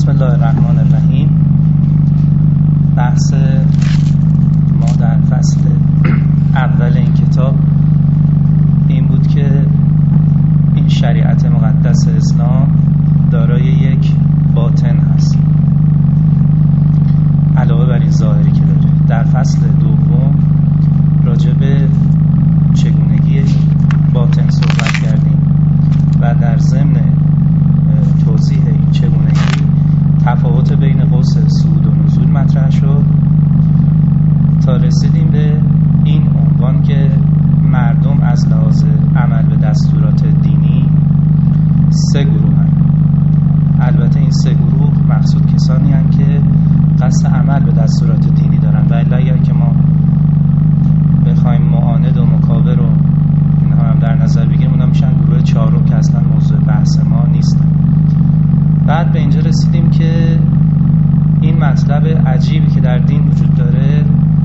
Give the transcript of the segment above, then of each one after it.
بسم الله الرحمن الرحیم. بحث ما در فصل اول این کتاب این بود که این شریعت مقدس اسلام دارای یک باطن هست علاوه بر این ظاهری که داره. در فصل دوم راجع به چگونگی باطن صحبت کردیم و در ضمن توضیح این چگونگی تفاوت بین قوس صعود و نزول مطرح شد تا رسیدیم به این عنوان که مردم از لحاظ عمل به دستورات دینی سه گروه هستند. البته این سه گروه مقصود کسانی هستند که قصد عمل به دستورات دینی دارند و الا اگر که ما بخوایم معاند و مکابر و اینها هم در نظر بگیریم اونا میشن گروه چهارم که اصلا موضوع بحث ما نیستن. بعد به اینجا رسیدیم که این مطلب عجیبی که در دین وجود داره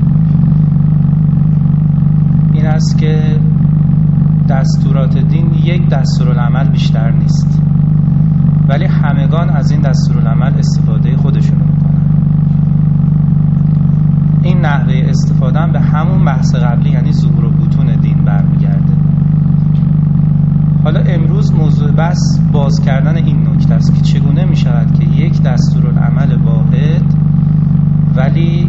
این است که دستورات دین یک دستورالعمل بیشتر نیست، ولی همگان از این دستورالعمل استفاده خودشونو میکنن. این نحوه استفاده هم به همون بحث قبلی یعنی ظهور و بطون دین برمیگرده. حالا امروز موضوع بحث باز کردن این نکته است که چگونه می شود که یک دستورالعمل واحد ولی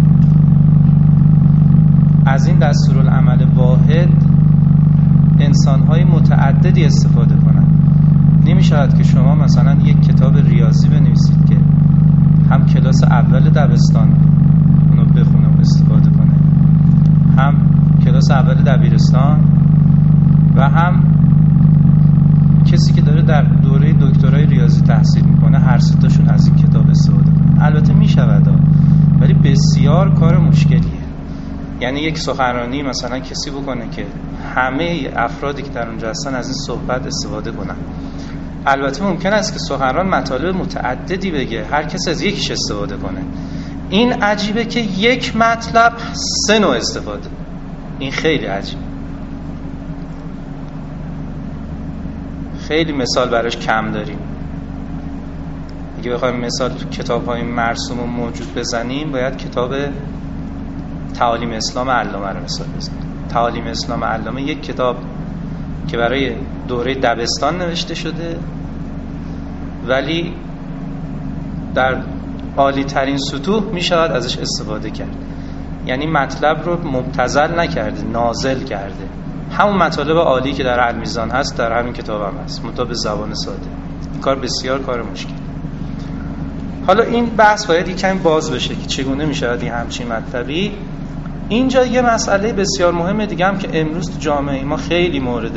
از این دستورالعمل واحد انسان‌های متعددی استفاده کنند. نمی شود که شما مثلا یک کتاب ریاضی بنویسید که هم کلاس اول دبستان اونو بخونه و استفاده کنه، هم کلاس اول دبیرستان و هم کسی که داره در دوره دکترای ریاضی تحصیل میکنه هر سه تاشون از این کتاب استفاده کنه. البته میشود ولی بسیار کار مشکلیه. یعنی یک سخنرانی مثلا کسی بکنه که همه افرادی که در اونجا هستن از این صحبت استفاده کنن. البته ممکن است که سخنران مطالب متعددی بگه، هر کس از یکیش استفاده کنه. این عجیبه که یک مطلب سه نوع استفاده. این خیلی عجیبه. خیلی مثال براش کم داریم. اگه بخوایم مثال تو کتاب‌های مرسوم و موجود بزنیم باید کتاب تعالیم اسلام علامه رو مثال بزنیم. تعالیم اسلام علامه یک کتاب که برای دوره دبستان نوشته شده ولی در عالی ترین سطوح می شود ازش استفاده کرد. یعنی مطلب رو مبتذل نکرده، نازل کرده. همون مطالب عالی که در المیزان هست در همین کتاب هم هست، منتها به زبان ساده. این کار بسیار کار مشکل. حالا این بحث باید یکم باز بشه که چگونه می شود این همچین مطلبی. اینجا یه مسئله بسیار مهم دیگه هم که امروز تو جامعه ما خیلی مورد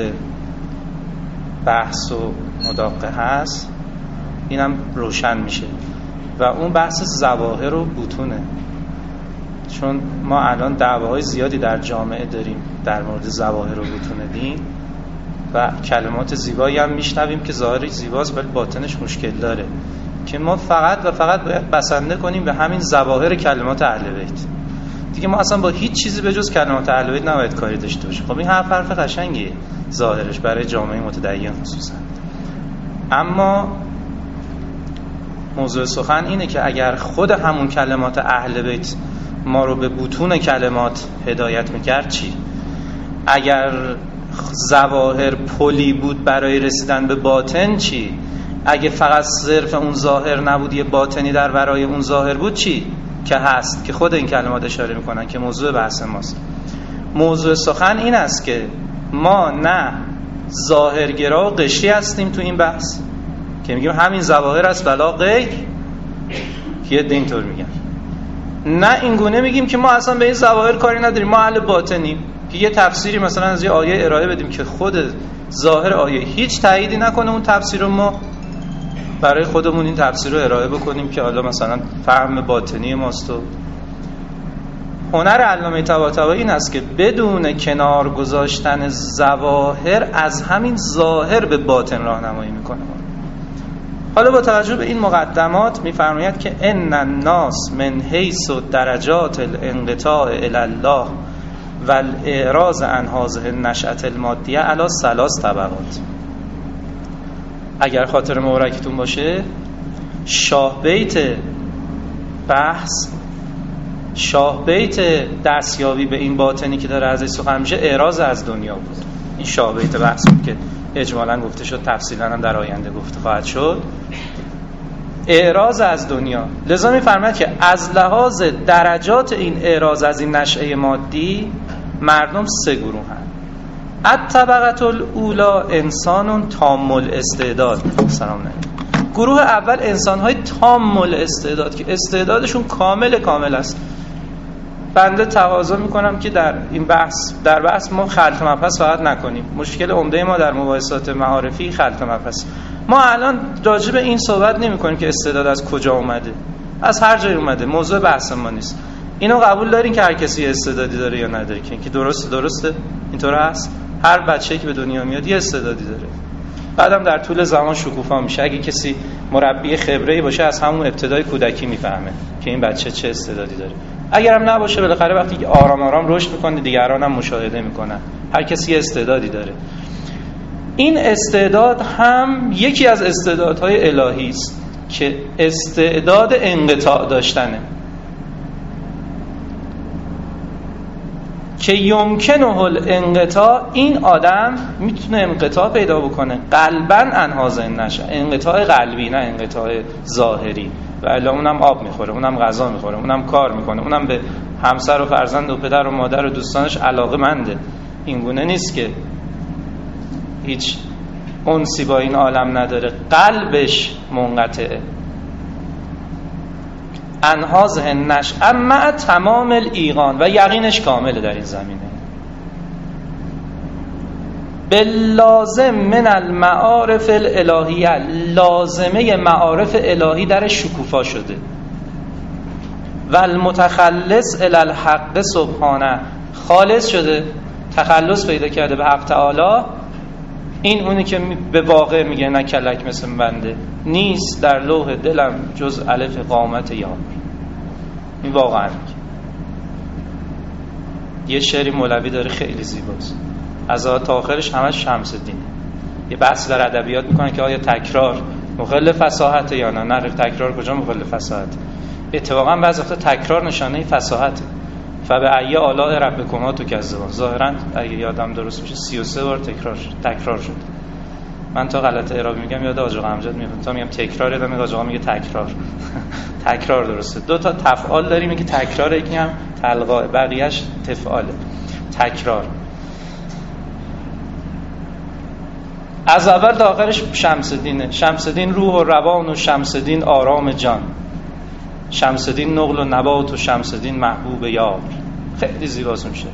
بحث و مداقه هست اینم روشن میشه و اون بحث ظواهر و بطونه. چون ما الان دعواهای زیادی در جامعه داریم در مورد ظواهر و بطون دین و کلمات زیبایی هم میشنویم که ظاهرش زیباست ولی باطنش مشکل داره که ما فقط و فقط باید بسنده کنیم به همین ظواهر کلمات اهل بیت. دیگه ما اصلا با هیچ چیزی به جز کلمات اهل بیت نباید کاری داشته باشیم. خب این حرف قشنگیه ظاهرش برای جامعه متدین خصوصا، اما موضوع سخن اینه که اگر خود همون کلمات اهل بیت ما رو به بطون کلمات هدایت میکرد چی؟ اگر ظواهر پلی بود برای رسیدن به باطن چی؟ اگه فقط صرف اون ظاهر نبود یه باطنی در ورای اون ظاهر بود چی؟ که هست که خود این کلمات اشاره میکنن که موضوع بحث ماست. موضوع سخن این است که ما نه ظاهرگرا و قشری هستیم تو این بحث که میگیم همین ظواهر است بلا غیر، که یه اینطور میگن، نه این گونه میگیم که ما اصلا به این ظواهر کاری نداریم، ما اهل باطنیم، که یه تفسیری مثلا از یه آیه ارائه بدیم که خود ظاهر آیه هیچ تاییدی نکنه اون تفسیر رو ما برای خودمون این تفسیر رو ارائه بکنیم که حالا مثلا فهم باطنی ماست. و هنر علامه طباطبایی این است که بدون کنار گذاشتن ظواهر از همین ظاهر به باطن راهنمایی میکنه. حالا با توجه به این مقدمات میفرماید که ان الناس من حیث درجات الانقطاع الی الله و الاعراض عن هذه النشأة المادیه علی ثلاث طبقات. اگر خاطر مبارکتون باشه شاه بیت بحث، شاه بیت دستیابی به این باطنی که داره ازش سخن میشه اعراض از دنیا بود. این شاه بیت بحث بود که اجمالاً گفته شد، تفصیلاً هم در آینده گفته خواهد شد. اعراض از دنیا. لذا می‌فرماید که از لحاظ درجات این اعراض از این نشأه مادی مردم سه گروه هستند. الطبقة الاولی انسان تام الاستعداد. سلام علیکم. گروه اول انسان‌های تام الاستعداد که استعدادشون کامل است. بنده تقاضا میکنم که در این بحث ما خلط و مبحث فقط نکنیم. مشکل عمده ما در مباحثات معارفی خلط و مبحث. ما الان راجع به این صحبت نمی‌کنیم که استعداد از کجا اومده، از هر جای اومده، موضوع بحث ما نیست. اینو قبول دارین که هر کسی استعدادی داره یا نداره؟ که درسته اینطور هست. هر بچه‌ای که به دنیا میاد یه استعدادی داره، بعدم در طول زمان شکوفا میشه. اگه کسی مربی خبره‌ای باشه از همون ابتدای کودکی میفهمه که این بچه چه استعدادی داره. اگرم نباشه بالاخره وقتی که آرام رشد میکنه دیگران هم مشاهده میکنن. هر کسی استعدادی داره. این استعداد هم یکی از استعدادهای الهی است که استعداد انقطاع داشتنه، که یمکنه الانقطاع. این آدم میتونه انقطاع پیدا بکنه قلباً انحاضر نشه، انقطاع قلبی نه انقطاع ظاهری. و الا اونم آب میخوره، اونم غذا میخوره، اونم کار میکنه، اونم به همسر و فرزند و پدر و مادر و دوستانش علاقه‌منده. این گونه نیست که هیچ انسی با این عالم نداره، قلبش منقطعه. انحاضه نشأ مع تمام الایقان، و یقینش کامله در این زمینه. باللازم من المعارف الالهیه، لازمه معارف الهی در شکوفا شده. و المتخلص الی الحق سبحانه، خالص شده، تخلص پیدا کرده به حق تعالی. این اونی که به واقع میگه نه کلک مثل بنده نیست در لوح دلم جز الف قامت یا. این واقعا میگه. یه شعری مولوی داره خیلی زیباست، از آخر تا آخرش همش شمس الدینه. یه بحث در ادبیات میکنن که آیا تکرار مخل فصاحت یا نه تکرار کجا مخل فصاحت. اتفاقا بعضی وقتا تکرار نشانه فصاحته. فبأی آلاء ربکما تکذبان. ظاهرا اگه یادم درست باشه 33 بار تکرار شد. من تا غلط اعرابی میگم یاد آقا امجد میفهم، تا میگم تکرار یادم میاد آقا میگه تکرار. تکرار درسته. دو تا تفعال داریم، یکی تکرار، یکی هم تلقاء، بقیه‌اش تفعاله. تکرار از اول تا آخرش شمس الدینه. شمس الدین روح و روان و شمس الدین آرام جان، شمس الدین نقل و نبات و شمس الدین محبوب یار. خیلی زیباست اون شعرش.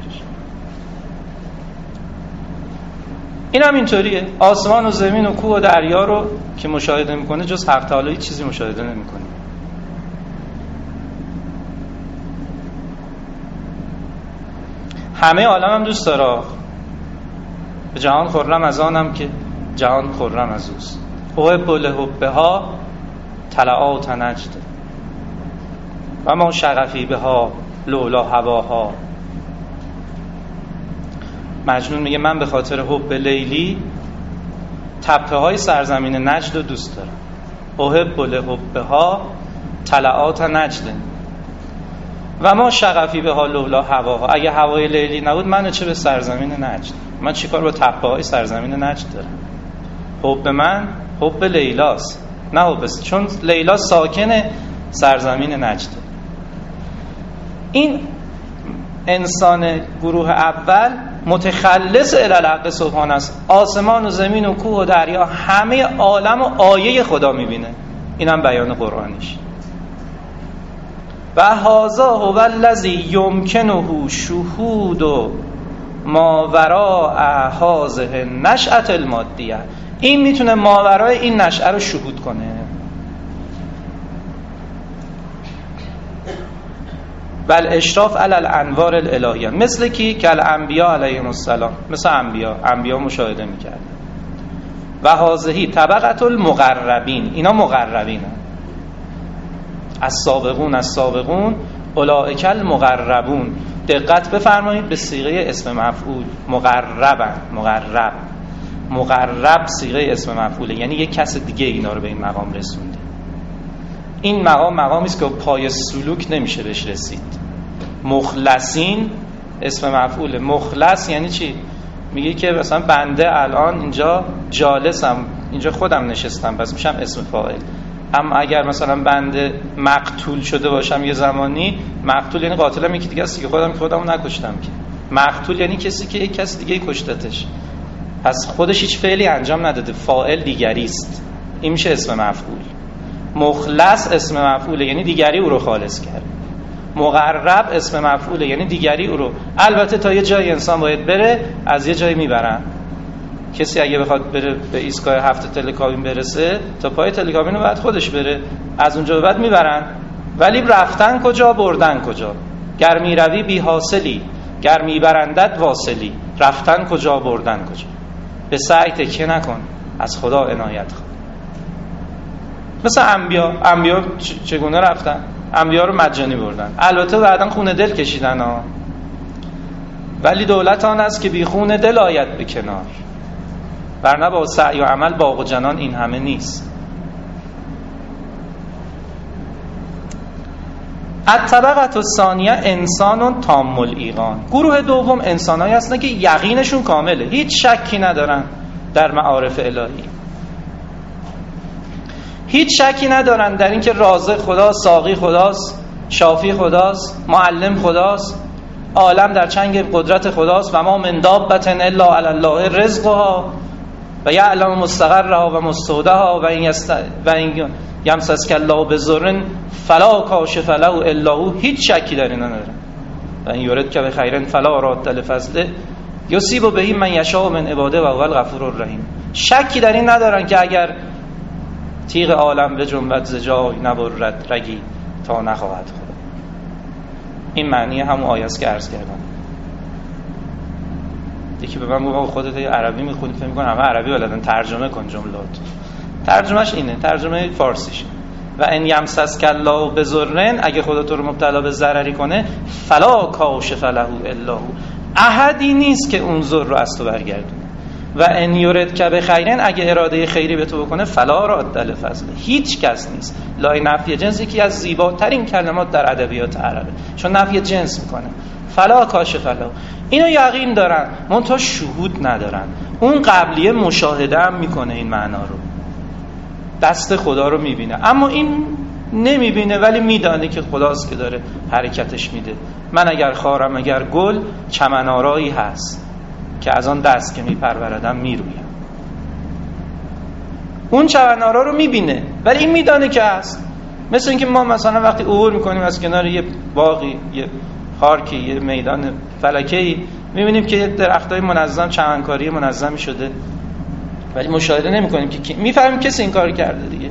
این هم اینطوریه. آسمان و زمین و کوه و دریا رو که مشاهده میکنه جز حق تعالی هیچ چیزی مشاهده نمیکنه. همه عالم هم دوست داره. به جهان خرم از آنم که جهان خرم از اوست. احب لحبها طلعات نجد و ما شغفی بها لولا هواها. مجنون میگه من به خاطر حب لیلی تپه های سرزمین نجد رو دوست دارم. احب لحبها طلعات نجد و ما شغفی بها لولا هواها. اگه هوای لیلی نبود منو چه به سرزمین نجد؟ من چیکار با تپه های سرزمین نجد دارم؟ حب من حب لیلاست، نه حب، چون لیلا ساکن سرزمین نجد. این انسان گروه اول متخلص الی الحق سبحانه است. آسمان و زمین و کوه و دریا همه عالم و آیه خدا میبینه. اینم بیان قرآنیش. و هذا هو الذی یمکنه شهود ماوراء هذه النشأة المادیه. این میتونه ماورای این نشأه رو شهود کنه. بل اشراف علی الانوار الالهیه، مثل کی؟ که الانبیا علیهم السلام، مثل انبیا مشاهده میکردن. و هذه طبقه المقربین، اینا مقربینن. السابقون اولئک المقربون. دقت بفرمایید به صیغه اسم مفعول. مقرب صیغه اسم مفعوله، یعنی یک کس دیگه اینا رو به این مقام رسونده. این مقامی است که پای سلوک نمیشه بهش رسید. مخلصین اسم مفعول. مخلص یعنی چی؟ میگه که مثلا بنده الان اینجا جالسم، اینجا خودم نشستم، پس میشم اسم فاعل. اما اگر مثلا بنده مقتول شده باشم یه زمانی، مقتول یعنی قاتلم یکی دیگه است که خودمو نکشتم که. مقتول یعنی کسی که یک کس دیگه کشتتش، پس خودش هیچ فعلی انجام نداده، فاعل دیگری است، این میشه اسم مفعول. مخلص اسم مفعوله یعنی دیگری او رو خالص کرد. مقرب اسم مفعوله یعنی دیگری او رو، البته تا یه جای انسان باید بره، از یه جایی میبرن. کسی اگه بخواد بره به ایستگاه 7 تلکابین برسه، تا پای تلکابین رو باید خودش بره، از اونجا به بعد میبرن. ولی رفتن کجا، بردن کجا؟ گر میروی بی حاصلی، گر میبرندت واصلی. رفتن کجا، بردن کجا؟ به سعی تکیه نکن، از خدا عنایت خواه. مثل انبیا چگونه رفتن؟ انبیا رو مجانی بردن، البته بعدن خون دل کشیدن ها. ولی دولت آن است که بی خون دل آید به کنار، ورنه با سعی و عمل باغ و جنان این همه نیست. الطبقه الثانیه انسان تام الایقان. گروه دوم انسانایی هستن که یقینشون کامله، هیچ شکی ندارن در معارف الهی، هیچ شکی ندارن در اینکه رازق خداست، ساقی خداست، شافی خداست، معلم خداست، عالم در چنگ قدرت خداست. و ما من دابة الا علی الله رزقها و یعلم مستقرها و مستودعها و این یمسسک الله بضر فلا کاشف له الا هو. هیچ شکی در اینا ندارن. و این یرد که به خیر فلا راد لفضله یصیب به من یشاء من عباده و هو الغفور الرحیم. شکی در این ندارن که اگر تیغ عالم به جنبت ز جای نبرد رگی تا نخواهد خورد. این معنی همون آیه است که عرض کردم. یکی به من گفت خودت عربی میخونی، فکر می‌کنم همه عربی بلدن، ترجمه کن جملات. ترجمهش اینه، ترجمه فارسیش. و ان یمسسک الله بضر، اگه خدا تو رو مبتلا به ضرری کنه، فلا کاشف له الا هو، احدی نیست که اون ضر رو از تو برگردونه. و ان یردک بخیر، اگه اراده خیری به تو بکنه، فلا راد لفضله، هیچ کس نیست. لای نفی جنس یکی از زیباترین کلمات در ادبیات عربه، چون نفی جنس میکنه. فلا کاشف له، اینو یقین دارن، منتها شهود ندارن. اون قبلیه مشاهده هم میکنه این معنا رو، دست خدا رو میبینه، اما این نمیبینه ولی میدانه که خداست که داره حرکتش میده. من اگر خارم اگر گل، چمن آرایی هست که از آن دست که میپروردم میرویم. اون چمن آرا رو میبینه ولی این میدانه که هست. مثل اینکه ما مثلا وقتی عبور میکنیم از کنار یه باغی، یه پارکی، یه میدان فلکه‌ای، میبینیم که درختای منظم، چمنکاری منظمی شده، ولی مشاهده نمی‌کنیم که می‌فهمیم کسی این کارو کرده دیگه.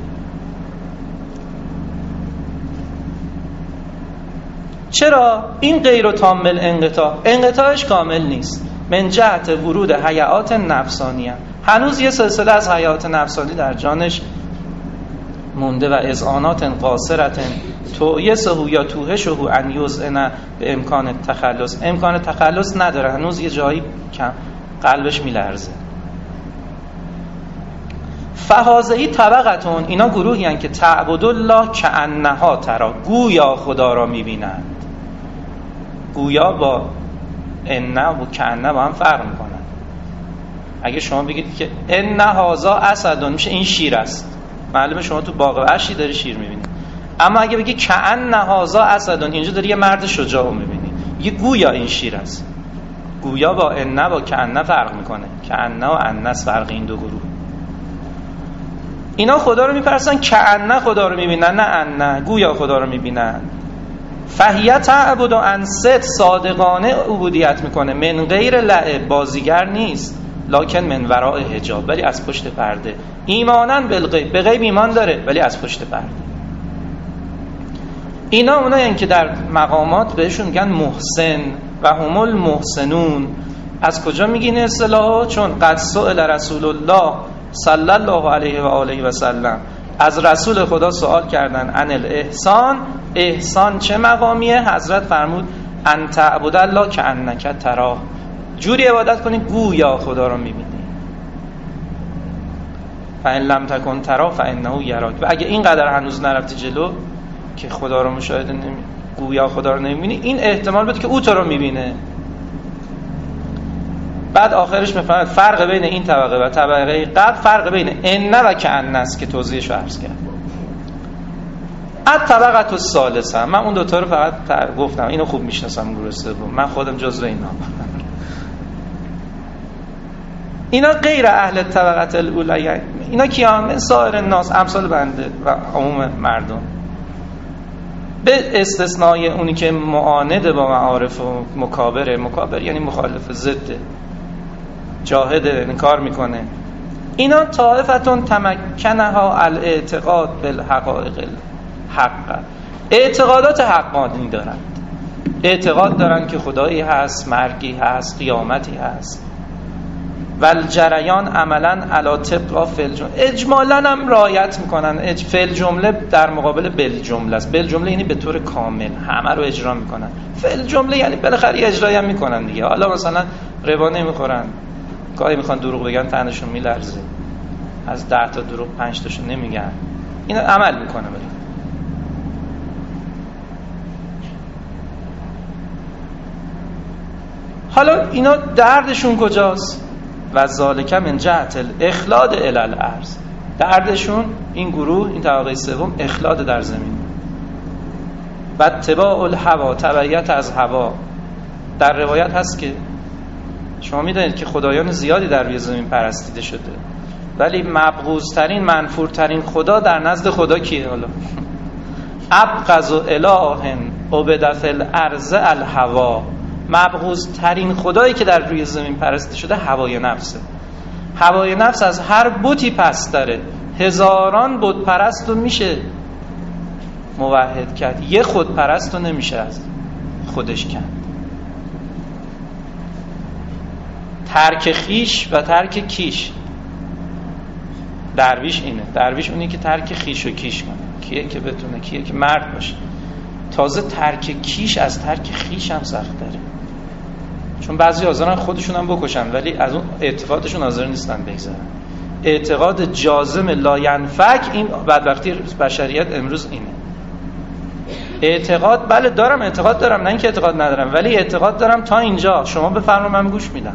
چرا؟ این غیر تام الانقطاع، انقطاعش کامل نیست. من جهت ورود حیات نفسانیه، هنوز یه سلسله از حیات نفسانی در جانش مونده. و اذعانات قاصرت تویسه یا توهشه ان یذعن به امکان تخلص، امکان تخلص نداره، هنوز یه جایی کم قلبش میلرزه. فهازهی طبقتون، اینا گروهی هستند که تعبد الله کأنها ترا، گویا خدا را میبینند. گویا با ان و کأن با هم فرق میکنن. اگه شما بگید که ان هذا اسد، میشه این شیر است، معلومه شما تو باغ وحشی داری شیر میبینی. اما اگه بگی کأن هذا اسد، اینجا داری یه مرد شجاع رو میبینی، یه گویا این شیر است. گویا با ان با کأن فرق میکنه، کأن و انس فرق این دو گروه. اینا خدا رو میپرسن کأن خدا رو میبینن، نه ان، گویا خدا رو میبینن. فهیت تعبد عن صدق، صادقانه عبودیت میکنه، من غیر لعب، بازیگر نیست، لکن من وراء حجاب، ولی از پشت پرده. ایمانن بالغیب، به غیب ایمان داره ولی از پشت پرده. اینا اونایی که در مقامات بهشون میگن محسن و هم المحسنون. از کجا میگین اصطلاحو؟ چون قد سئل رسول الله صلی الله علیه و آله و سلم، از رسول خدا سوال کردن عن الاحسان، احسان چه مقامیه؟ حضرت فرمود ان تعبد الله کأنک تراه، جوری عبادت کنی گویا خدا رو میبینی. فإن لم تکن ترا فإنه یراک. و اگه اینقدر هنوز نرفتی جلو که خدا رو مشاهده گویا خدا رو نمیبینی، این احتمال بده که او تو رو میبینه. بعد آخرش میفهمد فرق بین این طبقه و طبقه قبل فرق بین ان و کأن است که توضیحش رو عرض کردم. الطبقه الثالثه، من اون دوتا رو فقط گفتم، اینو خوب میشناسم. گروه سوم من خودم جزو اینا. اینا غیر اهل طبقه الاولی، اینا کیان؟ سایر الناس، امثال بنده و عموم مردم، به استثنای اونی که معاند با معارف و مکابر یعنی مخالف، ضد، جاهد، انکار میکنه. اینا طائفتون تمکنها الاعتقاد بالحقائق الحق، اعتقادات حقانی دارند، اعتقاد دارن که خدایی هست، مرگی هست، قیامتی هست. والجریان عملا علی طبق فی الجمله، اجمالا هم رعایت میکنن. فی الجمله در مقابل بالجمله است. بالجمله یعنی به طور کامل همه رو اجرا میکنن. فی الجمله یعنی بالاخره اجرایی هم میکنن دیگه. حالا مثلا ربا نمیخورن، گاهی میخوان دروغ بگن تنشون میلرزه، از 10 تا دروغ 5 تاشون نمیگن، اینا عمل میکنه. حالا اینا دردشون کجاست؟ و ذالک من جهت الاخلاد الی الارض، دردشون این گروه، این طبقه سوم، اخلاد در زمین و اتباع الهوا، تبعیت از هوا. در روایت هست که شما میدونید که خدایان زیادی در روی زمین پرستیده شده، ولی مبغوض‌ترین، منفورترین خدا در نزد خدا کیه؟ حالا ابغض اله عبد فی الارض الهوا، مبغوض ترین خدایی که در روی زمین پرستیده شده هوای نفسه. هوای نفس از هر بتی پس داره. هزاران بت پرست رو میشه موحد کرد، یه خود پرست رو نمیشه از خودش کرد. ترک خیش و ترک کیش. درویش اینه، درویش اونی که ترک خیش و کیش کنه. کیه که بتونه، کیه که مرد باشه. تازه ترک کیش از ترک خیش هم سخت داره، چون بعضی حاضرن خودشون هم بکشن ولی از اون اعتقادشون حاضر نیستن بگذارن. اعتقاد جازم لا ینفک، این بدبختی بشریت امروز اینه. اعتقاد بله دارم، اعتقاد دارم، نه اینکه اعتقاد ندارم، ولی اعتقاد دارم تا اینجا، شما بفرمایید من گوش میدم.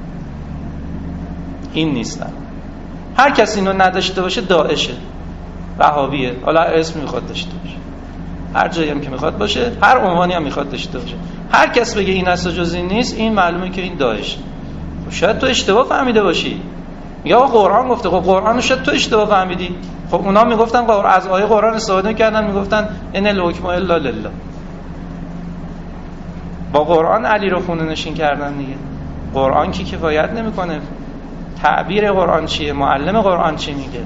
این نیستن. هر کسی اینو نداشته باشه داعشه، وهابیه، حالا اسم میخواد داشته باشه، هر جایی هم که میخواد باشه، هر عنوانی هم میخواد داشته باشه. هر کس بگه این است و جز این نیست، این معلومه که این داعش. شاید تو اشتباه فهمیده باشی. یا قرآن گفته، خب قرآن رو شاید تو اشتباه فهمیدی. خب اونا میگفتن از آیه قرآن استفاده کردن، میگفتن ان الحکم الا لله. با قرآن علی رو خونه نشین کردن دیگه. قرآن کی کفایت نمیکنه. تعبیر قرآن چیه؟ معلم قرآن چی میگه؟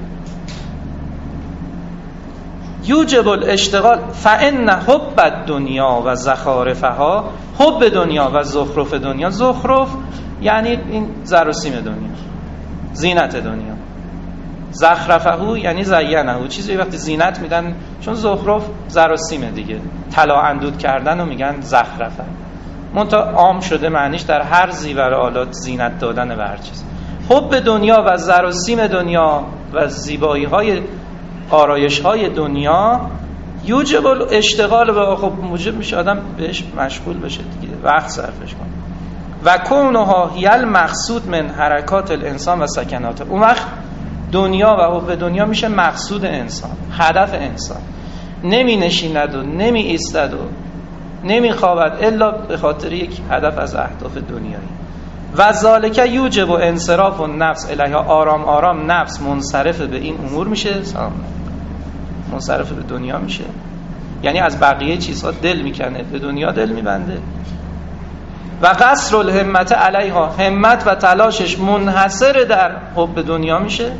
یوجب الاشتغال فان حب الدنیا و زخارفها، حب دنیا و زخرف دنیا، زخرف یعنی این زر و سیم دنیا، زینت دنیا، زخرفه یعنی زینه، چیزی وقتی زینت میدن، چون زخرف زر و سیم دیگه، طلا اندود کردن و میگن زخرفه. منتها عام شده معنیش در هر زیور آلات زینت دادن به هر چیز. حب دنیا و زر و سیم دنیا و زیبایی های آرایش های دنیا یوجب الاشتغال، و خب موجب میشه آدم بهش مشغول بشه دیگه، وقت صرفش کنه. و کونها هی المقصود من حرکات الانسان و سکناته، اون وقت دنیا و حب دنیا میشه مقصود انسان، هدف انسان. نمی نشیند و نمی ایستد و نمی خوابد الا به خاطر یک هدف از اهداف دنیایی. و ذالک یوجب انصراف النفس الیها، آرام آرام نفس منصرف به این امور میشه، منصرف به دنیا میشه، یعنی از بقیه چیزها دل میکنه، به دنیا دل میبنده. و قصر الهمت علیها، همت و تلاشش منحصر در حب دنیا میشه.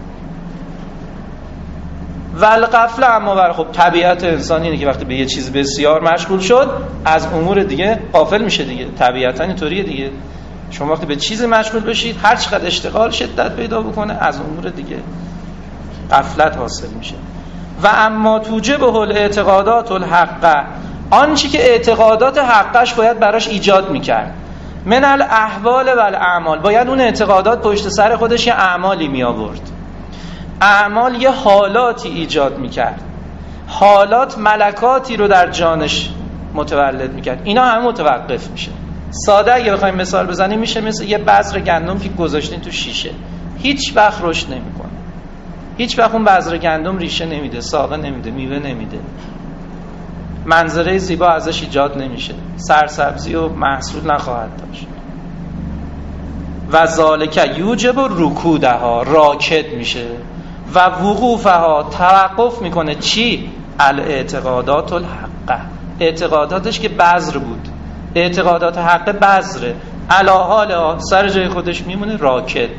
و الغفله، اما بر خب طبیعت انسان اینه که وقتی به یه چیز بسیار مشغول شد از امور دیگه غافل میشه دیگه، طبیعتا اینطوریه دیگه. شما وقتی به چیز مشغول بشید، هر چقدر اشتغال شدت پیدا بکنه از امور دیگه غفلت حاصل میشه. و اما توجب الاعتقادات الحقه، آنچه که اعتقادات حقش باید براش ایجاد میکرد، من الاحوال و الاعمال، باید اون اعتقادات پشت سر خودش یه اعمالی می آورد. اعمال یه حالاتی ایجاد میکرد، حالات ملکاتی رو در جانش متولد میکرد، اینا همه متوقف میشه. ساده اگه بخوایم مثال بزنیم میشه مثل یه بذر گندم که گذاشتین تو شیشه، هیچ وقت رشد نمیکنه، هیچ وقت اون بذر گندم ریشه نمیده، ساقه نمیده، میوه نمیده، منظره زیبا ازش ایجاد نمیشه، سرسبزی و محصول نخواهد داشت. و ذالک یوجب رکودها، راکد میشه، و وقوفها، توقف میکنه چی؟ الاعتقادات الحقه، اعتقاداتش که بذر بود، اعتقادات حق بذره، علی حالها، سر جای خودش میمونه، راکد،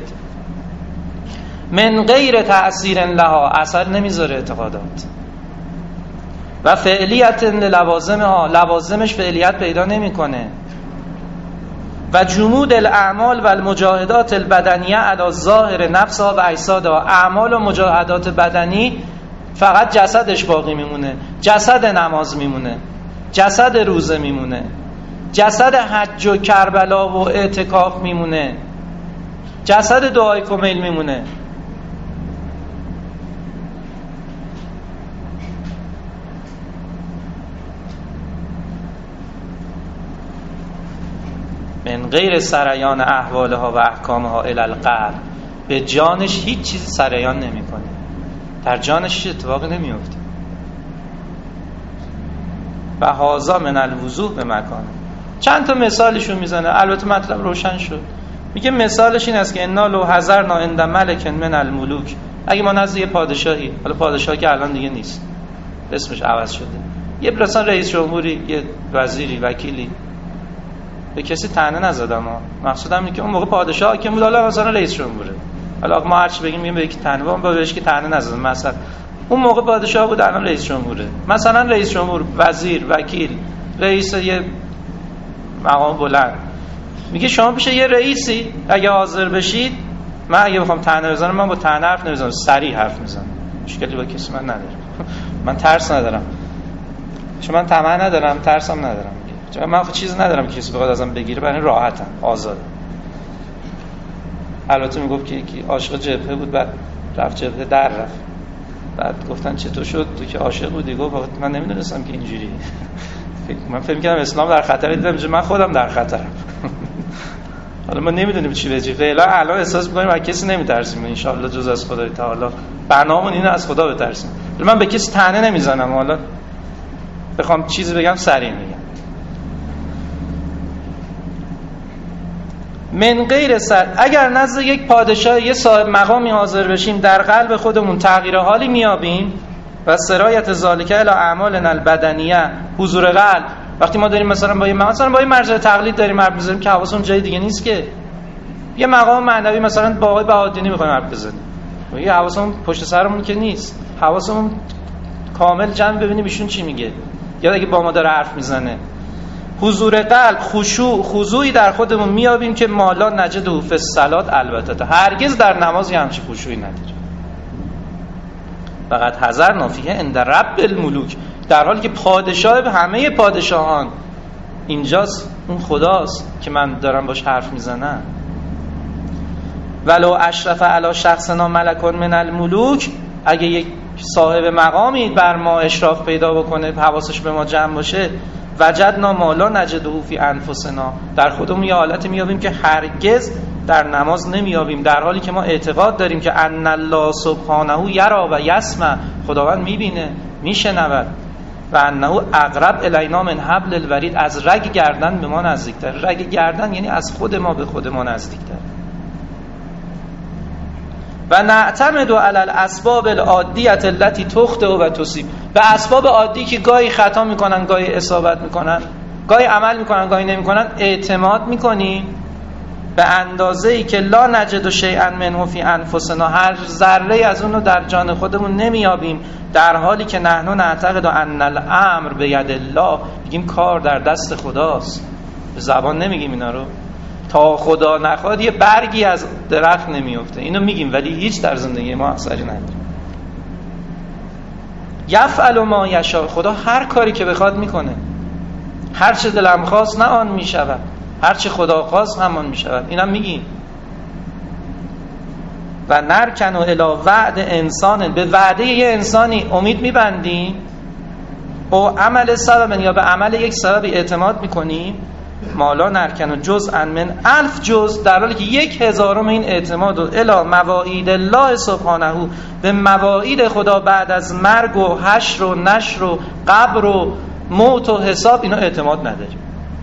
من غیر تأثیر لها، اثر نمیذاره اعتقادات، و فعلیت لوازمها، لوازمش فعلیت پیدا نمیکنه، و جمود الاعمال و المجاهدات البدنیه علی ظاهر نفسها و اجسادها، اعمال و مجاهدات بدنی فقط جسدش باقی میمونه، جسد نماز میمونه، جسد روزه میمونه، جسد حج و کربلا و اعتکاف میمونه، جسد دعای کمیل میمونه. من غیر سریان احوالها و احکامها الی القلب، به جانش هیچ چیزی سریان نمیکنه، در جانش هیچ اتفاقی نمیفته. و هازا من الوضوح به مکانه. چند تا مثالشون میزنه، البته مطلب روشن شد. میگه مثالش این است که انا لو حضرنا عند ملک من الملوک، اگه ما نزد یه پادشاهی، حالا پادشاهی که الان دیگه نیست، اسمش عوض شده، یه مثلا رئیس جمهوری، یه وزیری، وکیلی، به کسی طعنه نزدم ها، مقصودم اینه که اون موقع پادشاه که بود، حالا مثلا رئیس جمهوره، حالا ما هر چی بگیم میگیم به یکی طعنه، با بهش که طعنه نزدم، مثلا اون موقع پادشاه بود، الان رئیس جمهوره، مثلا رئیس جمهور، وزیر، وکیل، رئیس یه مقام بلند، میگه شما پیش یه رئیسی اگه حاضر بشید، من اگه بخوام طعنه بزنم، من با طعنه حرف نمیزنم، صریح حرف میزنم، مشکلی با کسی من ندارم، من ترس ندارم، چون من طمع ندارم، ترسم ندارم، چون من چیزی ندارم که کسی بخواد ازم بگیره، برای راحتم، آزادم. البته میگفت که یکی عاشق جبهه بود، بعد رفت جبهه، در رفت، بعد گفتن چطور شد تو که عاشق بودی؟ گفت من نمیدونستم که اینجوری، من فکر می‌کردم اسلام در خطره، دیدم من خودم در خطرم. حالا ما نمیدونیم چی بهش، فعلا الان احساس می‌کنیم از کسی نمی‌ترسیم، ان شاء الله جز از خدای تعالی، بنامون اینه از خدا بترسیم. من به کسی طعنه نمیزنم، حالا بخوام چیزی بگم سریع میگم. من غیر اگر نزد یک پادشاه، یه صاحب مقامی حاضر بشیم، در قلب خودمون تغییر حالی میابیم، و سرایت ذالک الی اعمالنا البدنیه، حضور قلب. وقتی ما داریم مثلا با یه مرجع تقلید داریم حرف میزنیم که حواسمون جای دیگه نیست، که یه مقام معنوی مثلا با آقای بهادینی میخوایم حرف بزنیم، یه حواسمون پشت سرمون که نیست، حواسمون کامل جمع ببینیم ایشون چی میگه، یا اگه با ما داره حرف میزنه. حضور قلب، خشوع، خضوعی در خودمون میابیم که مالا نجده فی الصلات البته، هرگز در نماز همچین خشوعی نداره. فقط حذر نافیه عند رب الملوک، در حالی که پادشاه همه پادشاهان اینجاست، اون خداست که من دارم باش حرف میزنم. ولو اشرف علی شخصنا ملکون من الملوک، اگه یک صاحب مقامی بر ما اشراف پیدا بکنه، حواسش به ما جمع باشه، وجدنا ما لا نجده فی انفسنا، در خودمون یه حالتی میابیم که هرگز در نماز نمیابیم، در حالی که ما اعتقاد داریم که ان الله سبحانه یرا و یسمع، خداوند میبینه، میشنود، و انه اقرب الینا من حبل الورید، از رگ گردن به ما نزدیکتر. رگ گردن یعنی از خود ما به خود ما نزدیکتر. و نعتمد علی الاسباب العادیه التي تخطئ و تصیب، به اسباب عادی که گاهی خطا میکنن، گاهی اصابت میکنن، گاهی عمل میکنن، گاهی نمیکنن، اعتماد میکنیم به اندازه‌ای که لا نجد شیئا منه فی انفسنا، هر ذره از اون رو در جان خودمون نمیابیم، در حالی که نحن نعتقد ان الامر بید الله، میگیم کار در دست خداست، به زبان نمیگیم اینا رو، تا خدا نخواد یه برگی از درخت نمیفته، اینو میگیم ولی هیچ در زندگی ما اثری نداره. یفعل ما یشاء، خدا هر کاری که بخواد میکنه، هر چه دلم خواست نه آن میشود، هر چه خدا خواست همان میشود، اینم میگیم. و نرکن و الی وعد انسان، به وعده یه انسانی امید میبندیم او عمل سبب یا به عمل یک سببی اعتماد میکنیم، مالا نرکن و جزءا من 1000 جز، در حالی که 1000 این اعتماد و الی مواعید الله سبحانه، به مواعید خدا بعد از مرگ و حشر و نشر و قبر و موت و حساب اینا اعتماد نداریم.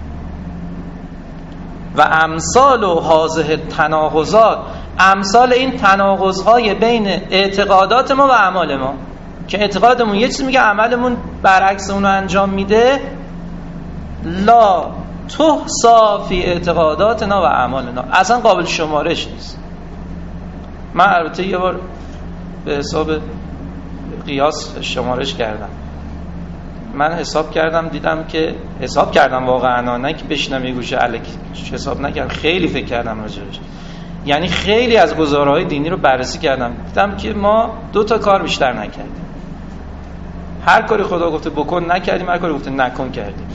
و امثال و هذه تناقضات، امثال این تناقض‌های بین اعتقادات ما و اعمال ما، که اعتقادمون یه چیزی میگه عملمون برعکس اون رو انجام میده، لا تحصا فی اعتقاداتنا و اعمالنا، اصلا قابل شمارش نیست. من البته یه بار به حساب قیاس شمارش کردم، من حساب کردم دیدم که حساب کردم واقعا، نه که بشینم یه گوشه الکی حساب نکردم، خیلی فکر کردم راجعش، یعنی خیلی از گزاره‌های دینی رو بررسی کردم، دیدم که ما 2 تا کار بیشتر نکردیم. هر کاری خدا گفته بکن نکردیم، هر کاری گفته نکن کردیم.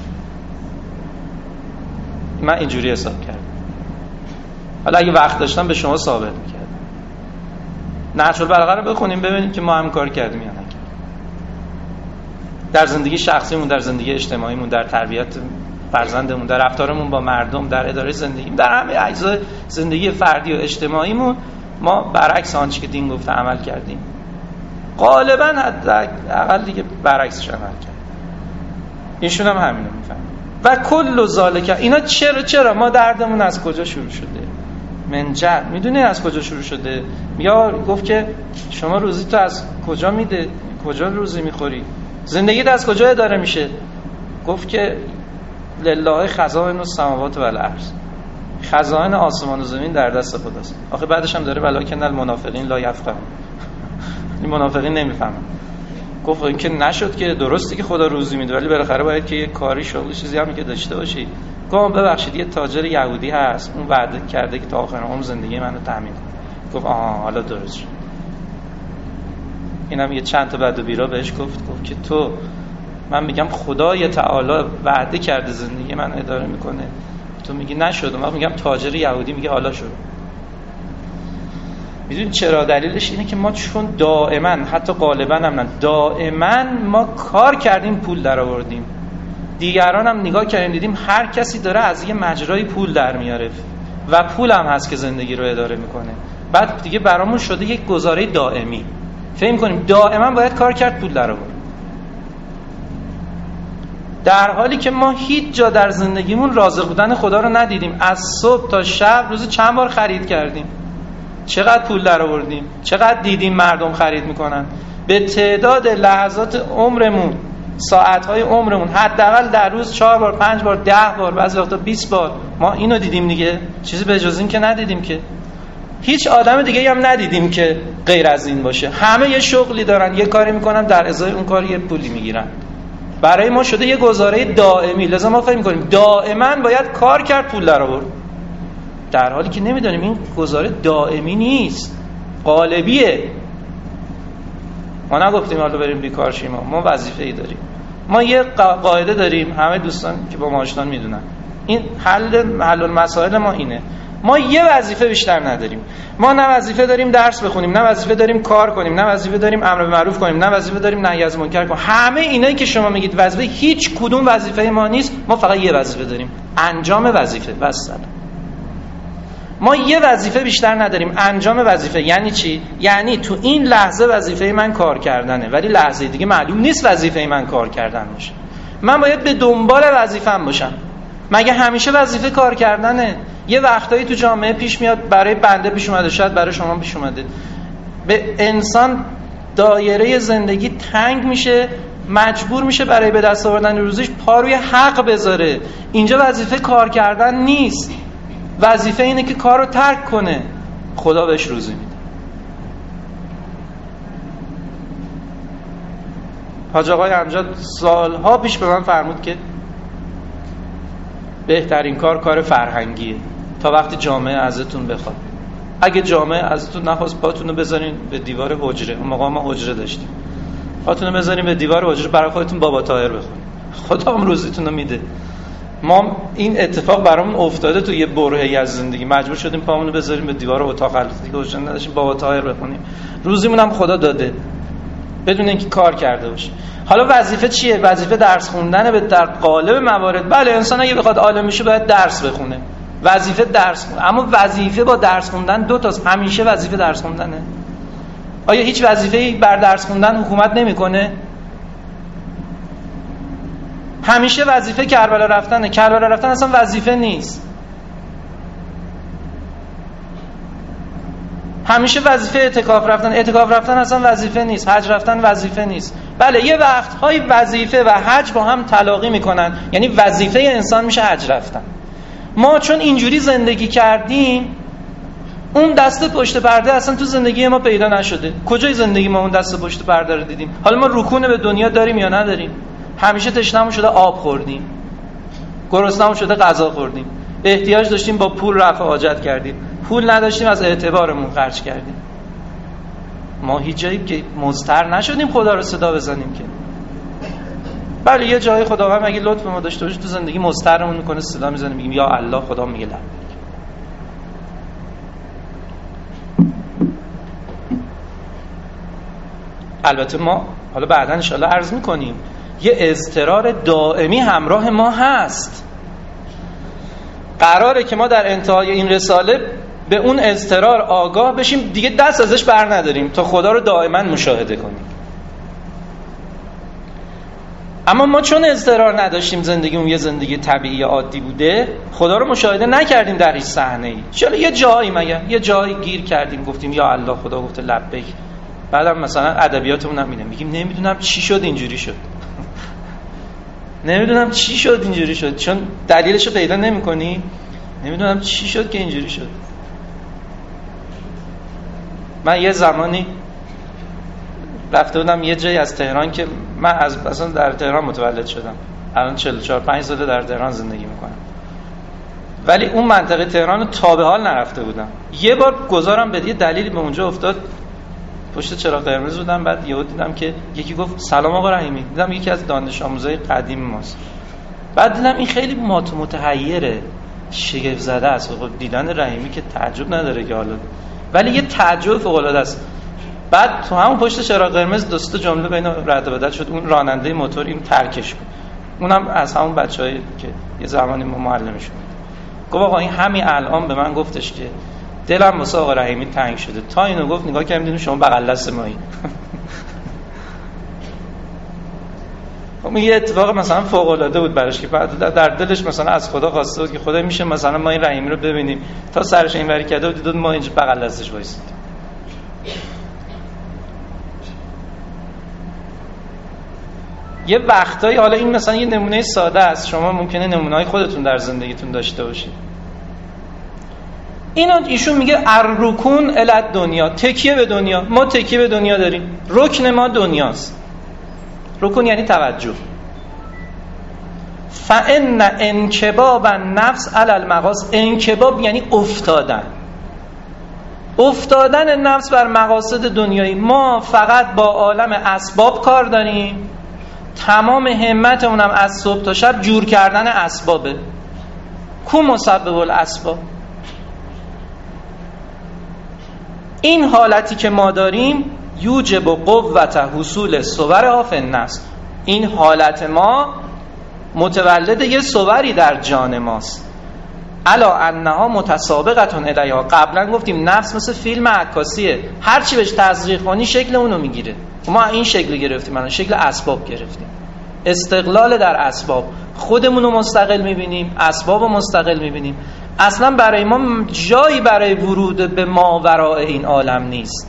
من اینجوری حساب کردم. حالا اگه وقت داشتم به شما ثابت می‌کردم. نهج البلاغه رو بخونیم ببینیم که ما هم کار کردیم یا نکردیم. در زندگی شخصیمون، در زندگی اجتماعیمون، در تربیت فرزندمون، در رفتارمون با مردم، در اداره زندگی، در همه اجزای زندگی فردی و اجتماعیمون ما برعکس آنچه که دین گفته عمل کردیم. غالبا حداقل دیگه برعکسش عمل کردیم. ایشون هم همینو میفهمن. و کل ذالک، اینا چرا ما دردمون از کجا شروع شده؟ منجر، میدونی از کجا شروع شده؟ یا گفت که شما روزی تو از کجا میده؟ کجا روزی میخوری؟ زندگیت از کجا اداره میشه؟ گفت که لله خزائن السماوات و الارض، خزائن آسمان و زمین در دست خداست. آخه بعدش هم داره ولکن المنافقین لا یفقهون، این منافقین نمیفهمن. گفت این که نشد که درسته که خدا روزی میده، ولی بالاخره باید که یه کاری شغل چیزی هم که داشته باشی. گفت ببخشید یه تاجر یهودی هست، اون وعده کرده که تا آخر عمر زندگی منو تامین کنه. گفت حالا درست شد. اینم یه چند تا بد و بیرا بهش گفت که تو، من میگم خدای تعالی وعده کرده زندگی من اداره میکنه، تو میگی نشد. من میگم تاجر یهودی میگه حالا شد. میدونی چرا؟ دلیلش اینه که ما چون دائما، حتی غالبا هم نه، دائما ما کار کردیم پول در آوردیم. دیگران هم نگاه کردیم دیدیم هر کسی داره از یه مجرای پول در میاره و پول هم هست که زندگی رو اداره میکنه. بعد دیگه برامون شده یک گزاره دائمی، فهم کنیم دائما باید کار کرد پول در آورد، در حالی که ما هیچ جا در زندگیمون رازق بودن خدا رو ندیدیم. از صبح تا شب روزی چند بار خرید کردیم، چقدر پول در آوردیم، چقدر دیدیم مردم خرید میکنن. به تعداد لحظات عمرمون، ساعتهای عمرمون، حداقل در روز 4 بار 5 بار 10 بار بعضی وقتا 20 بار ما اینو دیدیم دیگه. چیزی به جز این که ندیدیم، که هیچ آدم دیگه هم ندیدیم که غیر از این باشه. همه یه شغلی دارن، یه کاری میکنن، در ازای اون کار یه پولی میگیرن. برای ما شده یه گزاره دائمی، لذا ما فکر میکنیم دائما باید کار کرد پول در آورد، در حالی که نمیدونیم این گزاره دائمی نیست، قالبیه. ما نگفتیم حالا بریم بیکار شیم، ما وظیفه‌ای داریم. ما یه قاعده داریم، همه دوستان که با ما آشنان میدونن، این حل المسائل ما اینه: ما یه وظیفه بیشتر نداریم. ما نه وظیفه داریم درس بخونیم، نه وظیفه داریم کار کنیم، نه وظیفه داریم امر به معروف کنیم، نه وظیفه داریم نهی از منکر کنیم. همه اینایی که شما میگید وظیفه، هیچ کدوم وظیفه ما نیست. ما فقط یه وظیفه داریم: انجام وظیفه. بس. ما یه وظیفه بیشتر نداریم: انجام وظیفه. یعنی چی؟ یعنی تو این لحظه وظیفه من کار کردنه، ولی لحظه دیگه معلوم نیست وظیفه من کار کردن باشه. من باید به دنبال وظیفه‌ام باشم. مگه همیشه وظیفه کار کردنه؟ یه وقتایی تو جامعه پیش میاد، برای بنده پیش اومده، شاید برای شما پیش اومده، به انسان دایره زندگی تنگ میشه، مجبور میشه برای به دست آوردن روزیش پا روی حق بذاره. اینجا وظیفه کار کردن نیست، وظیفه اینه که کارو ترک کنه، خدا بهش روزی میده. حاج آقای امجد سالها پیش به من فرمود که بهترین کار فرهنگیه، تا وقتی جامعه ازتون بخواد. اگه جامعه ازتون نخواست، پاتونو بذارین به دیوار حجره. اون موقع ما حجره داشتیم. پاتونو بذارین به دیوار حجره، برای خودتون بابا طاهر بخونید، خدا هم روزیتون رو میده. ما این اتفاق برامون افتاده تو یه برهه‌ای از زندگی، مجبور شدیم پامونو بذاریم به دیوار اتاق، البته دیگه روشن نداشتیم، بابا طاهر بخونیم، روزیمون هم خدا داده بدون اینکه کار کرده باشه. حالا وظیفه چیه؟ وظیفه درس خوندنه به در قالب موارد. بله انسان اگه بخواد عالم بشه باید درس بخونه، وظیفه درس خوندن. اما وظیفه با درس خوندن دو تاست. همیشه وظیفه درس خوندنه؟ آیا هیچ وظیفه‌ای بر درس خوندن حکومت نمی‌کنه؟ همیشه وظیفه کربلا رفتنه. کربلا رفتن اصلا وظیفه نیست. همیشه وظیفه اعتکاف رفتن. اعتکاف رفتن اصلا وظیفه نیست. حج رفتن وظیفه نیست. بله یه وقت‌های وظیفه و حج با هم تلاقی میکنن، یعنی وظیفه انسان میشه حج رفتن. ما چون اینجوری زندگی کردیم اون دست پشت پرده اصلا تو زندگی ما پیدا نشده. کجای زندگی ما اون دست پشت پرده رو دیدیم؟ حالا ما رکون به دنیا داریم یا نداریم؟ همیشه تشنمون شده آب خوردیم، گرسنمون شده غذا خوردیم، احتیاج داشتیم با پول رفع حاجت کردیم، پول نداشتیم از اعتبارمون خرج کردیم. ما هیچ جایی که مضطر نشدیم خدا رو صدا بزنیم که. بله یه جایی خداوند اگه لطف ما داشته باشه تو زندگی مضطرمون میکنه صدا میزنیم میگیم یا الله، خدا میگه لبیک. البته ما حالا بعدا ان شاءالله عرض میکنیم یه اضطرار دائمی همراه ما هست. قراره که ما در انتهای این رساله به اون اضطرار آگاه بشیم، دیگه دست ازش بر نداریم تا خدا رو دائما مشاهده کنیم. اما ما چون اضطرار نداشتیم، زندگیمون یه زندگی طبیعی عادی بوده، خدا رو مشاهده نکردیم در هیچ صحنه‌ای. چرا یه جایی مگر یه جایی گیر کردیم گفتیم یا الله، خدا گفته لبیک. بعدم مثلا ادبیاتمون هم میگیم نمیدونم چی شد اینجوری شد. نمیدونم چی شد اینجوری شد، چون دلیلش رو پیدا نمی‌کنی. نمیدونم چی شد که اینجوری شد. من یه زمانی رفته بودم یه جایی از تهران که من اصلا در تهران متولد شدم، الان 44-5 ساله در تهران زندگی میکنم، ولی اون منطقه تهران رو تا به حال نرفته بودم. یه بار گذارم به یه دلیلی به اونجا افتاد، پشت چراغ قرمز بودم، بعد یهو دیدم که یکی گفت سلام آقا رحیمی. دیدم یکی از دانش آموزای قدیم ماست. بعد دیدم این خیلی متحیره، شگفت زده است. دیدن رحیمی که تعجب نداره که حالا، ولی یه تعجب فوق العاده است. بعد تو همون پشت چراغ قرمز دوست جمله بین رد و بدل شد. اون راننده موتور این ترکش بود، اونم از همون بچه‌ای که یه زمانی ما معلمشون گفت آقا این همین الان به من گفتش که دلم واسه آقا رحیمی تنگ شده. تا اینو گفت نگاه کردم دیدم شما بغل دست مایی. یه اتفاق مثلا فوق العاده بود براش که بعد در دلش مثلا از خدا خواسته بود که خدا میشه مثلا ما این رحیمی رو ببینیم، تا سرش اینوری کرده بود دیدم ما اینجا بغل دستش وایسیدیم. یه وقتایی، حالا این مثلا یه نمونه ساده است، شما ممکنه نمونه‌های خودتون در زندگیتون داشته باشید. ایشون میگه الرکون الی دنیا، تکیه به دنیا. ما تکیه به دنیا داریم، رکن ما دنیاست. رکون یعنی توجه. فان انکباب النفس علی المقاصد، انکباب یعنی افتادن نفس بر مقاصد دنیایی. ما فقط با عالم اسباب کار داریم، تمام همتمون هم از صبح تا شب جور کردن اسبابه. کو مسبب الاسباب؟ این حالتی که ما داریم یوجب قوت حصول صور فی النفس. این حالت ما متولد یه صوری در جان ماست. الا انها متسابقتون الیها. قبلا گفتیم نفس مثل فیلم عکاسیه، هر چی بهش تزریق کنی شکل اونو میگیره. ما این شکل گرفتیم، الان شکل اسباب گرفتیم. استقلال در اسباب، خودمون رو مستقل میبینیم، اسباب رو مستقل میبینیم. اصلا برای ما جایی برای ورود به ماوراء این عالم نیست،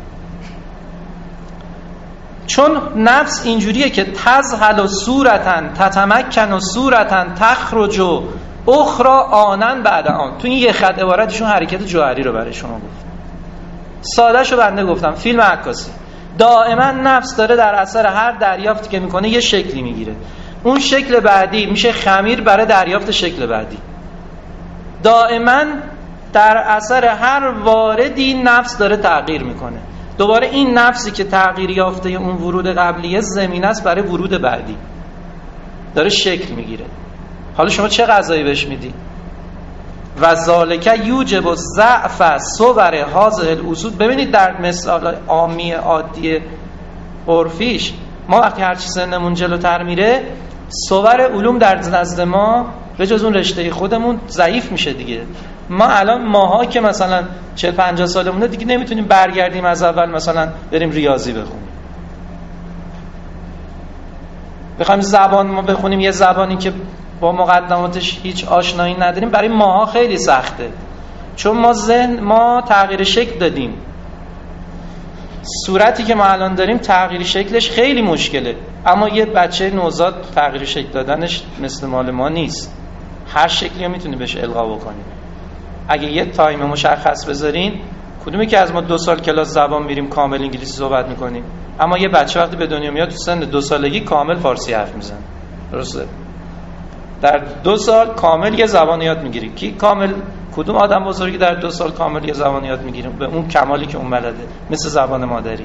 چون نفس اینجوریه که تزهل صورتن تتمکن صورتن تخرج اخرى آنن بعد آن. تو این یه خط عبارتشون حرکت جوهری رو برای شما گفت. ساده شو بنده گفتم فیلم عکاسی. دائما نفس داره در اثر هر دریافتی که میکنه یه شکلی میگیره، اون شکل بعدی میشه خمیر برای دریافت شکل بعدی. دائما در اثر هر واردی نفس داره تغییر میکنه. دوباره این نفسی که تغییر یافته اون ورود قبلیه زمینه است برای ورود بعدی، داره شکل میگیره. حالا شما چه غذایی بهش میدی؟ و ذالک یوجب ضعف صور هذه الاصول. ببینید در مثال عامی عادی عرفیش، ما وقتی هر چی سنمون جلوتر میره صور علوم در نزد ما به جز اون رشته خودمون ضعیف میشه دیگه. ما الان ماها که مثلا 40-50 سالمونه دیگه نمیتونیم برگردیم از اول مثلا بریم ریاضی بخونیم، بخوایم زبان ما بخونیم یه زبانی که با مقدماتش هیچ آشنایی نداریم، برای ماها خیلی سخته، چون ما تغییر شکل دادیم. صورتی که ما الان داریم تغییر شکلش خیلی مشکله، اما یه بچه نوزاد تغییر شکل دادنش مثل مال ما نیست، هر شکلی رو میتونی بهش القا بکنیم. اگه یه تایم مشخص بذارین، کدومی که از ما 2 سال کلاس زبان میریم کامل انگلیسی صحبت میکنیم، اما یه بچه وقتی به دنیا میاد تو سن 2 سالگی کامل فارسی حرف میزنه. درسته؟ در 2 سال کامل یه زبان یاد میگیری. کی کامل؟ کدوم آدم بزرگی در 2 سال کامل یه زبان یاد میگیره به اون کمالی که اون بلده، مثل زبان مادری؟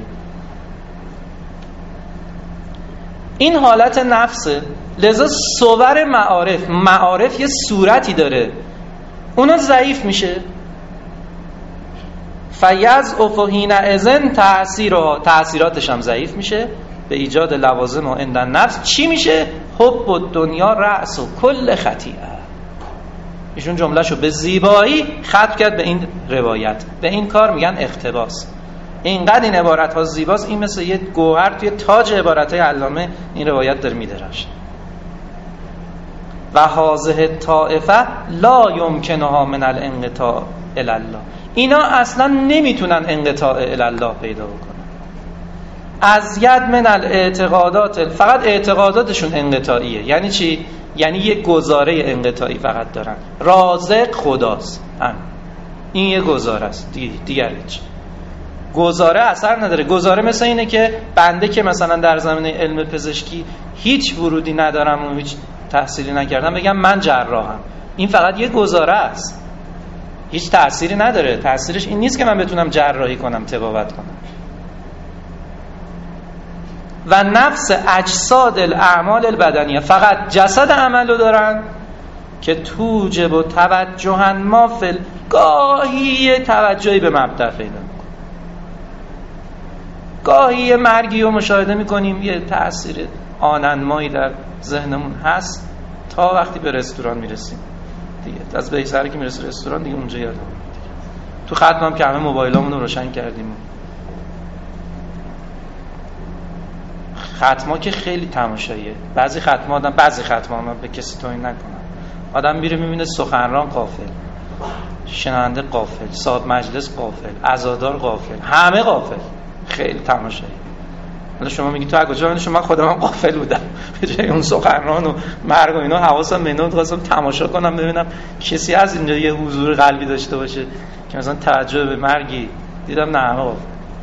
این حالت نفسه. لذا صور معارف یه صورتی داره، اونا ضعیف میشه. فیضعف حینئذ تأثیراتش هم ضعیف میشه به ایجاد لوازم و عندن نفس. چی میشه؟ حب الدنیا رأس و کل خطیئه. ایشون جملهشو به زیبایی ختم کرد به این روایت. به این کار میگن اقتباس. اینقدر این عبارت ها زیباست، این مثل یه گوهر توی تاج عبارت های علامه این روایت داره میدرخشه. و هذه طائفه لا یمکنها من الانقطاع الی الله. اینا اصلا نمیتونن انقطاع الی الله پیدا بکنن. از ید من الاعتقادات، فقط اعتقاداتشون انقطاعیه. یعنی چی؟ یعنی یه گزاره انقطاعی فقط دارن. رازق خداست، این یه گزاره است، دیگر هیچ گزاره اثر نداره. گزاره مثل اینه که بنده که مثلا در زمینه علم پزشکی هیچ ورودی ندارم و هیچ تحصیلی نکردم بگم من جراحم، این فقط یه گزاره است، هیچ تأثیری نداره. تأثیرش این نیست که من بتونم جراحی کنم، طبابت کنم. و نفس اجساد الاعمال البدنیه، فقط جسد عملو دارن که توجب و توجهن مافل، گاهی توجهی به مبدأ پیدا میکنه، گاهی یه مرگی رو مشاهده میکنیم، یه تأثیر آننمایی در ذهنمون هست تا وقتی به رستوران میرسیم دیگه. از بیسره که میرسه رستوران دیگه اونجا یادم میاد. تو ختم هم که همه موبایلامون رو روشن کردیم. ختما که خیلی تماشاییه. بعضی ختما من به کسی توهین نکنم، آدم میره میبینه سخنران غافل، شنونده غافل، صاحب مجلس غافل، عزادار غافل، همه غافل، خیلی تماشایی. حالا شما میگی تو کجا؟ من شما خودم هم غافل بودم، به جای اون سخنران و مرگ و اینا حواسم به اینا خواستم تماشا کنم ببینم کسی از اینجا یه حضور قلبی داشته باشه که مثلا توجه به مرگی. دیدم نه، همه غافل.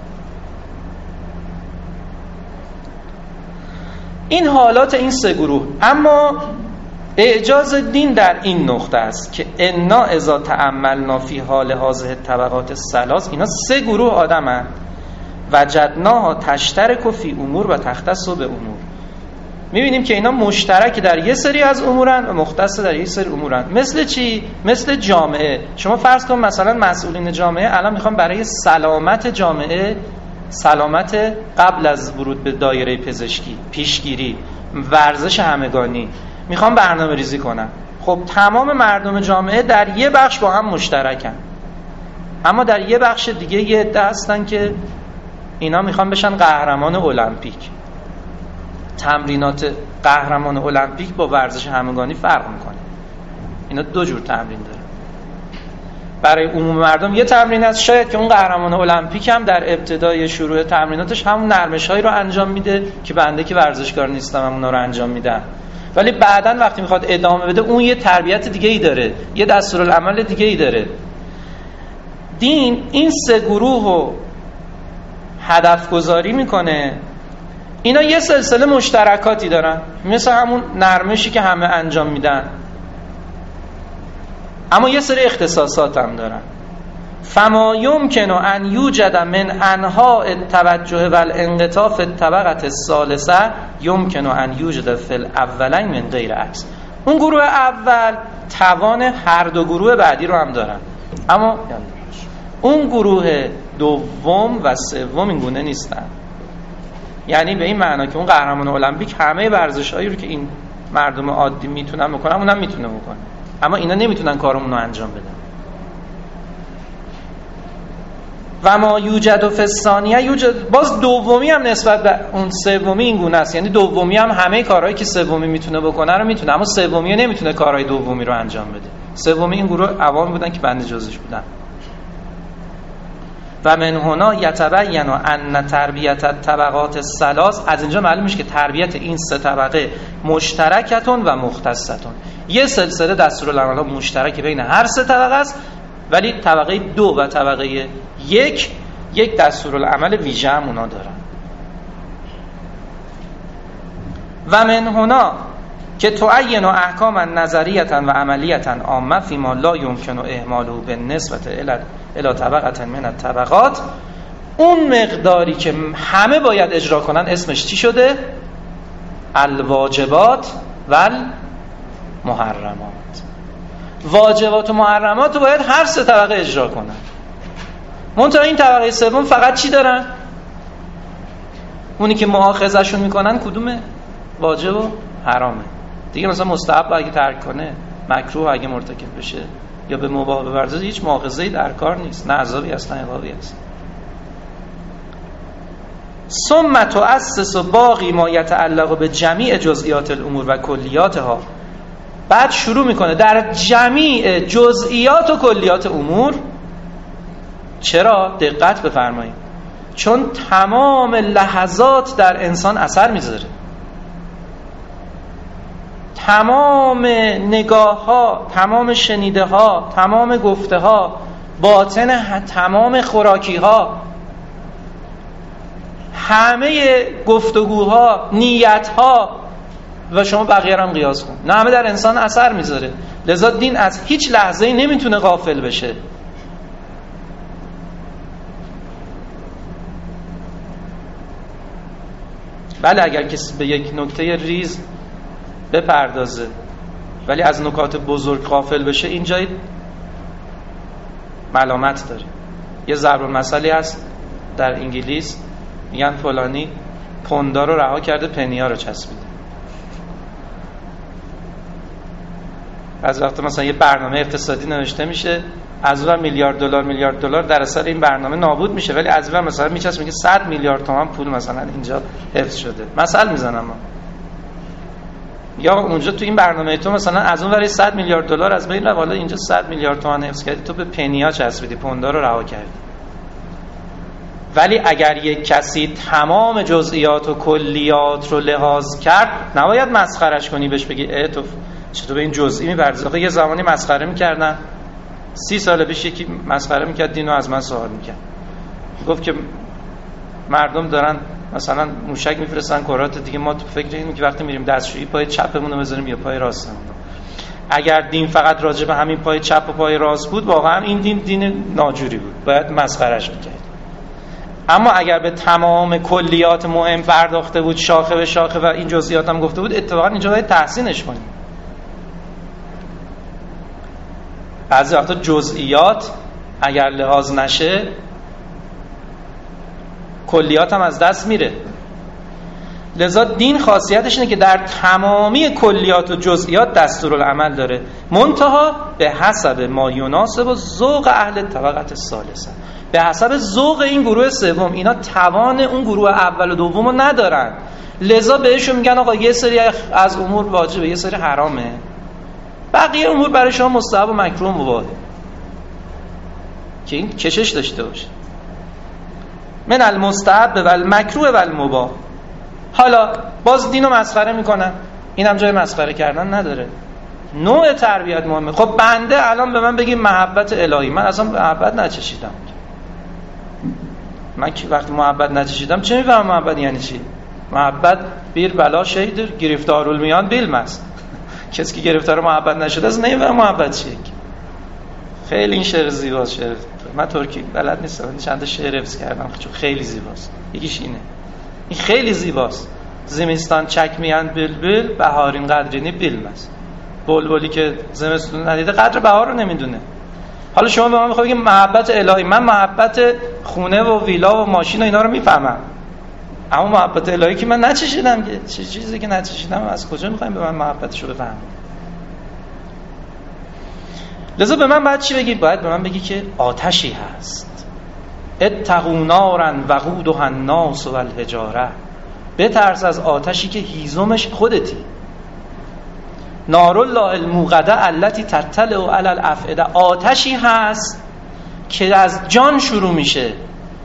این حالات این سه گروه. اما اعجاز دین در این نقطه است که انا اذا تأملنا فی حال هذه طبقات الثلاث، اینا سه گروه آدمن، وجدناها تشترک فی امور و تختص به امور. میبینیم که اینا مشترک در یه سری از امورن و مختص در یه سری امورن. مثل چی؟ مثل جامعه. شما فرض کن مثلا مسئولین جامعه الان میخوان برای سلامت جامعه، سلامت قبل از ورود به دایره پزشکی، پیشگیری، ورزش همگانی، میخوان برنامه ریزی کنن. خب تمام مردم جامعه در یه بخش با هم مشترکن، اما در یه بخش دیگه یه عده هستن که اینا میخوان بشن قهرمان المپیک. تمرینات قهرمان المپیک با ورزش همگانی فرق میکنه. اینا دو جور تمرین داره. برای عموم مردم یه تمرین است، شاید که اون قهرمان المپیک هم در ابتدای شروع تمریناتش همون نرمش‌هایی رو انجام میده که بنده که ورزشکار نیستم هم اونا رو انجام میدم، ولی بعداً وقتی میخواد ادامه بده اون یه تربیت دیگه‌ای داره، یه دستورالعمل دیگه‌ای داره. دین این سه گروه رو هدف گذاری میکنه. اینا یه سلسله مشترکاتی دارن، مثل همون نرمشی که همه انجام میدن، اما یه سری اختصاصات هم دارن. فما یمکن ان یوجد من انواع التوجه والانقطاع فی الطبقه الثالثه یمکن ان یوجد فی الاولین من غیر عکس. اون گروه اول توان هر دو گروه بعدی رو هم دارن، اما اون گروه دوم و سوم این گونه نیستن. یعنی به این معنا که اون قهرمان المپیک همه ورزش‌هایی رو که این مردم عادی میتونن بکنن اونم میتونه بکنه، اما اینا نمیتونن کارمون رو انجام بدن. و ما یوجد و فستانیه یوجد، باز دومی هم نسبت به اون سومی این گونه است. یعنی دومی هم همه کارهایی که سومی میتونه بکنه رو میتونه، اما سومی نمیتونه کارهای دومی رو انجام بده. سومی این گروه عوامی بودن که بنده جزش بودن. و من هنا یتبین ان تربیت الطبقات الثلاث، از اینجا معلوم میشه که تربیت این سه طبقه مشترکتون و مختصتون، یه سلسله دستورالعمل مشترک بین هر سه طبقه است، ولی طبقه 2 و طبقه 1 دستورالعمل ویژه هم اونا دارن. و من هنا که تعین احکام نظریتا و عملیتا عامه فیما لا یمکن اهماله بالنسبه الی طبقه من الطبقات، اون مقداری که همه باید اجرا کنن اسمش چی شده؟ الواجبات و المحرمات. واجبات و محرمات رو باید هر سه طبقه اجرا کنن. منتها این طبقه سوم فقط چی دارن؟ اونی که مؤاخذه‌شون میکنن کدومه؟ واجب و حرامه. دیگه مثلا مستحب اگه ترک کنه، مکروه اگه مرتکب بشه یا به مباح بورزه، هیچ مؤاخذه‌ای در کار نیست، نه عذابی هست نه عقابی هست. ثم تؤسس باقی ما یتعلق به جمیع جزئیات الامور و کلیاتها، بعد شروع میکنه در جمیع جزئیات و کلیات امور. چرا؟ دقت بفرمایید، چون تمام لحظات در انسان اثر میذاره. تمام نگاه ها، تمام شنیده ها، تمام گفته ها، باطن تمام خوراکی ها، همه گفتگوها، نیت ها، و شما بقیه هم قیاس کن، نه همه در انسان اثر میذاره. لذا دین از هیچ لحظه‌ای نمیتونه غافل بشه. بله اگر کسی به یک نکته ریز بپردازه ولی از نکات بزرگ غافل بشه، این جای ملامت داره. یه ضرب المثلی هست در انگلیس، میگن فلانی پوندا رو رها کرده، پنیا رو چسبیده. از وقت مثلا یه برنامه اقتصادی نوشته میشه، از اون میلیارد دلار در اثر این برنامه نابود میشه، ولی از اون مثلا میچسبه میگه 100 میلیارد تومان پول مثلا اینجا حفظ شده. مثال میزنم یا اونجا تو این برنامه تو مثلا از اون ور 100 میلیارد دلار از بین رفت، حالا اینجا 100 میلیارد تومان حفظ کردی، تو به پنیا چسبیدی، پوندا رو رها کردی. ولی اگر یک کسی تمام جزئیات و کلیات رو لحاظ کرد، نباید مسخرش کنی، بهش بگی تو چطور به این جزئی می‌پردازی؟ آخه یه زمانی مسخره می‌کردن، 30 سال پیش یکی مسخره می‌کرد دینو از من سوال می‌کرد، گفت که مردم دارن مثلا موشک میفرستن کرات دیگه، ما تو فکر اینیم که وقتی میریم دستشویی پای چپمون رو بذاریم یا پای راستمون. اگر دین فقط راجع به همین پای چپ و پای راست بود، واقعا این دین ناجوری بود، باید مسخرهش می‌کرد. اما اگر به تمام کلیات مهم پرداخته بود، شاخه به شاخه، و این جزئیات هم گفته بود، اتفاقا اینجا باید تحسینش کنیم. بعضی وقتا جزئیات اگر لحاظ نشه، کلیات هم از دست میره. لذا دین خاصیتش اینه که در تمامی کلیات و جزئیات دستورالعمل داره، منتها به حسب ما یناسب و ذوق اهل طبقه الثالثه، به حسب ذوق این گروه سوم. اینا توان اون گروه اول و دوم رو ندارن، لذا بهشون میگن آقا یه سری از امور واجبه، یه سری حرامه، بقیه امور برای شما مستحب و مکروه و مباحه، که این کشش داشته باشه. من المستحب و المکروه و المباح. حالا باز دینو مسخره میکنن، اینم جای مسخره کردن نداره. نوع تربیت مهمه. خب بنده الان به من بگیم محبت الهی، من اصلا محبت نچشیدم. من که وقتی محبت نچشیدم چه میفهمم محبت یعنی چی؟ محبت بیر بلا شیدر گرفتارالمیان بیلمست. کسی که گرفتار محبت نشده از نمیفهمه محبت چیه. خیلی این شعر زیباست. شعر من ترکی بلد نیستم، چند تا شعر حفظ کردم چون خیلی زیباست. یکیش اینه، این خیلی زیباست. زمستان چک میان بلبل، بهارین قدرینی بیلمست. بلبلی که زمستون ندیده قدر بهار رو نمیدونه. حالا شما به من میخوای بگید محبت الهی، من محبت خونه و ویلا و ماشین و اینا رو میفهمم، اما محبت الهی که من نچشیدم، که چه چیزی که نچشیدم از کجا میخوایم به من محبتشو بفهمم؟ لذا به من باید چی بگی؟ باید به من بگی که آتشی هست، اتقوا نارا وقودها الناس والحجاره، بترس از آتشی که هیزمش خودتی. نار الله الموقده التي تطلع علی الافئده، آتشی هست که از جان شروع میشه.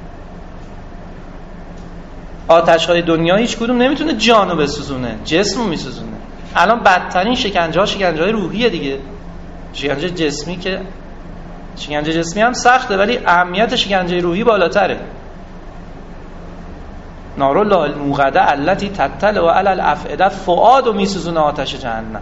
آتش‌های دنیا هیچ کدوم نمیتونه جانو بسوزونه، جسمو میسوزونه. الان بدترین شکنجه ها شکنجه‌های روحیه دیگه. شکنجه جسمی که شکنجه جسمی هم سخته، ولی اهمیت شکنجه روحی بالاتره. نار الله الموقده التي تطلع علی الافئده، فؤادو میسوزونه آتش جهنم.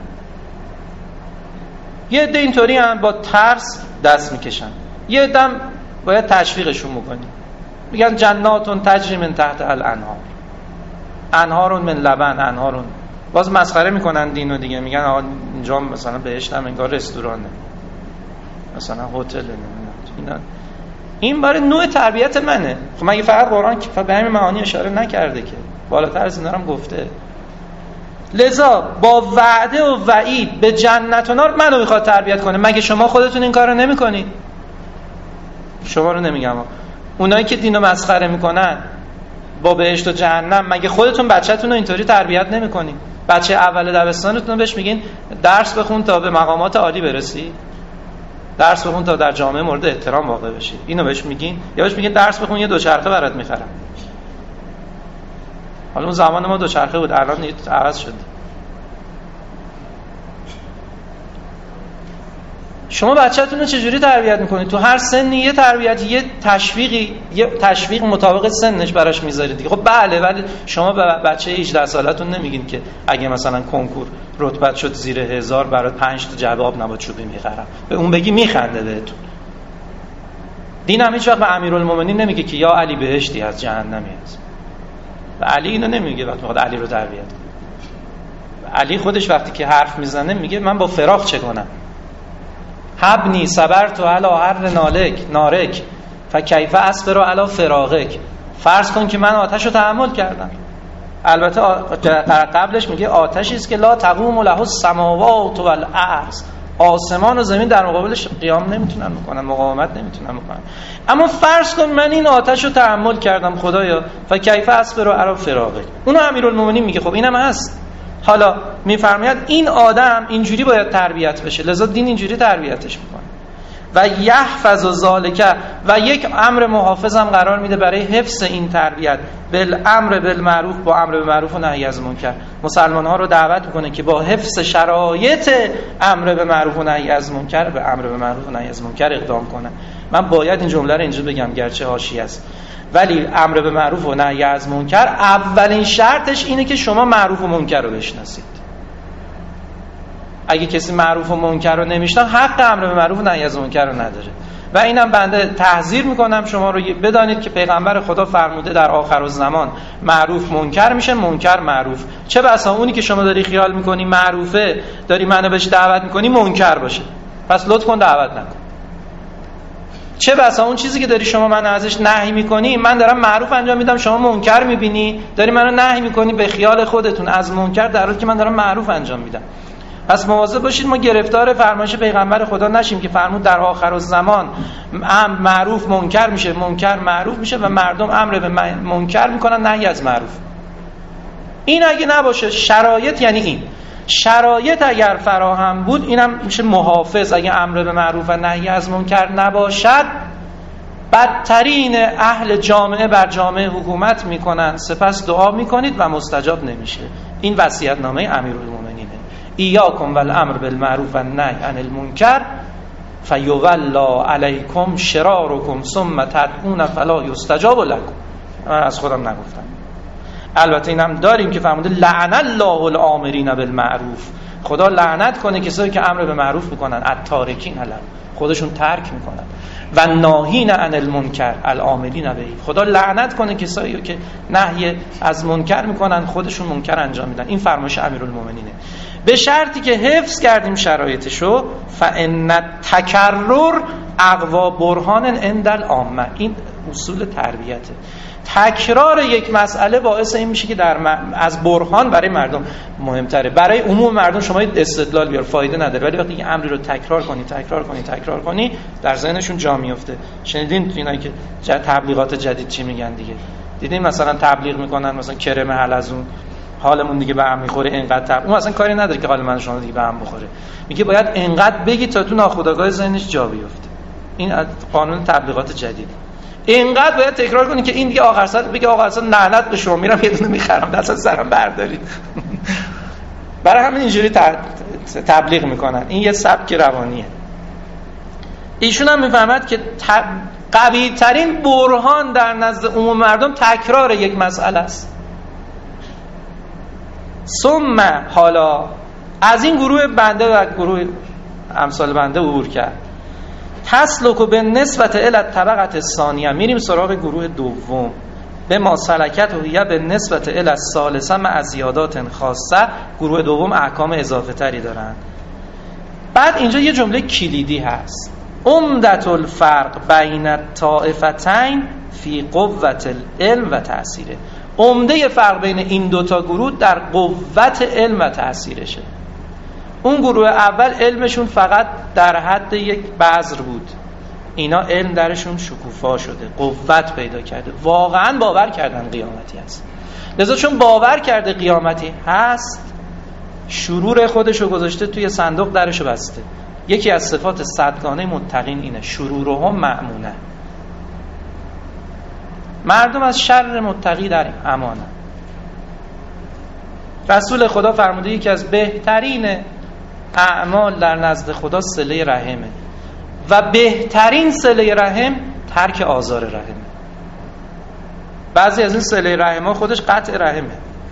یه عده اینطوری هم با ترس دست میکشن، یه عده باید تشویقشون بکنی، میگن جناتون تجری من تحت الانهار، انهارون من لبن، انهارون. باز مسخره میکنن دینو دیگه، میگن آقا اینجا مثلا بهشت هم انگار رستورانه، مثلا هتل. این برای نوع تربیت منه. خب مگه فقط قرآن که به همین معانی اشاره نکرده که؟ بالاتر از اینا هم گفته. لذا با وعده و وعید به جنت و نار منو میخواد تربیت کنه. مگه شما خودتون این کارو نمیکنید؟ شما رو نمیگم، اونایی که دینو مسخره میکنن با بهشت و جهنم، مگه خودتون بچه‌تون رو اینطوری تربیت نمیکنید؟ بچه اول دبستانتون بهش میگین درس بخون تا به مقامات عالی برسی، درس بخون تا در جامعه مورد احترام واقع بشی، اینو بهش میگین؟ یا بهش میگین درس بخون یه دوچرخه برات میخرم؟ حالا اون زمان ما دوچرخه بود، الان عوض شد. شما بچه‌تون رو چجوری تربیت میکنید؟ تو هر سنی یه تربیتی، یه تشویق مطابق سنش براش میذارید دیگه. خب بله، ولی شما به بچه 18 سالتون نمیگین که اگه مثلا کنکور رتبت شد زیر 1000 برات 5 تا جعبه آب نبات چوبی میخرم، به اون بگی میخنده بهتون. دین هم هیچ وقت به امیرالمومنین نمیگه که یا علی بهشتی از جهنمی هست. علی اینو نمیگه وقتی میخواد علی رو تربیت کنه. علی خودش وقتی که حرف میزنه میگه من با فراق چه کنم؟ حبنی صبرت علی حر نارک فکیف اصبر علی فراقک، فرض کن که من آتش رو تحمل کردم. البته قبلش میگه آتشی است که لا تقوم له السماوات والارض، آسمان و زمین در مقابلش قیام نمیتونن بکنن، مقاومت نمیتونن بکنن. اما فرض کن من این آتش رو تحمل کردم خدایا، فکیف اصبر علی فراقک. اونو امیرالمومنین میگه. خب اینم هست. حالا میفرماید این آدم اینجوری باید تربیت بشه، لذا دین اینجوری تربیتش میکنه. و یحفظ ذالک، و یک امر محافظ هم قرار میده برای حفظ این تربیت، بالامر بالمعروف، با امر بالمعروف و نهی از منکر. مسلمان ها رو دعوت میکنه که با حفظ شرایط امر بالمعروف و نهی از منکر به امر بالمعروف و نهی از منکر اقدام کنه. من باید این جمله رو اینجا بگم گرچه حاشیه است، ولی امر به معروف و نهی از منکر اولین شرطش اینه که شما معروف و منکر رو بشناسید. اگه کسی معروف و منکر رو نمیشناسه، حق امر به معروف و نهی از منکر رو نداره. و اینم بنده تحذیر میکنم شما رو بدانید که پیغمبر خدا فرموده در آخرالزمان معروف منکر میشه، منکر معروف. چه بسا اونی که شما داری خیال میکنی معروفه، داری منو بهش دعوت میکنی، منکر باشه. پس لطف کن دعوت نکن. چه بسا اون چیزی که داری شما منو ازش نهی میکنی، من دارم معروف انجام میدم، شما منکر میبینی، داری منو نهی میکنی به خیال خودتون از منکر، در حالی که من دارم معروف انجام میدم. پس مواظب باشید ما گرفتار فرمایش پیغمبر خدا نشیم که فرمود در آخرالزمان معروف منکر میشه، منکر معروف میشه و مردم امر به منکر میکنن، نهی از معروف. این اگه نباشه، شرایط یعنی این شرایط اگر فراهم بود، اینم میشه محافظ. اگه امر به معروف و نهی از منکر نباشد، بدترین اهل جامعه بر جامعه حکومت میکنن، سپس دعا میکنید و مستجاب نمیشه. این وصیت‌نامه امیرالمومنینه. ایاکم والامر بالمعروف و نهی عن المنکر فیولا علیکم شرارکم ثم تدعون فلا یستجاب لکم. من از خودم نگفتم. البته اینم داریم که فرموده لعن الله الامرین بالمعروف، خدا لعنت کنه کسایی که امر به معروف میکنن، التارکین علم، خودشون ترک میکنن، و ناهین عن المنکر العاملین به. خدا لعنت کنه کسایی که نهی از منکر میکنن، خودشون منکر انجام میدن. این فرمایش امیرالمومنینه. به شرطی که حفظ کردیم شرایطشو، فان تکرر اقوا برهان عند العامه. این اصول تربیته. تکرار یک مسئله باعث این میشه که از برهان برای مردم مهمتره. برای عموم مردم شما استدلال بیار فایده نداره، ولی وقتی این امری رو تکرار کنی در ذهنشون جا میفته. شنیدین اینایی که تبلیغات جدید چی میگن دیگه؟ دیدین مثلا تبلیغ میکنن مثلا کرم حلزون، حالمون دیگه به هم میخوره اینقدر اون اصلا کاری نداره که حال من شما دیگه به هم بخوره، میگه باید اینقدر بگی تا تو ناخودآگاه ذهنش جا بیفته. این قانون تبلیغات جدید. اینقدر باید تکرار کنی که این دیگه آخر سر بگه آقا اصلا لعنت به شما، میرم یه دونه میخرم دست از سرم بردارید. برای همین اینجوری تبلیغ میکنن. این یه سبک روانیه. ایشون هم میفهمد که قوی ترین برهان در نزد عموم مردم تکرار یک مسئله است. ثم حالا از این گروه بنده و گروه امثال بنده عبور کرد. تسلک به نسبت الی الطبقه الثانیه، میریم سراغ گروه دوم. به ما سلکت و هی به نسبت الی الثالثه مع زیادات خاصه. گروه دوم احکام اضافه تری دارن. بعد اینجا یه جمله کلیدی هست: عمدة الفرق بین الطائفتین فی قوت العلم و تأثیره. عمده فرق بین این دوتا گروه در قوت علم و تأثیرشه. اون گروه اول علمشون فقط در حد یک بذر بود، اینا علم درشون شکوفا شده، قوت پیدا کرده، واقعا باور کردن قیامتی هست. لذا چون باور کرده قیامتی هست، شرور خودشو گذاشته توی صندوق، درشو بسته. یکی از صفات صدگانه متقین اینه: شرورهم مأمونه. مردم از شر متقی در امانه. رسول خدا فرموده یکی از بهترین اعمال در نزد خدا صله رحمه و بهترین صله رحم ترک آزار رحمه. بعضی از این صله رحم ها خودش قطع رحمه.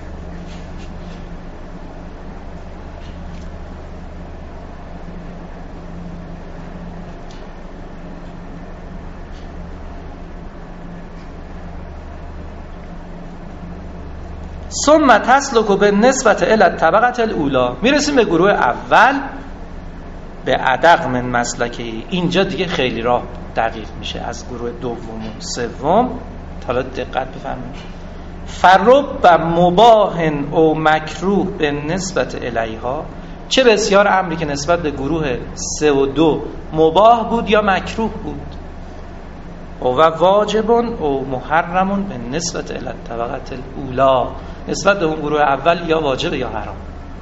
ثم تسلک به نسبت الی الطبقه الاولی. میرسیم به گروه اول، به ادق من مسلکی. اینجا دیگه خیلی راه دقیق میشه از گروه دوم و سوم. حالا دقت بفرمایید. فرب مباح او مکروه به نسبت الیها. چه بسیار امری که نسبت به گروه 3 و 2 مباح بود یا مکروه بود، و واجب او محرم به نسبت الی الطبقه الاولی. نسبت به اون گروه اول یا واجب یا حرام.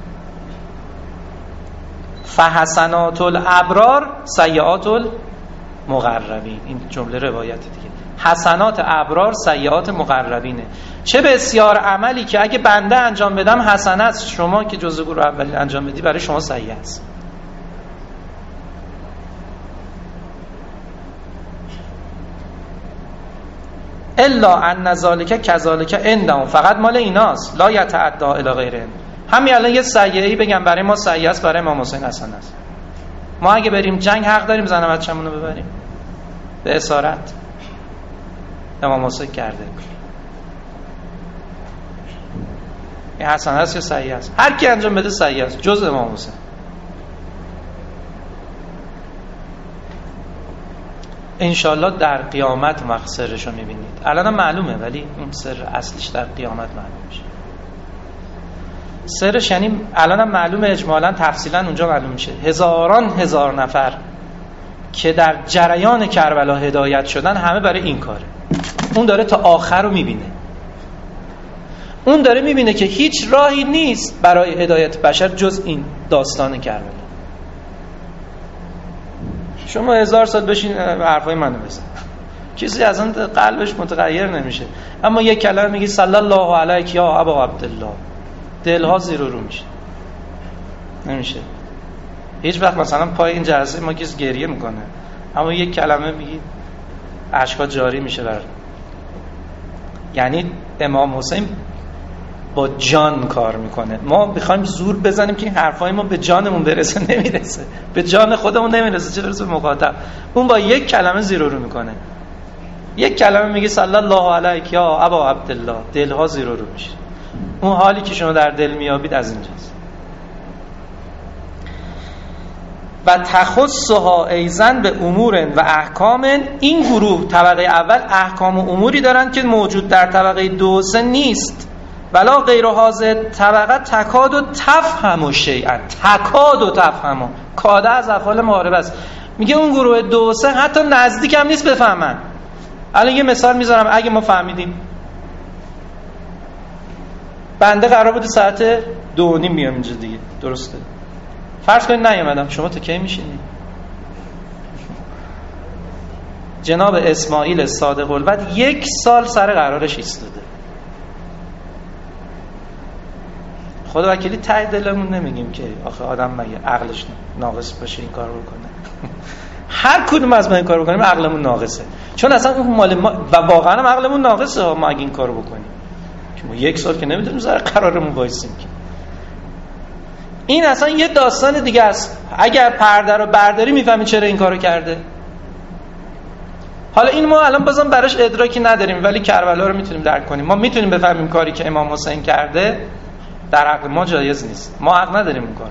فحسنات الابرار سیئات المقربین. این جمله روایت دیگه. حسنات ابرار سیئات مقربینه. چه بسیار عملی که اگه بنده انجام بدم حسنه است، شما که جزء گروه اولی انجام بدی برای شما سیئه است. الا ان ذالک کذالک عندهم. فقط مال ایناست. لا یتعدى الی غیرهم. همین الان یه سیئه‌ای بگم برای ما سیئه است، برای امام حسین حسن است. ما اگه بریم جنگ حق داریم زن بچه‌مون رو ببریم به اسارت. امام حسین کرده. این حسن است یا سیئه است؟ هر کی انجام بده سیئه است جز امام حسین. انشالله در قیامت مخسرش رو میبینید. الان هم معلومه ولی اون سر اصلیش در قیامت معلوم میشه. سرش یعنی الان هم معلومه، اجمالا تفصیلا اونجا معلوم میشه. هزار نفر که در جریان کربلا هدایت شدن همه برای این کاره. اون داره تا آخر رو میبینه. اون داره میبینه که هیچ راهی نیست برای هدایت بشر جز این داستان کربلا. شما 1000 سال بشین حرفای منو بزن، کسی از اون قلبش متغیر نمیشه. اما یک کلمه میگی صلی الله علیک یا ابا عبدالله، دلها زیر و رو میشه. نمیشه هیچ وقت. مثلا پای این جلسه ما کسی گریه میکنه، اما یک کلمه میگی اشکا جاری میشه بر. یعنی امام حسین با جان کار میکنه. ما میخوایم زور بزنیم که این حرفای ما به جانمون برسه، نمیرسه. به جان خودمون نمیرسه، چه برسه به مخاطب. اون با یک کلمه زیرو رو میکنه. یک کلمه میگه صلی الله علیک یا ابا عبدالله، دلها زیرو رو میشه. اون حالی که شما در دل میابید از اینجاست. و تخصها ایزن به امور و احکام. این گروه طبقه اول احکام و اموری دارن که موجود در طبقه 2 و 3 نیست. ولا غیر حاضر طبقه تکاد و تفهم شیئا. تکاد و تفهم، کاده از افعال معارب است. میگه اون گروه 2 و 3 حتی نزدیک هم نیست بفهمن. الان یه مثال میذارم. اگه ما فهمیدیم بنده قرار بود ساعت 2:30 بیام اینجا دیگه، درسته؟ فرض کنید نیومدم، شما تا کی میشینید؟ جناب اسماعیل صادق الوعد 1 سال سر قرارش ایستاده. خدا وکیلی ته دلمون نمیگیم که آخه آدم مگه عقلش ناقص باشه این کارو بکنه. هر کدوم از ما این کارو بکنیم عقلمون ناقصه، چون اصلا اون مال ما و واقعا هم عقلمون ناقصه. ما اگه این کارو بکنیم که ما 1 سال که نمیدونیم سر قرارمون وایسیم که. این اصلا یه داستان دیگه است. اگر پرده رو برداری میفهمی چرا این کارو کرده. حالا این ما الان بازم براش ادراکی نداریم، ولی کربلا رو میتونیم درک کنیم. ما میتونیم بفهمیم کاری که امام حسین کرده در عقل ما جایز نیست. ما حق نداریم اون کارو.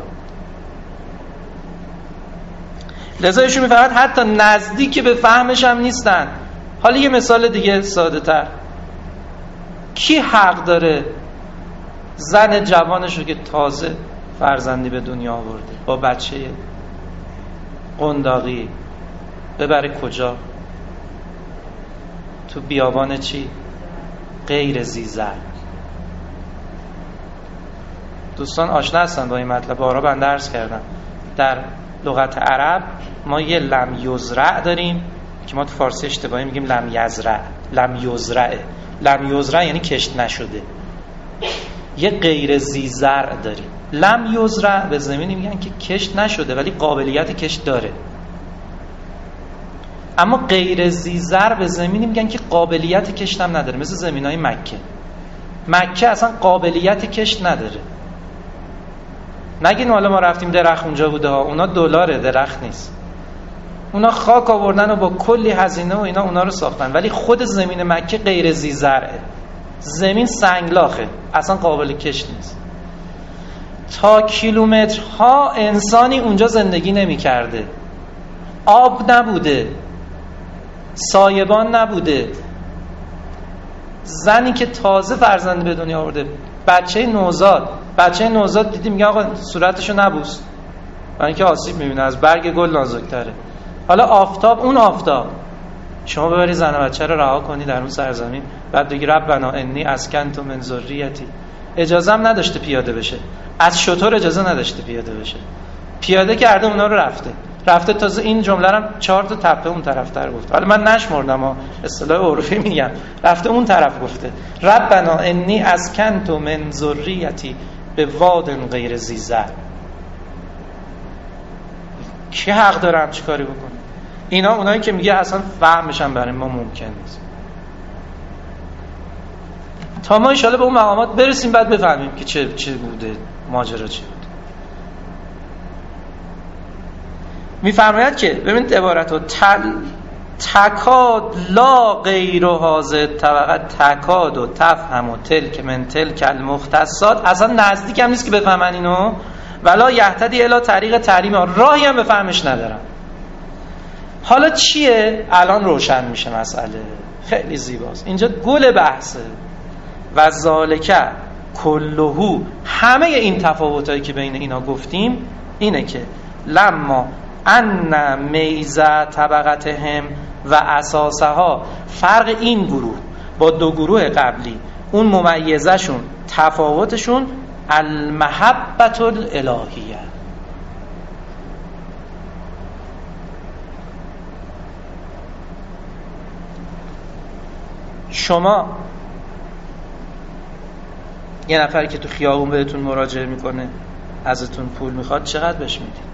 لذا ایشون میفهمد حتی نزدیک به فهمش هم نیستن. حالا یه مثال دیگه ساده تر. کی حق داره زن جوانشو که تازه فرزندی به دنیا آورده با بچه قنداقی ببره کجا؟ تو بیابان چی؟ غیر ذی. دوستان آشنا هستن با این مطلب. بارها بنده عرض کردم در لغت عرب ما یه لم یزرع داریم که ما تو فارسی اشتباهی میگیم لم یزرع. لم یزرع، لم یزرع یعنی کشت نشده. یه غیر ذی زرع داریم. لم یزرع به زمینی میگن که کشت نشده ولی قابلیت کشت داره. اما غیر ذی زرع به زمینی میگن که قابلیت کشت هم نداره. مثل زمینای مکه. مکه اصلا قابلیت کشت نداره. نگین حالا ما رفتیم درخت اونجا بوده ها، اونا دلاره، درخت نیست. اونا خاک آوردن و با کلی هزینه و اینا اونا رو ساختن، ولی خود زمین مکه غیر ذی زرعه. زمین سنگلاخه، اصلا قابل کشت نیست. تا کیلومترها انسانی اونجا زندگی نمی کرده. آب نبوده، سایبان نبوده. زنی که تازه فرزند به دنیا آورده، بچه نوزاد دیدی میگه آقا صورتشو نبوس، برای اینکه آسیب میبینه، از برگ گل نازک‌تره. حالا آفتاب، اون آفتاب شما ببری زن و بچه رو رها کنی در اون سرزمین، بعد بگی ربنا انی اسکنت من ذریتی. اجازه هم نداشته پیاده بشه، از شتر اجازه نداشته پیاده بشه، پیاده کرده اونا رو رفته تازه این جمله رو 4 تا تپه اون طرفتر گفت. حالا من نشمردم، اصطلاح عرفی میگم، رفته اون طرف گفته ربنا انی اسکنت من ذریتی به واد غیر ذی زرع. کی حق داره همچین کاری بکنه؟ اینا اونایی که میگه اصلا فهمش هم برای ما ممکن نیست. تا ما انشالله به اون مقامات برسیم بعد بفهمیم که چه بوده، ماجرا چی بود. میفرماید که ببینید عبارتو تکاد لا غیر حاضر طبقه تکاد و تفهم و تلک من تلک المختصات. اصلا نزدیک هم نیست که بفهمن اینو. ولا یهتدی الی طریق تحریم، راهی هم بفهمش ندارم. حالا چیه؟ الان روشن میشه مسئله. خیلی زیباست. اینجا گل بحثه. و ذالک کلهو، همه این تفاوتایی که بین اینا گفتیم اینه که لما ان میزه طبقتهم و اساسها، فرق این گروه با 2 گروه قبلی، اون ممیزه شون، تفاوتشون المحبت الالهیه. شما یه نفری که تو خیابون بهتون مراجعه میکنه، ازتون پول میخواد، چقدر بهش میدید؟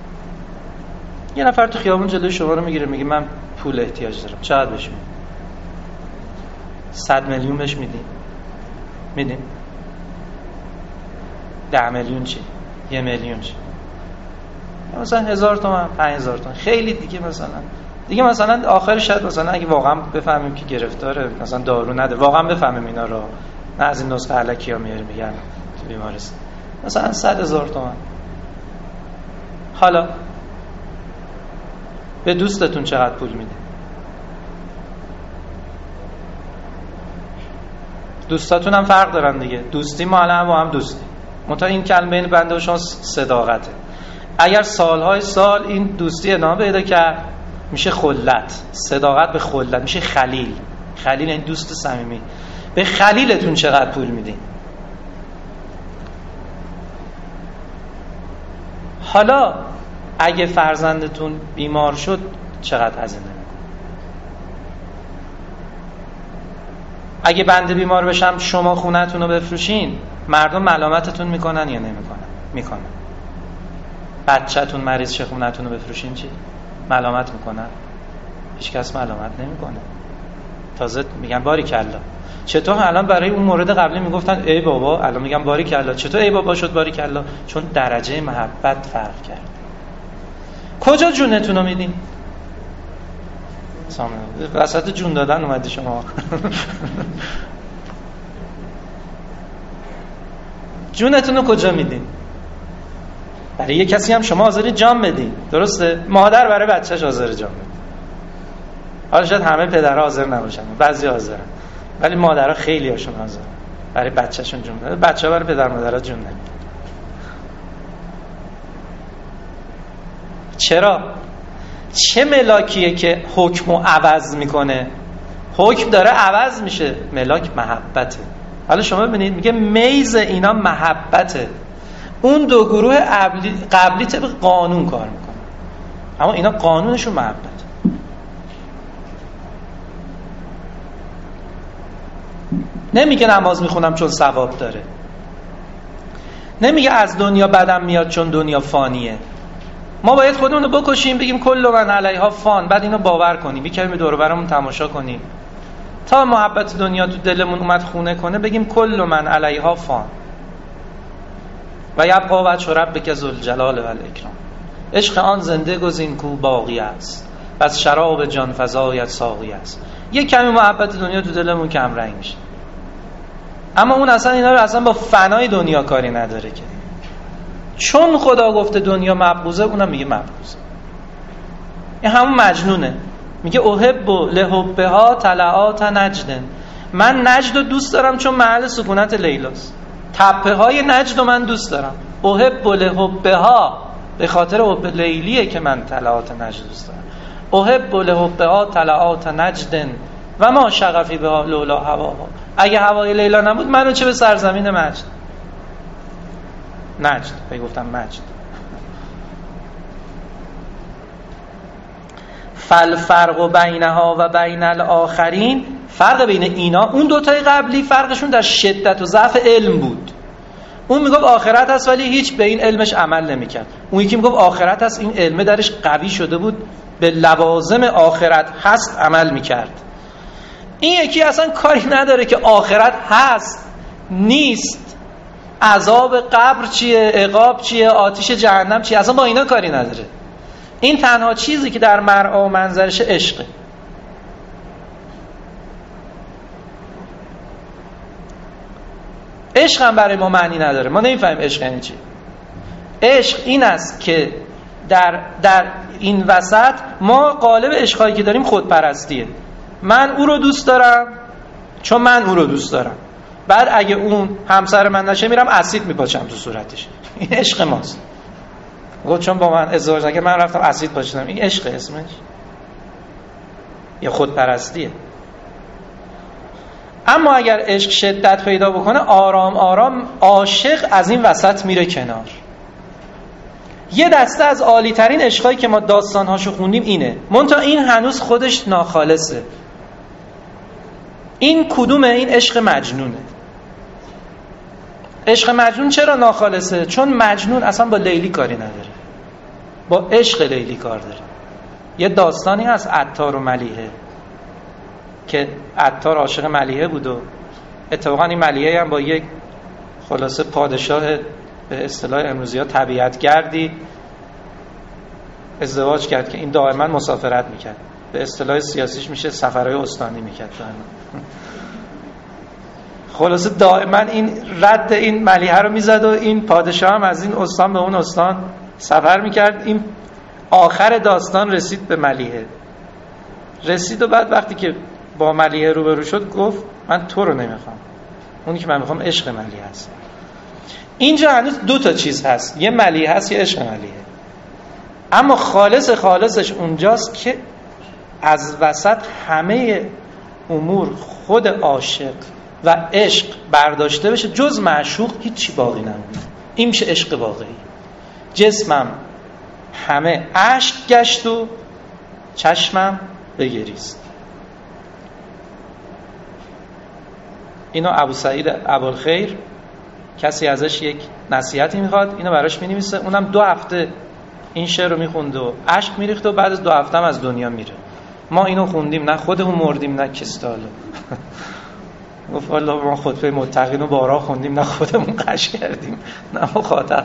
یه نفر تو خیابون جلوی شما رو میگیره میگه من پول احتیاج دارم، چقدر بهش میدید؟ 100 میلیون بهش میدیم 10 میلیون چی؟ 1 میلیون چی؟ مثلا 1000 تومان 5000 تومان خیلی دیگه مثلا آخر شاید مثلا اگه واقعا بفهمیم که گرفتاره مثلا دارو نده واقعا بفهمیم اینا رو، نه از این نسخه الکیا میاره میگن تو بیمارستان مثلا 100,000 تومان. حالا به دوستتون چقدر پول میده؟ دوستاتون هم فرق دارن دیگه. دوستی ما الان با هم دوستی، منتها این کلمه بین بنده و شما صداقته. اگر سالهای سال این دوستی ادامه پیدا کرد میشه خلت. صداقت به خلت میشه خلیل. خلیل این دوست صمیمی. به خلیلتون چقدر پول میدین؟ حالا اگه فرزندتون بیمار شد چقدر هزینه میکنه؟ اگه بنده بیمار بشم شما خونه‌تون رو بفروشین مردم ملامتتون میکنن یا نمیکنن؟ میکنن. بچه‌تون مریض شه خونه‌تون رو بفروشین چی؟ ملامت میکنن؟ هیچ کس ملامت نمیکنه. تازه میگن باریکلا. چطور الان برای اون مورد قبلی میگفتن ای بابا، الان میگن باریکلا. چطور ای بابا شد باریکلا؟ چون درجه محبت فرق کرد. کجا جونتون رو میدین؟ وسط جون دادن اومدی شما. جونتون رو کجا میدین؟ برای یه کسی هم شما حاضری جان بدین، درسته؟ مادر برای بچهش حاضر جان بده. حالا شاید همه پدرها حاضر نباشن، بعضی حاضرن، ولی مادرها خیلی هاشون حاضرن برای بچهشون جون بده. بچه‌ها برای پدر مادرها جون نمیدن. چرا؟ چه ملاکیه که حکمو عوض میکنه؟ حکم داره عوض میشه، ملاک محبته. حالا شما ببینید میگه میز اینا محبته. اون دو گروه قبلی طبق قانون کار میکنه، اما اینا قانونشون محبت. نمیگه نماز میخونم چون ثواب داره، نمیگه از دنیا بدم میاد چون دنیا فانیه. ما باید خودمون رو بکشیم بگیم کل من علیها فان، بعد اینو باور کنیم، بیکریم دور و برمون تماشا کنیم تا محبت دنیا تو دلمون اومد خونه کنه بگیم کل من علیها فان و یبقا وجه ربک ذوالجلال و الاکرام. عشق آن زنده گزین کو باقی است، پس شراب جان فزایت ساقی است. یک کمی محبت دنیا تو دلمون کم رنگ میشه، اما اون اصلا اینا رو اصلا با فنای دنیا کاری نداره که چون خدا گفته دنیا مبغوضه، اونم میگه مبغوضه. این همون مجنونه، میگه احب لحبها طلعات نجد. من نجد رو دوست دارم چون محل سکونت لیلاست. تپه های نجد رو من دوست دارم. احب لحبها، به خاطر حب لیلیه که من طلعات نجد دوست دارم. احب لحبها طلعات نجد و ما شغفی بها لولا هواها. اگه هوای لیلا نبود منو چه به سرزمین مجد. نجد گفتم مجد. فالفرق بینها و بین الاخرین، فرق بین اینا اون دوتای قبلی فرقشون در شدت و ضعف علم بود. اون میگفت آخرت هست ولی هیچ به این علمش عمل نمیکرد. اون یکی میگفت آخرت هست، این علم درش قوی شده بود، به لوازم آخرت هست عمل میکرد. این یکی اصلا کاری نداره که آخرت هست نیست، عذاب قبر چیه، عقاب چیه، آتش جهنم چیه، اصلا با اینا کاری نداره. این تنها چیزی که در مرعا و منظرش عشقه. عشق هم برای ما معنی نداره، ما نمیفهمیم عشق یعنی چی. عشق این است که در این وسط ما قالب عشقایی که داریم خودپرستیه. من او رو دوست دارم چون من او رو دوست دارم، بعد اگه اون همسر من نشه میرم اسید میپاچم تو صورتش. این عشق ماست. گفت چون با من ازدواج نکرد من رفتم اسید پاشیدم. این عشق اسمش یا خودپرستیه. اما اگر عشق شدت پیدا بکنه آرام آرام عاشق از این وسط میره کنار. یه دسته از عالی ترین عشقایی که ما داستانهاشو خوندیم اینه، منتها این هنوز خودش ناخالصه. این کدومه؟ این عشق مجنونه. عشق مجنون چرا ناخالصه؟ چون مجنون اصلا با لیلی کاری نداره، با عشق لیلی کار داره. یه داستانی هست عطار و ملیحه که عطار عاشق ملیحه بود و اتفاقا این ملیحه هم با یک خلاصه پادشاه به اصطلاح امروزی‌ها طبیعتگردی ازدواج کرد که این دائما مسافرت میکرد، به اصطلاح سیاسیش میشه سفرهای استانی میکرد دائما. خلاصه دائما این رد این ملیحه رو میزد و این پادشاه هم از این استان به اون استان سفر میکرد. این آخر داستان رسید به ملیحه، رسید و بعد وقتی که با ملیحه روبرو شد گفت من تو رو نمیخوام، اونی که من میخوام عشق ملیحه است. اینجا هنوز دو تا چیز هست، یه ملیحه هست، یه عشق ملیحه. اما خالصش اونجاست که از وسط همه امور خود عاشق و عشق برداشته بشه، جز معشوق هیچی باقی نمونه. این میشه عشق واقعی. جسمم همه اشک گشت و چشمم بگریست. اینو ابو سعید ابوالخیر کسی ازش یک نصیحتی میخواد، اینو براش مینویسه. اونم 2 هفته این شعر رو میخوند و اشک میریخت و بعد از 2 هفته هم از دنیا میره. ما اینو خوندیم، نه خودمون مردیم نه کسی حالا گفت والله ما خطبه متقین رو بارها خوندیم، نه خودمون قش کردیم نه مخاطب.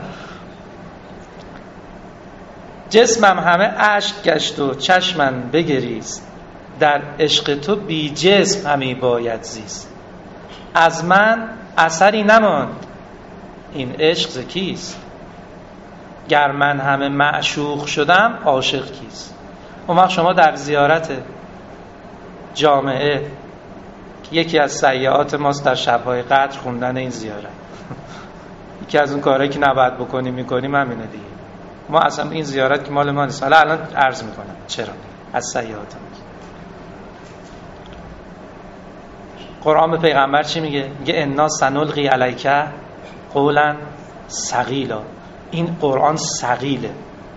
جسمم همه اشک گشت و چشمم بگریست، در عشق تو بی جسم همی باید زیست. از من اثری نماند، این عشق ز کیست؟ گر من همه معشوق شدم عاشق کیست؟ اون وقت شما در زیارت جامعه، یکی از سیئات ماست در شب‌های قدر خوندن این زیارت. یکی از اون کارهایی که نباید بکنیم میکنیم همینه دیگه. ما اصلا این زیارت که مال ما نیست. حالا الان عرض میکنم چرا از سیئات ما. قرآن به پیغمبر چی میگه؟ میگه انا سنلقی علیک قولا ثقیلا. این قرآن ثقیله،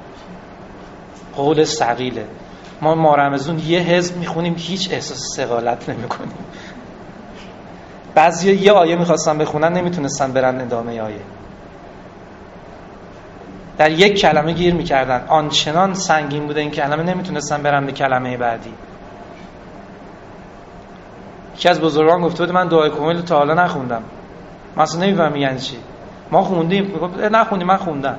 قول ثقیله. ما رمضان یه حزب میخونیم هیچ احساس ثقالت نمیکنیم. بعضیا یه آیه میخواستن بخونن نمیتونستن برن ادامه آیه، در یک کلمه گیر میکردن، آنچنان سنگین بوده این کلمه نمیتونستن برن به کلمه بعدی. یکی از بزرگان گفته بود من دعای کمیل تا حالا نخوندم. من اصلا نمیفهمم یعنی چی. ما خوندیم، میگفت نخوندی، من خوندم.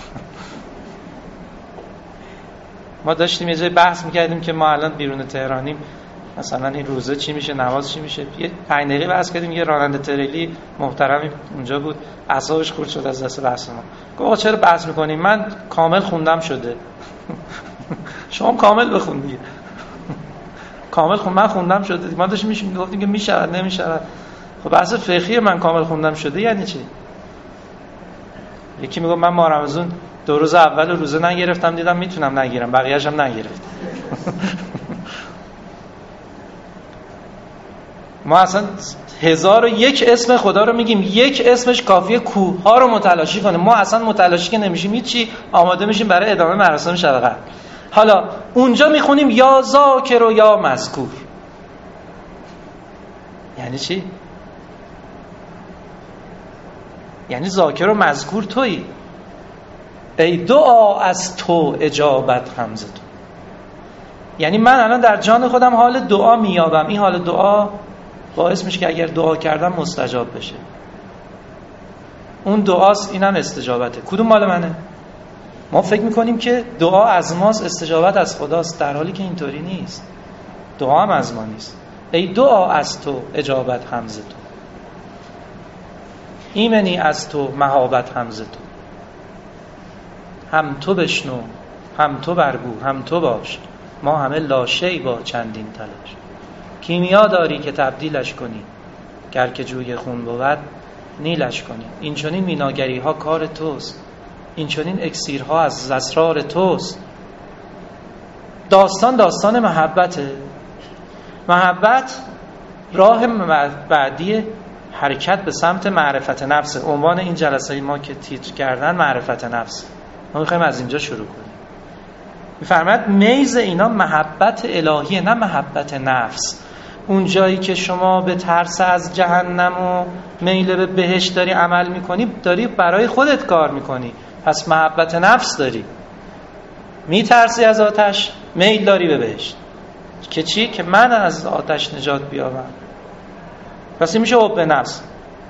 ما داشتیم یه جای بحث میکردیم که ما الان بیرون تهرانیم، مثلا این روزه چی میشه، نماز چی میشه. یه 5 دقیقه بحث کردیم، یه راننده تریلی محترمی اونجا بود، اعصابش خورد شد از دست بحث ما. گفت چرا بحث میکنیم؟ من کامل خوندم شده. شما کامل بخون دیگه. کامل خون، من خوندم شده. ما داشتیم گفتیم که میشود نمیشود. خب بحث فقهی من کامل خوندم شده یعنی چی؟ یکی میگه من ماه رمضان 2 روز اول روزه نگرفتم، دیدم میتونم نگیرم، بقیه‌اش هم نگرفتم. ما اصلا 1001 اسم خدا رو میگیم، یک اسمش کافیه کوه ها رو متلاشی کنه. ما اصلا متلاشی که نمیشیم هیچی، آماده میشیم برای ادامه مراسم شب قدر. حالا اونجا میخونیم یا ذاکر و یا مذکور. یعنی چی؟ یعنی ذاکر و مذکور تویی، ای دعا از تو اجابت همز تو. یعنی من الان در جان خودم حال دعا میابم. این حال دعا باعث میشه که اگر دعا کردم مستجاب بشه. اون دعاست، اینم استجابته. کدوم مال منه؟ ما فکر میکنیم که دعا از ماست، استجابت از خداست، در حالی که اینطوری نیست. دعا هم از ما نیست. ای دعا از تو اجابت همز تو، ایمنی از تو مهابت همز تو. هم تو بشنو، هم تو برگو، هم تو باش، ما همه لاشه‌ای با چندین تلاش. کیمیا داری که تبدیلش کنی، گر که جوی خون بود نیلش کنی. این چنین میناگری ها کار توست، این چنین اکسیرها از اسرار توست. داستان محبته. محبت راه بعدی حرکت به سمت معرفت نفس. عنوان این جلسه ما که تیتر کردن معرفت نفس، ما میخوایم از اینجا شروع کنیم. میفرماید میز اینا محبت الهیه، نه محبت نفس. اون جایی که شما به ترس از جهنم و میل به بهشت داری عمل میکنی، داری برای خودت کار میکنی، پس محبت نفس داری. میترسی از آتش، میل داری به بهشت. که چی؟ که من از آتش نجات بیابم. پس این میشه حب نفس.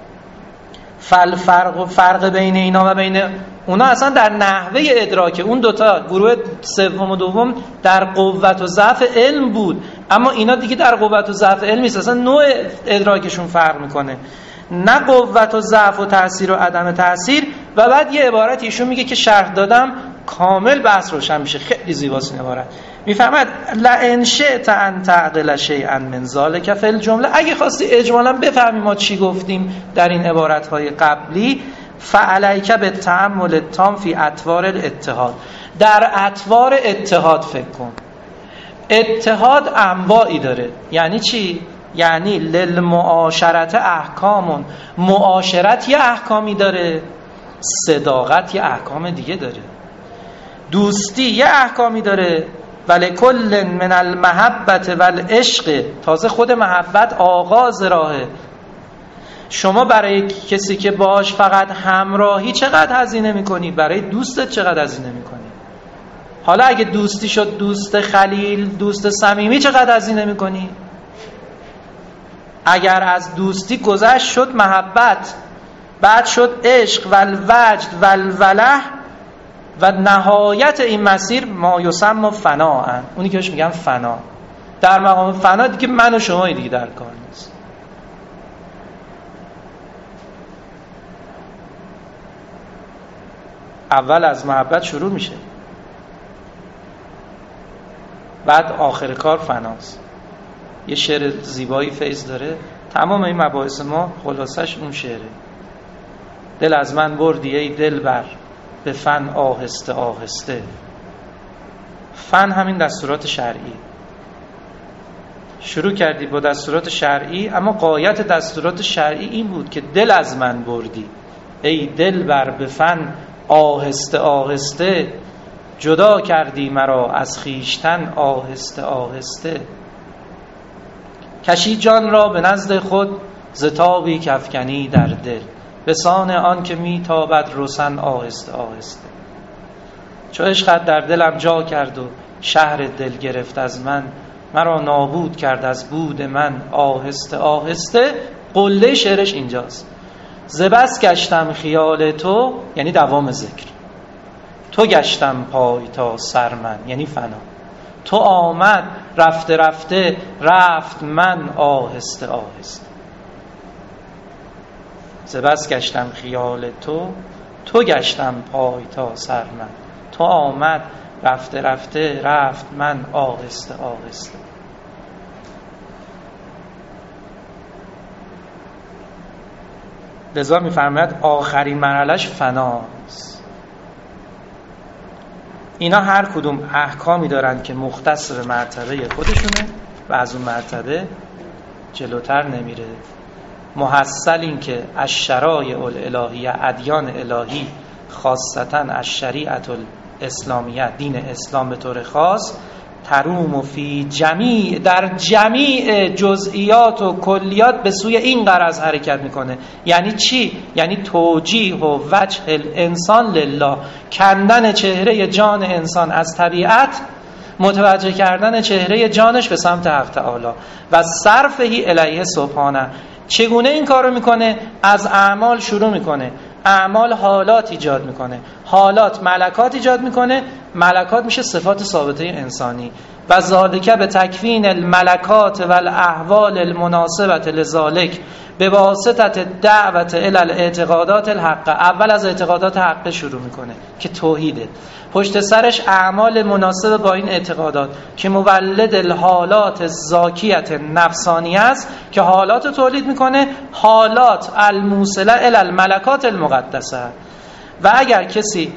فرق بین اینا و بین اونا اصلا در نحوه ادراک اون دوتا گروه سوم و دوم در قوت و ضعف علم بود، اما اینا دیگه در قوت و ضعف علم نیست، اصلا نوع ادراکشون فرق میکنه، نه قوت و ضعف و تأثیر و عدم تأثیر. و بعد یه عبارت ایشون میگه که شرح دادم کامل بحث روشن میشه، خیلی زیباست این عبارت. میفهمد لئن شئت ان تعقل شیئا من ذلک فی الجمله، اگه خواستی اجمالا بفهمی ما چی گفتیم در این عبارت‌های قبلی، فعلیک بالتأمل التام فی اطوار الاتحاد، در اطوار اتحاد فکر کن. اتحاد انواعی داره. یعنی چی؟ یعنی للمعاشرت احکام، معاشرت یه احکامی داره، صداقت یه احکام دیگه داره، دوستی یه احکامی داره، ولکل من المحبت والعشق، تازه خود محبت آغاز راهه. شما برای کسی که باش فقط همراهی چقدر هزینه میکنی؟ برای دوستت چقدر هزینه میکنی؟ حالا اگه دوستی شد دوست خلیل، دوست صمیمی، چقدر هزینه میکنی؟ اگر از دوستی گذشت شد محبت، بعد شد عشق و الوجد و الوله، و نهایت این مسیر ما یسمى فناء، اونی که بهش میگن فنا. در مقام فنا دیگه من و شما دیگه در کار نیست. اول از محبت شروع میشه، بعد آخر کار فناست. یه شعر زیبایی فیض داره، تمام این مباحث ما خلاصش اون شعره. دل از من بردی ای دلبر به فن آهسته آهسته. فن همین دستورات شرعی. شروع کردی با دستورات شرعی، اما غایت دستورات شرعی این بود که دل از من بردی ای دلبر به فن آهسته آهسته، جدا کردی مرا از خیشتن آهسته آهسته. کشی جان را به نزد خود ز تابی کفکنی در دل، به سان آن که می تابد رسن آهسته آهسته. چو عشقت در دلم جا کرد و شهر دل گرفت از من، مرا نابود کرد از بود من آهسته آهسته. قله شعرش اینجاست. ز بس گشتم خیال تو، یعنی دوام ذکر، تو گشتم پای تا سر من، یعنی فنا، تو آمد رفته رفته رفت من آهسته آهسته. ز بس گشتم خیال تو، تو گشتم پای تا سر من، تو آمد رفته رفته رفت من آهسته آهسته. لذا می‌فرماید آخرین مرحله‌اش فناست. اینا هر کدوم احکامی دارن که مختص به مرتبه خودشونه و از اون مرتبه جلوتر نمیره. محصل این که الشرایع الالهیه، ادیان الهی، خاصتا الشریعت الاسلامیه، دین اسلام به طور خاص، تروم فی جمیع، در جمیع جزئیات و کلیات به سوی این غرض حرکت میکنه. یعنی چی؟ یعنی توجیه و وجه الانسان لله، کندن چهره جان انسان از طبیعت، متوجه کردن چهره جانش به سمت حق تعالی و صرفهی الیه سبحانه. چگونه این کارو میکنه؟ از اعمال شروع میکنه. اعمال حالات ایجاد میکنه، حالات ملکات ایجاد میکنه، ملکات میشه صفات ثابته انسانی. و ذالک به تکوین الملکات و الاحوال المناسبت لذالک به واسطه دعوت الی الاعتقادات الحق. اول از اعتقادات حق شروع میکنه که توحیده، پشت سرش اعمال مناسب با این اعتقادات که مولد الحالات زاکیت نفسانیه است که حالات تولید میکنه، حالات الموصله الی الملکات المقدسه. و اگر کسی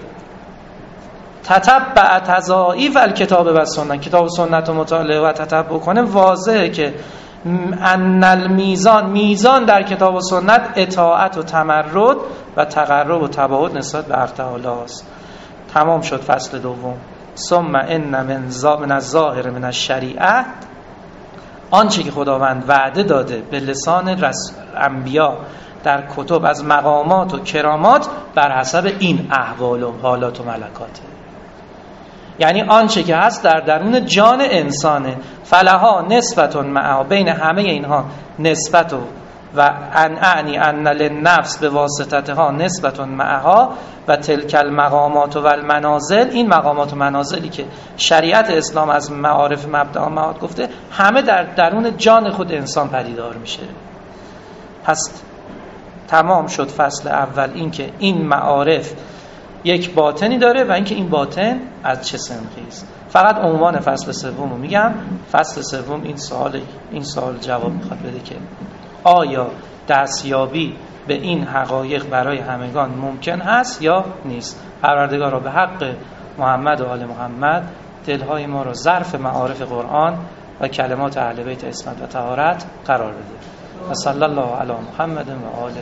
تتبع تضاعیف الکتاب و سنت، کتاب و سنت رو مطالعه و تتبع کنه، واضحه که ان المیزان، میزان در کتاب و سنت اطاعت و تمرد و تقرب و تباعد نسبت به حق تعالی است. تمام شد فصل دوم. ثم ان من الظاهر من الشریعه، آنچه که خداوند وعده داده به لسان انبیا در کتب از مقامات و کرامات بر حسب این احوال و حالات و ملکاته. یعنی آنچه که هست در درون جان انسانه. فلها نسبت معها، بین همه اینها نسبت و اعنی ان للنفس به واسطتها نسبت معها و تلک المقامات و المنازل. این مقامات و منازلی که شریعت اسلام از معارف مبدأ معاد گفته همه در درون جان خود انسان پدیدار میشه. پس تمام شد فصل اول، این که این معارف یک باطنی داره و اینکه این باطن از چه سنخی است. فقط عنوان فصل سوم رو میگم. فصل سوم این سوال جواب میخواد بده که آیا دستیابی به این حقایق برای همگان ممکن هست یا نیست. پروردگارا به حق محمد و آل محمد دلهای ما را ظرف معارف قرآن و کلمات اهل بیت عصمت و طهارت قرار بده. و صلی الله علی محمد و آل.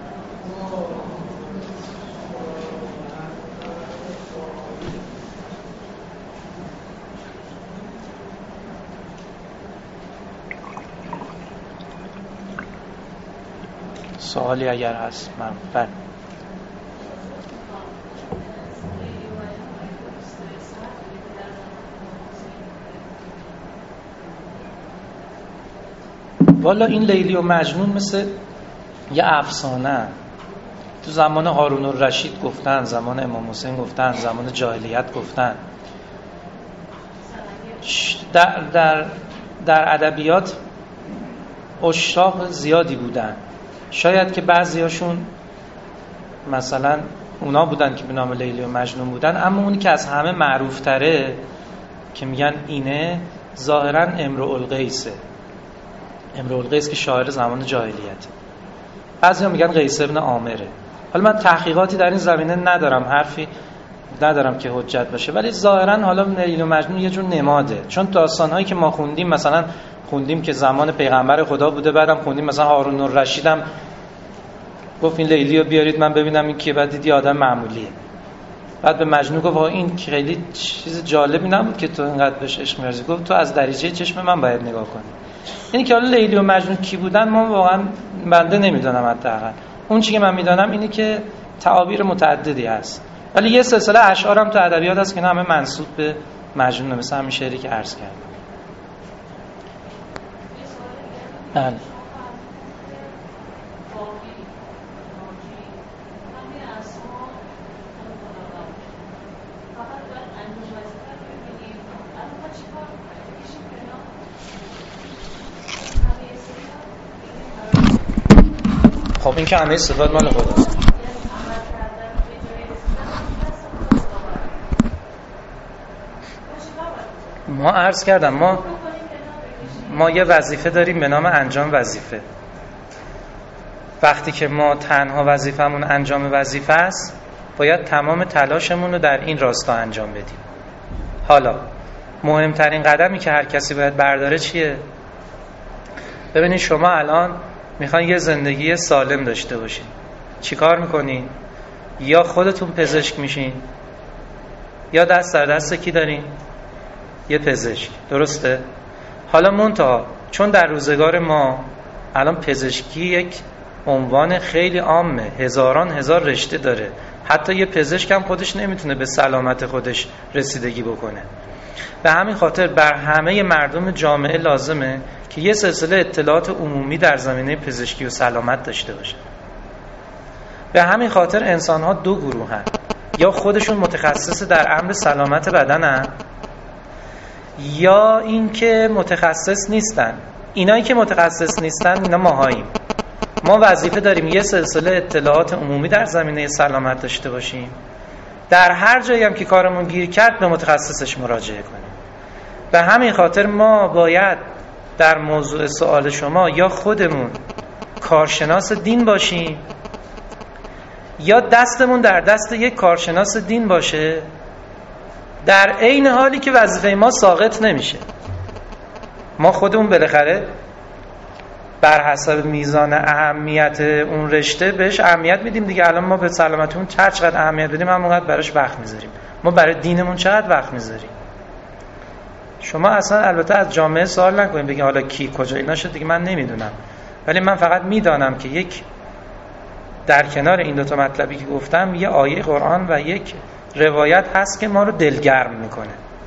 سوالی اگر هست من والا این لیلی و مجنون مثل یه افسانه. تو زمان هارون الرشید گفتن، زمان امام حسین گفتن، زمان جاهلیت گفتن. در ادبیات عشاق زیادی بودن. شاید که بعضیاشون مثلا اونا بودن که به نام لیلی و مجنون بودن، اما اونی که از همه معروف تره که میگن اینه ظاهرا امرؤ القیسه. امرؤ القیس که شاعر زمان جاهلیت. بعضیا میگن قیس ابن عامره. حالا من تحقیقاتی در این زمینه ندارم، حرفی ندارم که حجت باشه، ولی ظاهرا حالا لیلی و مجنون یه جور نماده. چون داستان‌هایی که ما خوندیم، مثلا خوندیم که زمان پیغمبر خدا بوده، بعدم خوندیم مثلا هارون الرشید هم گفت این لیلی رو بیارید من ببینم این کیه، بعد دیدی آدم معمولیه. بعد به مجنون گفت این خیلی چیز جالبی نبود که تو اینقدر بهش عشق می‌ورزی. گفت تو از دریچه چشم من باید نگاه کنی. یعنی که حالا لیلی و مجنون کی بودن ما واقعا بنده نمیدونم. حداقل اون چیزی که من میدونم اینه که تعابیر متعددی هست، ولی یه سلسله اشعار هم تو ادبیات هست که همه منسوب به مجنون، مثل همین شعری که عرض کردم. بله. خب این که همه صفات مال خداست. ما عرض کردم ما یه وظیفه داریم به نام انجام وظیفه. وقتی که ما تنها وظیفمون انجام وظیفه است، باید تمام تلاشمون رو در این راستا انجام بدیم. حالا مهمترین قدمی که هر کسی باید برداره چیه؟ ببینید شما الان میخواین یه زندگی سالم داشته باشین، چی کار میکنین؟ یا خودتون پزشک میشین یا دست در دست کی دارین؟ یه پزشک. درسته؟ حالا منتها چون در روزگار ما الان پزشکی یک عنوان خیلی عامه، هزار رشته داره، حتی یه پزشک هم خودش نمیتونه به سلامت خودش رسیدگی بکنه. به همین خاطر بر همه مردم جامعه لازمه که یه سلسله اطلاعات عمومی در زمینه پزشکی و سلامت داشته باشه. به همین خاطر انسان‌ها دو گروه هستند، یا خودشون متخصص در امر سلامت بدنن یا اینکه متخصص نیستن. اینایی که متخصص نیستن اینا ماهاییم. ما وظیفه داریم یه سلسله اطلاعات عمومی در زمینه سلامت داشته باشیم، در هر جایی هم که کارمون گیر کرد به متخصصش مراجعه کنیم. به همین خاطر ما باید در موضوع سوال شما یا خودمون کارشناس دین باشیم یا دستمون در دست یک کارشناس دین باشه، در عین حالی که وظیفه ما ساقط نمیشه. ما خودمون بالاخره بر حسب میزان اهمیت اون رشته بهش اهمیت میدیم دیگه. الان ما به سلامتیمون چقدر اهمیت بدیم همونقدر براش وقت میذاریم. ما برای دینمون چقدر وقت میذاریم؟ شما اصلا البته از جامعه سوال نکنید بگید حالا کی کجا اینا شد دیگه، من نمیدونم، ولی من فقط میدانم که یک در کنار این دو تا مطلبی که گفتم یه آیه قرآن و یک روایت هست که ما رو دلگرم میکنه.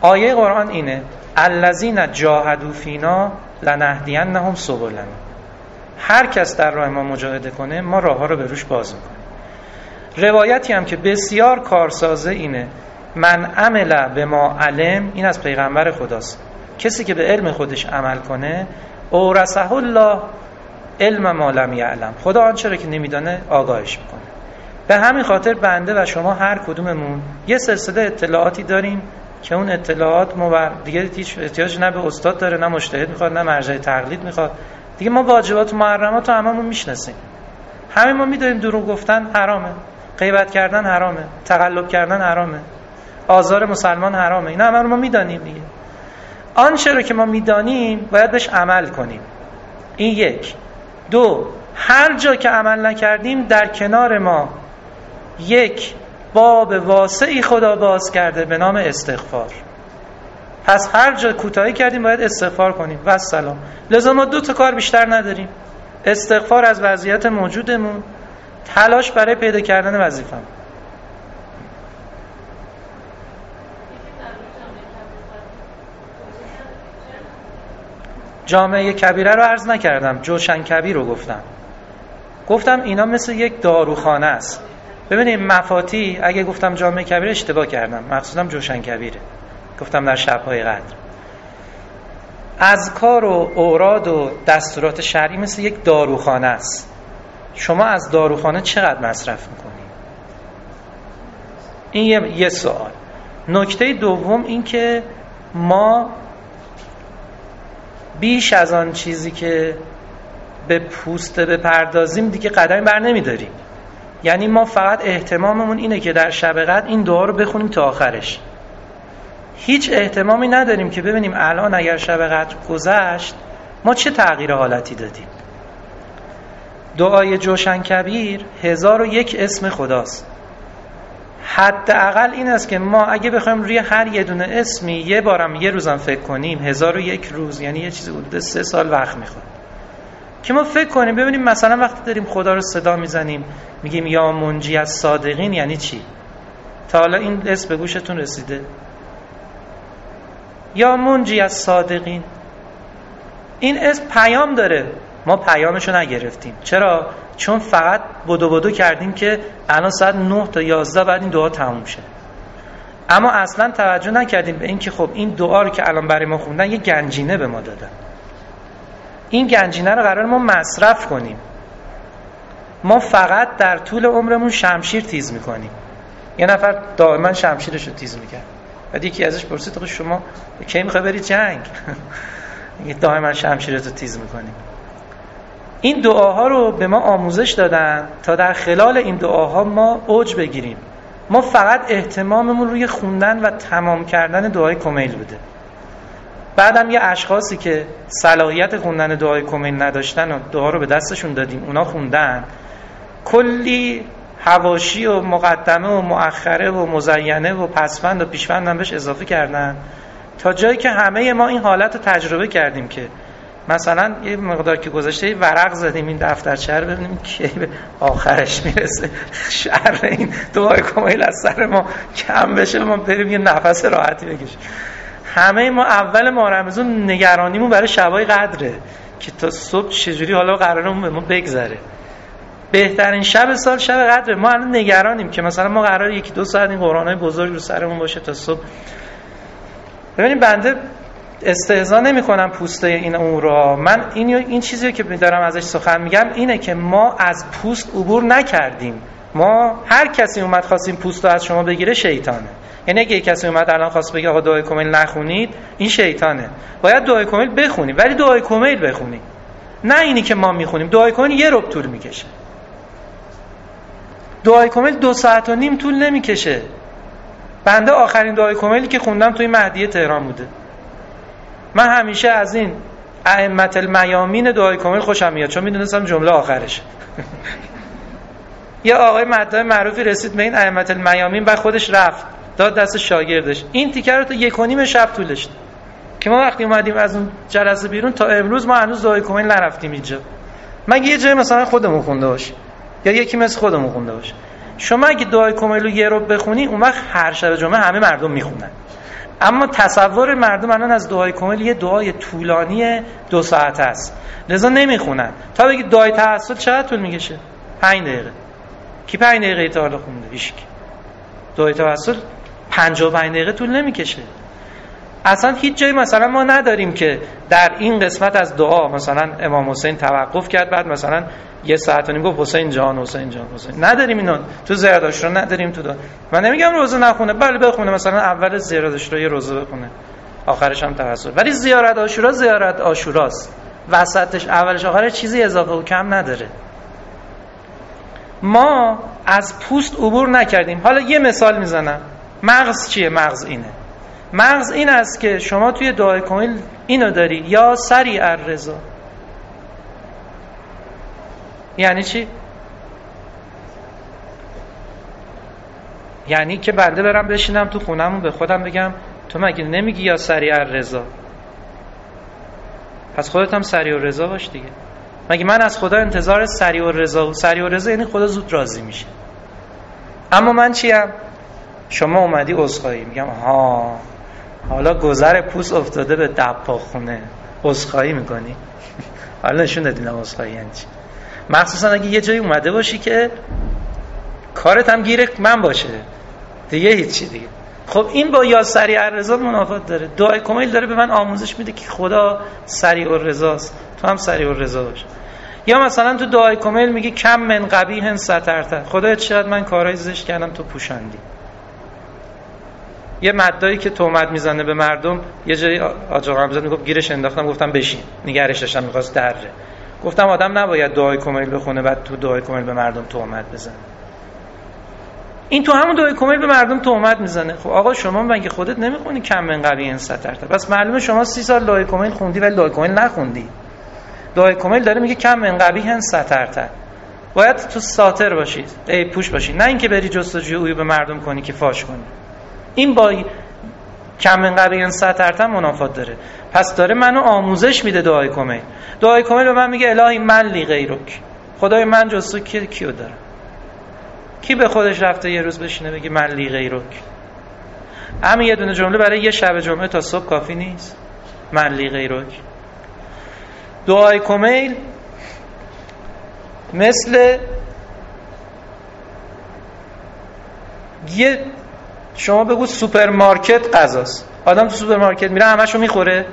آیه قرآن اینه الذین جاهدوا فینا لنهدینهم سبلنا. هر کس در راه ما مجاهده کنه ما راه ها رو به روش باز میکنیم. روایتی هم که بسیار کارسازه اینه من عمل به ما علم، این از پیغمبر خداست، کسی که به علم خودش عمل کنه اورثه الله علم ما لم یعلم، خدا آنچه را که نمیدانه آگاهش میکنه. به همین خاطر بنده و شما هر کدوممون یه سلسله اطلاعاتی داریم که اون اطلاعات ما دیگه هیچ احتیاج نه به استاد داره، نه مجتهد میخواد، نه مرجع تقلید میخواد. دیگه ما واجبات و محرمات رو هممون میشناسیم. همه ما میدونیم دروغ گفتن حرامه، غیبت کردن حرامه، تقلب کردن حرامه، آزار مسلمان حرامه. اینا همه رو ما میدانیم دیگه. آنچه رو که ما میدانیم باید بهش عمل کنیم. این یک. دو، هر جا که عمل نکردیم در کنار ما یک باب واسعی خدا باز کرده به نام استغفار. پس هر جا کوتاهی کردیم باید استغفار کنیم و السلام. لذا ما 2 تا کار بیشتر نداریم: استغفار از وضعیت موجودمون، تلاش برای پیدا کردن وظیفه‌مون. جامعه کبیره رو عرض نکردم، جوشن کبیر رو گفتم اینا مثل یک داروخانه است. ببینید مفاتی، اگه گفتم جامعه کبیره اشتباه کردم، مقصودم جوشن کبیره. گفتم در شب‌های قدر اذکار و اوراد و دستورات شرعی مثل یک داروخانه است. شما از داروخانه چقدر مصرف میکنید؟ این یه سوال. نکته دوم این که ما بیش از آن چیزی که به پوست بپردازیم دیگه قدمی بر نمیداریم. یعنی ما فقط اهتماممون اینه که در شب قدر این دعا رو بخونیم تا آخرش. هیچ اهتمامی نداریم که ببینیم الان اگر شب قدر گذشت ما چه تغییر حالتی دادیم. دعای جوشن کبیر 1001 اسم خداست. حداقل این است که ما اگه بخوایم روی هر یه دونه اسمی یه بارم یه روزم فکر کنیم 1001 روز، یعنی یه چیزی حدود 3 سال وقت میخواد که ما فکر کنیم ببینیم مثلا وقتی داریم خدا رو صدا میزنیم میگیم یا منجی از صادقین یعنی چی؟ تا حالا این اسم به گوشتون رسیده؟ یا منجی از صادقین این اسم پیام داره، ما پیامشو نگرفتیم. چرا؟ چون فقط بدو کردیم که الان ساعت 9 تا 11 بعد این دعا تموم شه. اما اصلا توجه نکردیم به این که خب این دعا رو که الان برای ما خوندن یه گنجینه به ما دادن. این گنجینه رو قرار ما مصرف کنیم. ما فقط در طول عمرمون شمشیر تیز میکنیم. یه نفر دائما شمشیرش رو تیز میکرد. بعد یکی ازش پرسید آقا شما کی میخوای بری جنگ؟ یه دائما شمشیرتو تیز میکنیم. این دعاها رو به ما آموزش دادن تا در خلال این دعاها ما اوج بگیریم. ما فقط اهتماممون روی خوندن و تمام کردن دعای کمیل بوده. بعدم یه اشخاصی که صلاحیت خوندن دعای کمیل نداشتن و دعا رو به دستشون دادیم، اونا خوندن، کلی حواشی و مقدمه و مؤخره و مزینه و پسوند و پیشوند هم بهش اضافه کردن تا جایی که همه ما این حالت رو تجربه کردیم که مثلا یه مقدار که گذشته ورق زدیم این دفترچه رو ببینیم کی به آخرش میرسه، شر این دعای کمیل از سر ما کم بشه، ما بریم یه نفس راحتی بکشیم. همه ما اول ماه رمضان نگرانیمون برای شبای قدره که تا صبح چجوری حالا قرارمون به ما بگذره. بهترین شب سال شب قدره. ما الان نگرانیم که مثلا ما قراره 1-2 ساعت این قرآنای بزرگ رو سرمون باشه تا صبح. ببینید بنده استهزا نمی‌کنم پوسته این اون را. من این چیزی که دارم ازش سخن میگم اینه که ما از پوست عبور نکردیم. ما هر کسی اومد خواست این پوست رو از شما بگیره شیطانه. یعنی اگه کسی اومد الان خواست بگه آقا دعای کمیل نخونید، این شیطانه. باید دعای کمیل بخونیم، ولی دعای کمیل بخونیم، نه اینی که ما میخونیم. دعای کمیل 1 ربع طول میکشه. دعای کمیل 2 ساعت و نیم طول نمیکشه. بنده آخرین دعای کمیلی که خوندم توی مهدیه تهران بوده. من همیشه از این ائمه المیامین دعای کمیل خوشم میاد چون میدونستم جمله آخرش. یه آقای مدعی معروفی رسید به این ائمه المیامین بعد خودش رفت داد دست شاگردش. این تیکر رو تا 1.5 شب طولش که ما وقتی اومدیم از اون جلسه بیرون تا امروز ما هنوز دعای کمیل نرفتیم اینجا. مگه یه جای مثلا خودمون خونده باشه یا یکی مثل خودمون خونده باشه. شما اگه دعای کمیل رو 1 ربع بخونی اون وقت هر شب جمعه همه مردم میخونن. اما تصور مردم الان از دعای کمیل یه دعای طولانی 2 ساعته است، لذا نمیخونن. تا بگید دعای توسل چقدر طول میکشه؟ 5 دقیقه. کی 5 دقیقه تا حالا خونده؟ هیچکی. دعای توسل 55 دقیقه طول نمیکشه. اصلا هیچ جایی مثلا ما نداریم که در این قسمت از دعا مثلا امام حسین توقف کرد بعد مثلا 1 ساعت و نیم گفت حسین جان حسین جان حسین. نداریم اینا تو زیارت عاشورا، نداریم تو دعا. من نمیگم روزه نخونه، بله بخونه، مثلا اول زیارت عاشورا یه روزه بخونه، آخرش هم توسل. ولی زیارت عاشورا زیارت عاشوراست، وسطش اولش آخرش چیزی اضافه و کم نداره. ما از پوست عبور نکردیم. حالا یه مثال میزنم. مغز چیه؟ مغز اینه. مغز این است که شما توی دعای کمیل اینو داری، یا سریع الرضا. یعنی چی؟ یعنی که بنده برم بشینم تو خونمون به خودم بگم تو مگه نمیگی یا سریع الرضا؟ پس خودت هم سریع الرضا باش دیگه. مگه من از خدا انتظار سریع الرضا؟ سریع الرضا یعنی خدا زود راضی میشه. اما من چیم؟ شما اومدی عذرخواهی، میگم ها حالا گذر پوست افتاده به دباغخونه، عذرخواهی میکنی؟ حالا نشون دادین عذرخواهی یعنی چی. مخصوصا اگه یه جایی اومده باشی که کارت هم گیر من باشه دیگه، هیچی دیگه. خب این با یا سریع الرضا منافات داره. دعای کمیل داره به من آموزش میده که خدا سریع الرضاست، تو هم سریع الرضا باش. یا مثلا تو دعای کمیل میگه کم من قبیح سترت، خدا چقدر من کارهای زشت کردم تو پوشاندی. یه مدایی که تهمت میزنه به مردم، یه جایی آقا حمزه میگفت گیرش انداختم، گفتم بشین، نگرش داشتم می‌خواست دره، گفتم آدم نباید دعای کمیل بخونه بعد تو دعای کمیل به مردم تهمت بزنه. این تو همون دعای کمیل به مردم تهمت میزنه. خب آقا شما مگه خودت نمیخونی کم من قبیح سترت؟ بس معلومه شما 30 سال دعای کمیل خوندی ولی دعای کمیل نخوندی. دعای کمیل داره میگه کم من قبیح سترت، باید تو ساتر باشید، عیب پوش باشید، نه اینکه بری جستجوی عیوب مردم کنی که فاش کنی. این با کم من قبیح سترت منافات داره. پس داره منو آموزش میده دعای کمیل. دعای کمیل به من میگه الهی من لی غیرک، خدای من جز تو کیو داره؟ کی به خودش رفته یه روز بشینه بگه من لی غیرک؟ همین یه دونه جمله برای یه شب جمعه تا صبح کافی نیست؟ من لی غیرک. دعای کمیل مثل یه شما بگو سوپرمارکت غذاست. آدم تو سوپرمارکت میره همه‌شو میخوره؟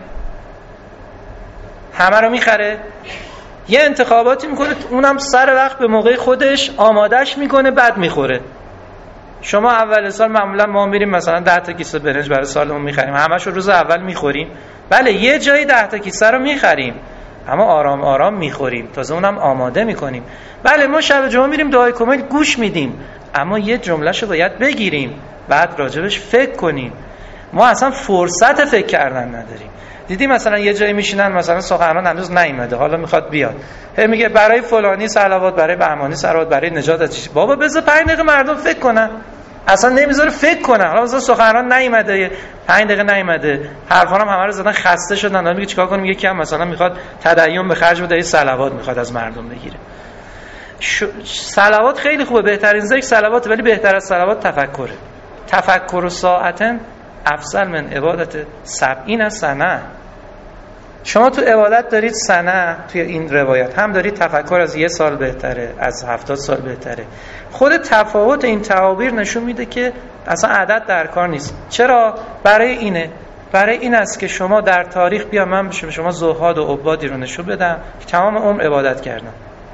همه رو میخره؟ یه انتخاباتی میکنه، اونم سر وقت به موقع خودش آمادش میکنه بعد میخوره. شما اول سال معمولا ما میریم مثلا 10 تا کیسه برنج برای سالمون میخریم، همه‌شو روز اول میخوریم. بله یه جایی 10 تا کیسه رو میخریم اما آرام آرام میخوریم، تازه اونم آماده میکنیم. بله ما شب جمعه میریم دعای کمیل گوش میدیم، اما یه جملهشو باید بگیریم بعد راجبش فکر کنیم. ما اصلا فرصت فکر کردن نداریم. دیدی مثلا یه جایی میشینن مثلا سخنران هنوز نیومده حالا میخواد بیاد، هی میگه برای فلانی صلوات، برای بهمانی صلوات، برای نجات از چیز. بابا بذار 5 دقیقه مردم فکر کنن. اصلا نمیذاره فکر کنن. حالا مثلا سخنران نیومده 5 دقیقه نیومده، حرفا هم همه رو زدن خسته شدن، حالا میگه چیکار کنیم؟ یکی هم مثلا میخواد تدین به خرج بده، صلوات میخواد از مردم بگیره. صلوات خیلی خوبه، بهترین ذکر صلوات، ولی بهتر از صلوات تفکره. تفکر ساعتن افضل من عبادت 70 سنه. شما تو عبادت دارید سنه، توی این روایت هم دارید تفکر از 1 سال بهتره، از 70 سال بهتره. خود تفاوت این تعابیر نشون میده که اصلا عدد در کار نیست. چرا؟ برای این است که شما در تاریخ بیا من به شما زهاد و عبادی رو نشون بدم که تمام عمر عبادت کردن.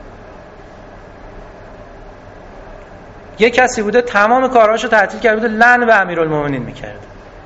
یه کسی بوده تمام کارهاشو تعطیل کرده بوده، لعن به امیرالمومنین میکرد.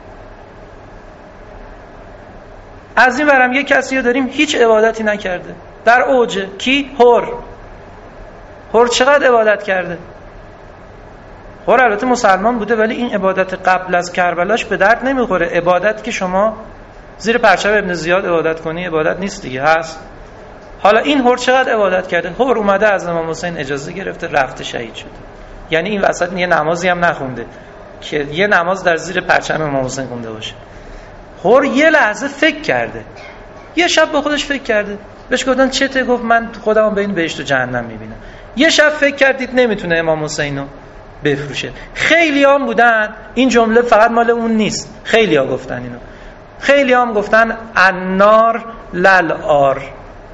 از این برم یه کسی رو داریم هیچ عبادتی نکرده، در اوجه. کی؟ هر چقدر عبادت کرده؟ هر البته مسلمان بوده ولی این عبادت قبل از کربلاش به درد نمیخوره. عبادت که شما زیر پرچم ابن زیاد عبادت کنی عبادت نیست دیگه، هست. حالا این هر چقدر عبادت کرده؟ هر اومده از امام حسین اجازه گرفته رفته شهید شده. یعنی این وسط یه نمازی هم نخونده که یه نماز در زیر پرچم امام حسین خونده باشه. هر یه لحظه فکر کرده، یه شب با خودش فکر کرده. بهش گفتن چته؟ گفت من خودمو بین بهشت و جهنم میبینم. یه شب فکر کردید نمیتونه امام حسینو بفروشه. خیلی هم بودن، این جمله فقط مال اون نیست، خیلی ها گفتن اینو، خیلی هم گفتن النار للعار،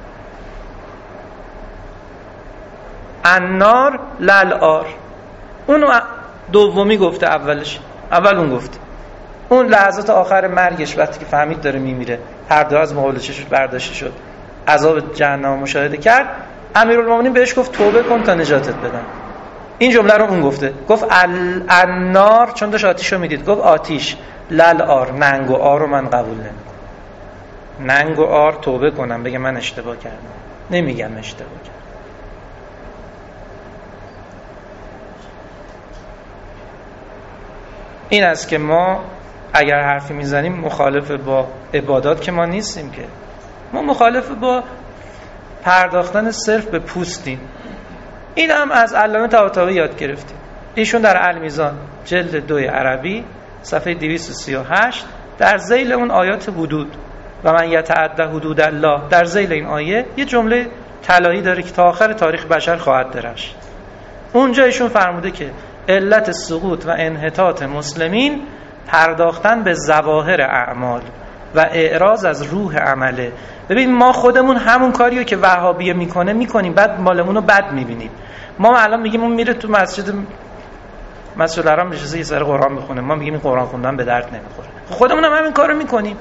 النار للعار. اونو دومی گفته، اول اون گفته. اون لحظات آخر مرگش وقتی که فهمید داره میمیره، پرده از مقابل چشمش برداشته شد، عذاب جهنم مشاهده کرد، امیرالمومنین بهش گفت توبه کن تا نجاتت بدم. این جمله رو اون گفته، گفت النار، چون داشت آتیشو میدید، گفت آتیش، للعار، ننگ و آر رو من قبول نمیکنم. ننگ و آر توبه کنم بگه من اشتباه کردم، نمیگم اشتباه کردم. این است که ما اگر حرفی میزنیم مخالف با عبادات که ما نیستیم، که ما مخالف با پرداختن صرف به پوستیم. این هم از علامه طباطبایی یاد گرفتیم. ایشون در المیزان جلد 2 عربی صفحه 238 در ذیل اون آیات حدود و من یتعدی حدود الله، در ذیل این آیه یه جمله طلایی داره که تا آخر تاریخ بشر خواهد درشت. اونجا ایشون فرموده که علت سقوط و انحطاط مسلمین پرداختن به ظواهر اعمال و اعراض از روح عمله. ببین ما خودمون همون کاریو که وهابیه میکنیم، بعد مالمون رو بد میبینیم. ما الان میگیم اون میره تو مسجد الحرام نشسته یه سر قرآن میخونه، ما میگیم این قرآن خوندن به درد نمیخوره. خودمون هم همین کارو میکنیم.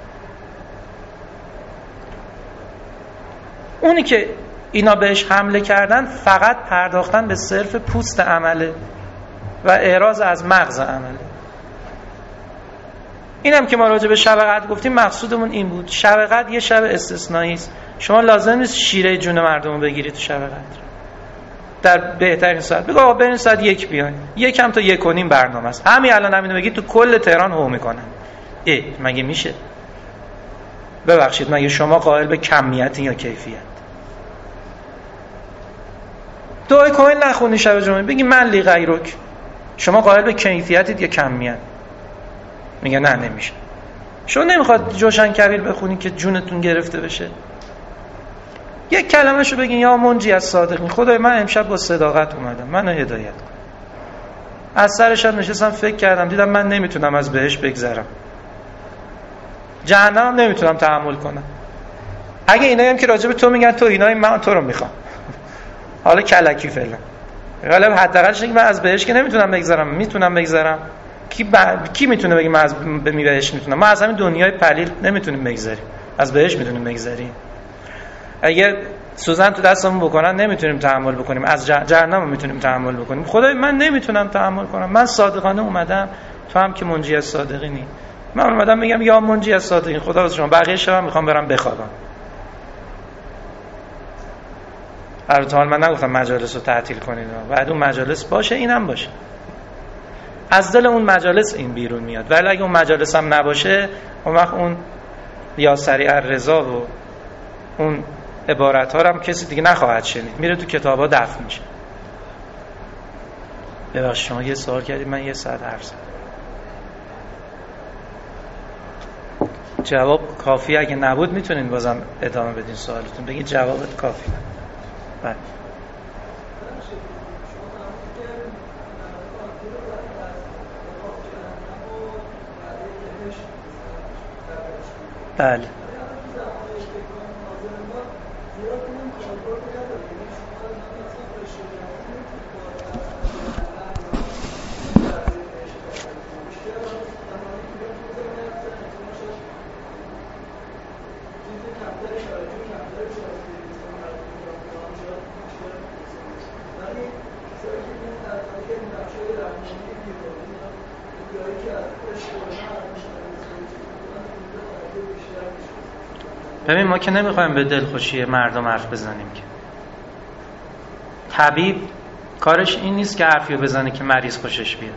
اونی که اینا بهش حمله کردن فقط پرداختن به صرف پوست عمله و اعراض از مغز عمله. اینم که ما راجع به شب قدر گفتیم، مقصودمون این بود. شب قدر یه شب استثنایی است. شما لازم نیست شیره جون مردم رو بگیرید تو شب قدر. در بهترین ساعت بگو آقا برین ساعت 1 بیاین، 1 تا 1:30 برنامه است. همین الان همینو بگید تو کل تهران هو میکنن. مگه میشه؟ ببخشید، مگه شما قائل به کمیت یا کیفیت؟ دعای کامل نخونی شب جمعه، بگی من لی غیرک. شما قائل به کیفیتید یا کمیت؟ میگه نه نمیشه. شما نمیخواد جوشن کبیر بخونی که جونتون گرفته بشه؟ یک کلمه‌شو بگین، یا منجی از صادقین، خدای من امشب با صداقت اومدم، منو هدایت کن. از سر شب نشستم فکر کردم، دیدم من نمیتونم از بهشت بگذرم، جهنم نمیتونم تحمل کنم. اگه اینایی هم که راجع به تو میگن تو اینایی، من تو رو میخوام. حالا کلکی فعلا، حالا حداقلش اینکه من از بهشت که نمیتونم بگذرم، میتونم بگذرم. کی میتونه بگه من از بهشت میتونم؟ ما از همین دنیای پلیل نمیتونیم بگذریم، از بهشت میتونیم بگذریم. اگه سوزن تو دستمون بکنن نمیتونیم تحمل بکنیم، از جهنم میتونیم تحمل بکنیم. خدای من نمیتونم تحمل کنم، من صادقانه اومدم، تو هم که منجی از صادقینی. من اومدم میگم یا منجی از صادقین، خدا از شما، بقیه شب میخوام برم بخوابم. البته حال من نگفتم مجالس رو تعطیل کنید، بعد اون مجالس باشه، اینم باشه. از دل اون مجالس این بیرون میاد. ولی اگه اون مجالس هم نباشه، اون وقت اون یا سریع الرضا و اون عبارت ها هم کسی دیگه نخواهد شنید، میره تو کتابا دفن میشه. ببخشید شما یه سوال کردید، من 1 ساعت حرف زدم. جواب کافی اگه نبود میتونین بازم ادامه بدین سوالتون، بگید جوابت کافی نبود. بله. بله. ببین ما که نمیخوایم به دلخوشی مردم حرف بزنیم که. طبیب کارش این نیست که حرفی بزنه که مریض خوشش بیاد.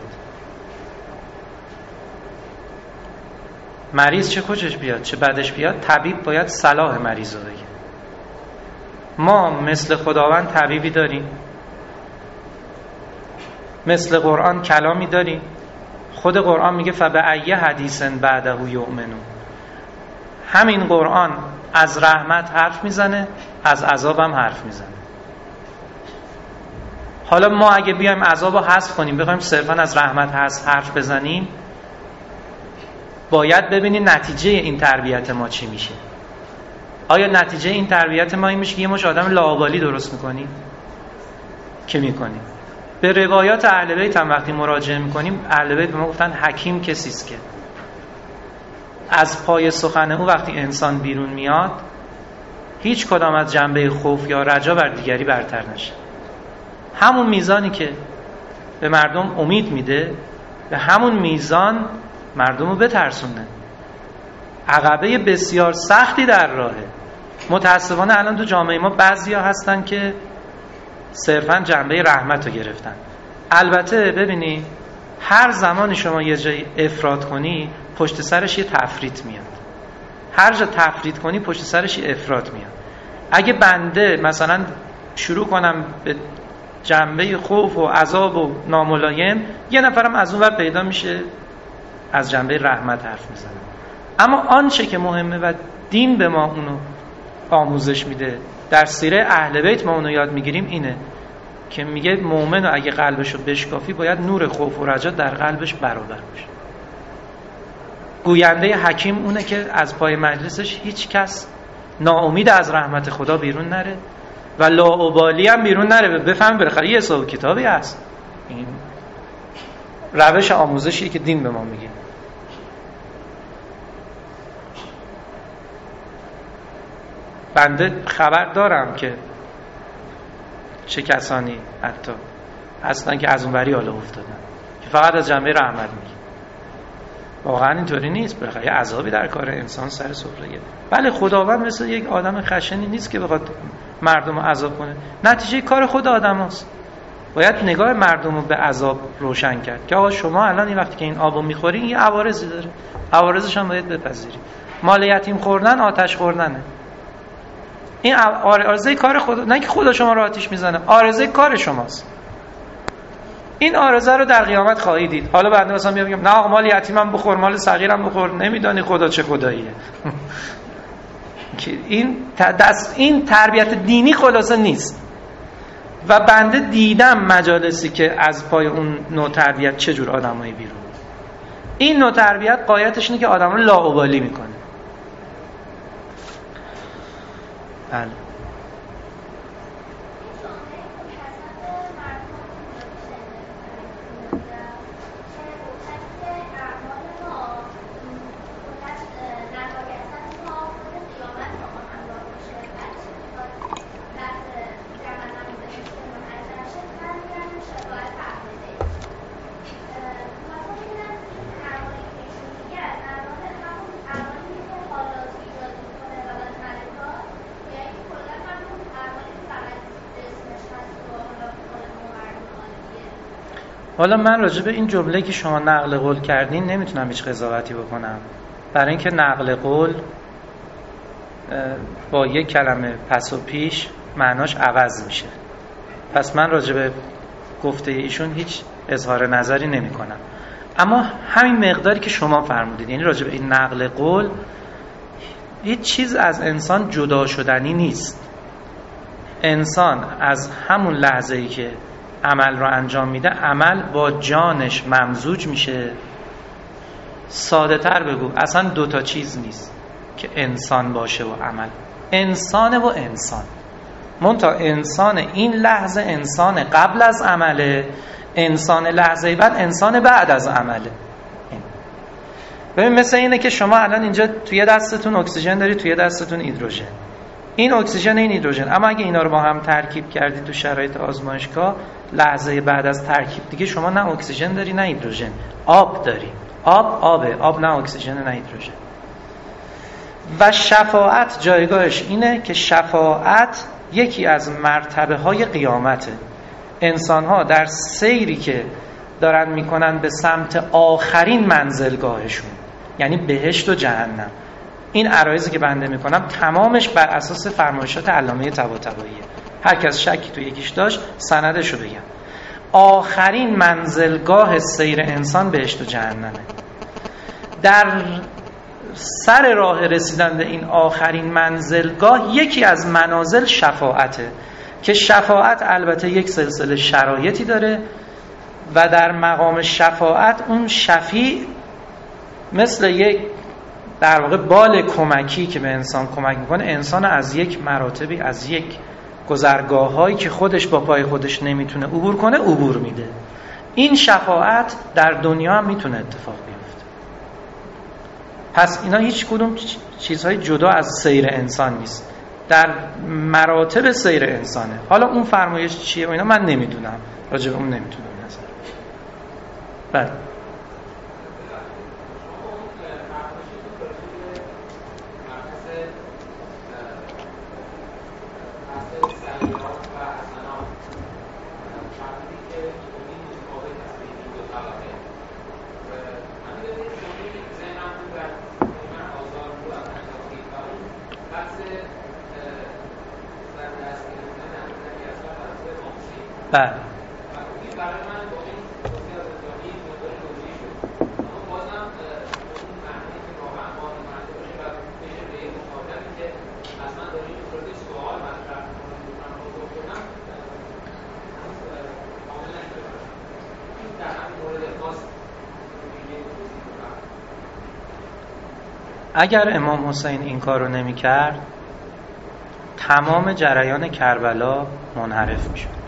مریض چه خوشش بیاد چه بدش بیاد، طبیب باید صلاح مریض رو بگه. ما مثل خداوند طبیبی داریم؟ مثل قرآن کلامی داریم؟ خود قرآن میگه فبأی حدیث بعده یؤمنون. همین قرآن از رحمت حرف میزنه، از عذاب هم حرف میزنه. حالا ما اگه بیایم عذاب رو حذف کنیم، بخوایم صرفا از رحمت حرف بزنیم، باید ببینیم نتیجه این تربیت ما چی میشه. آیا نتیجه این تربیت ما این میشه که یه مش آدم لاابالی درست میکنیم؟ که میکنیم. به روایات اهل بیت هم وقتی مراجعه میکنیم، اهل بیت به ما گفتن حکیم کسی است که از پای سخن او وقتی انسان بیرون میاد هیچ کدام از جنبه خوف یا رجا بر دیگری برتر نشه. همون میزانی که به مردم امید میده، به همون میزان مردم رو بترسونه. عقبه بسیار سختی در راهه. متاسفانه الان تو جامعه ما بعضیا هستن که صرفاً جنبه رحمت رو گرفتن. البته ببینی هر زمانی شما یه جایی افراط کنی پشت سرش یه تفریط میاد. هر جا تفریط کنی پشت سرش یه افراط میاد. اگه بنده مثلا شروع کنم به جنبه خوف و عذاب و ناملایم، یه نفرم از اون ور پیدا میشه از جنبه رحمت حرف میزنه. اما آنچه که مهمه و دین به ما اونو آموزش میده، در سیره اهل بیت ما اونو یاد میگیریم، اینه که میگه مؤمن اگه قلبشو بشکافی باید نور خوف و رجا در قلبش برابر بشه. گوینده حکیم اونه که از پای مجلسش هیچ کس ناامید از رحمت خدا بیرون نره و لاابالی هم بیرون نره. بفهم بالاخره یه حساب کتابی هست. این روش آموزشی که دین به ما میگه. بنده خبر دارم که چه کسانی حتی هستن که از اونوری حالا افتادن که فقط از جنبه رحمت میگه. واقعا اینطوری نیست. بالاخره عذابی در کار انسان سر سفره. بله خداوند مثل یک آدم خشنی نیست که بخواد مردم رو عذاب کنه. نتیجه کار خود آدم هست. باید نگاه مردم رو به عذاب روشن کرد که آقا شما الان این وقتی که این آبو میخوری این عوارضی داره، عوارضش هم باید بپذیری. مال یتیم خوردن آتش خوردنه. این آرزه کار خدا، نه که خدا شما رو آتش میزنه، آرزه کار شماست. این آرزه رو در قیامت خواهید دید. حالا بنده مثلا میگم نه آقا مال یتیمم بخور، مال صغیرم بخور، نمیدانی خدا چه خداییه. که این تربیت دینی خلاصه نیست. و بنده دیدم مجالسی که از پای اون نوع تربیت چه جور آدمایی بیرون. این نوع تربیت غایتش اینه که آدم رو لاابالی میکنه. بله. حالا من راجع به این جمله که شما نقل قول کردین نمیتونم هیچ قضاوتی بکنم، برای اینکه نقل قول با یک کلمه پس و پیش معناش عوض میشه. پس من راجع به گفته ایشون هیچ اظهار نظری نمی کنم. اما همین مقداری که شما فرمودید، یعنی راجع به این نقل قول، هیچ چیز از انسان جدا شدنی نیست. انسان از همون لحظه‌ای که عمل رو انجام میده، عمل با جانش ممزوج میشه. ساده تر بگو، اصلا دوتا چیز نیست که انسان باشه و عمل. انسان و انسان. منتها انسان این لحظه انسان قبل از عمله، انسان لحظه بعد انسان بعد از عمله. ببین مثل اینه که شما الان اینجا توی دستتون اکسیژن داری، توی دستتون هیدروژن. این اکسیژن، این هیدروژن، اما اگه اینا رو با هم ترکیب کردی تو شرایط آزمایشگاه، لحظه بعد از ترکیب دیگه شما نه اکسیژن داری نه هیدروژن، آب داری. آبه، آب نه اکسیژن نه هیدروژن. و شفاعت جایگاهش اینه که شفاعت یکی از مرتبه های قیامته. انسان ها در سیری که دارن میکنن به سمت آخرین منزلگاهشون، یعنی بهشت و جهنم، این عرایضی که بنده میکنم تمامش بر اساس فرمایشات علامه طباطباییه. هر کس شکی تو یکیش داشت سندشو بگم. آخرین منزلگاه سیر انسان بهشت و جهنمه. در سر راه رسیدن به این آخرین منزلگاه یکی از منازل شفاعته. که شفاعت البته یک سلسله شرایطی داره و در مقام شفاعت اون شفیع مثل یک در واقع بال کمکی که به انسان کمک میکنه، انسان از یک مراتبی، از یک گذرگاه‌هایی که خودش با پای خودش نمیتونه عبور کنه عبور میده. این شفاعت در دنیا هم میتونه اتفاق بیفته. پس اینا هیچ کدوم چیزهای جدا از سیر انسان نیست، در مراتب سیر انسانه. حالا اون فرمایش چیه و اینا من نمیدونم، راجع به اون نمیتونم نظر. بله بله اگر امام حسین این کار رو نمی کرد تمام جریان کربلا منحرف می شد.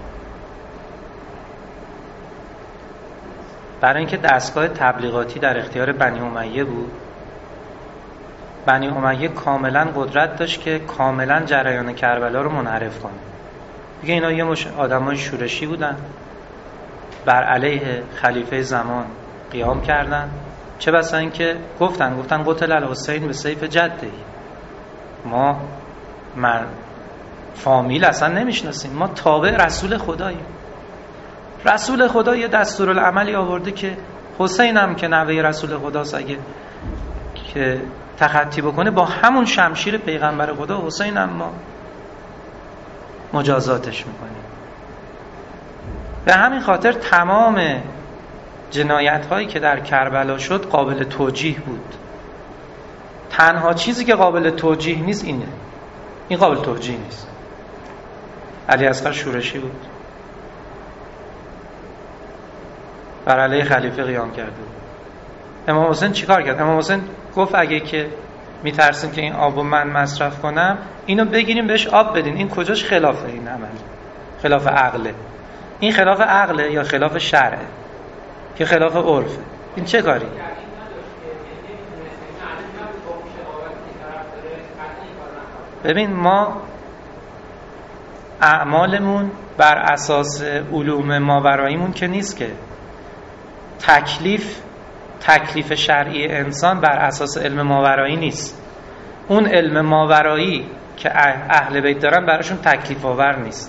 برای اینکه دستگاه تبلیغاتی در اختیار بنی امیه بود، بنی امیه کاملا قدرت داشت که کاملا جریان کربلا رو منحرف کنه. دیگه اینا یه مش آدمای شورشی بودن، بر علیه خلیفه زمان قیام کردن، چه بسا اینکه گفتن قتل الحسین به سیف جدهی. ما فامیل اصلا نمیشناسیم، ما تابع رسول خداییم. رسول خدا یه دستورالعملی آورده که حسین هم که نوه رسول خداست، اگه که تخطی بکنه با همون شمشیر پیغمبر خدا حسین هم ما مجازاتش میکنیم. به همین خاطر تمام جنایت هایی که در کربلا شد قابل توجیه بود. تنها چیزی که قابل توجیه نیست اینه، این قابل توجیه نیست. علی اصغر شورشی بود، بر علیه خلیفه قیام کرده بود. امام حسین چیکار کرد؟ امام حسین گفت اگه که میترسین که این آبو من مصرف کنم، اینو بگیریم بهش آب بدین. این کجاش خلافه؟ این عمل خلاف عقله. این خلاف عقله یا خلاف شرعه که خلاف عرفه؟ این چه کاری؟ ببین ما اعمالمون بر اساس علوم ماوراییمون که نیست که. تکلیف شرعی انسان بر اساس علم ماورایی نیست. اون علم ماورایی که اهل بیت دارن براشون تکلیف آور نیست.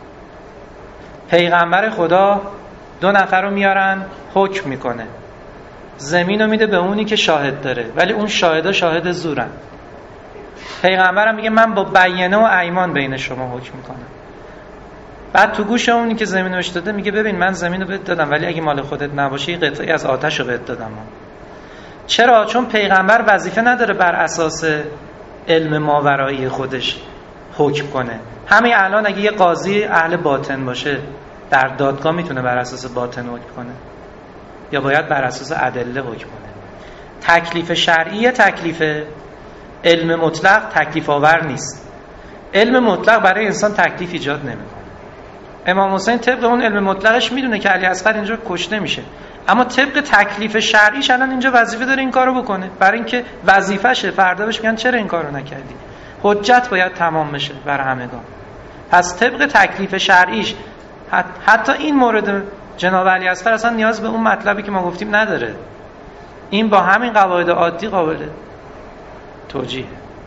پیغمبر خدا 2 نفر رو میارن حکم میکنه، زمین رو میده به اونی که شاهد داره، ولی اون شاهدا شاهد زورن. پیغمبرم میگه من با بیانه و ایمان بین شما حکم میکنم. بعد تو گوش اونی که زمین رو بهش داده میگه ببین من زمین رو بهت دادم، ولی اگه مال خودت نباشه یه قطعی از آتش رو بهت دادم. چرا؟ چون پیغمبر وظیفه نداره بر اساس علم ماورایی خودش حکم کنه. همین الان اگه یه قاضی اهل باطن باشه در دادگاه میتونه بر اساس باطن حکم کنه یا باید بر اساس ادله حکم کنه؟ تکلیف شرعی تکلیف، علم مطلق تکلیف آور نیست. علم مطلق برای انسان تکلیف ایجاد نمیکنه. امام حسین طبق اون علم مطلقش میدونه که علی اصغر اینجا کشته میشه، اما طبق تکلیف شرعیش الان اینجا وظیفه داره این کارو بکنه، برای اینکه وظیفشه. فردا بهش میگن چرا این کارو نکردی؟ حجت باید تمام بشه بر همگان. پس طبق تکلیف شرعیش حتی این مورد جناب علی اصغر اصلا نیاز به اون مطلبی که ما گفتیم نداره. این با همین قواعد عادی قابل توجیه.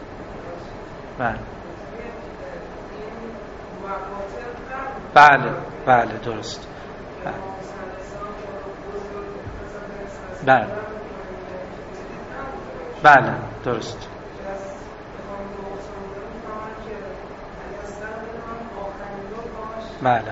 بله درست. بله درست. بله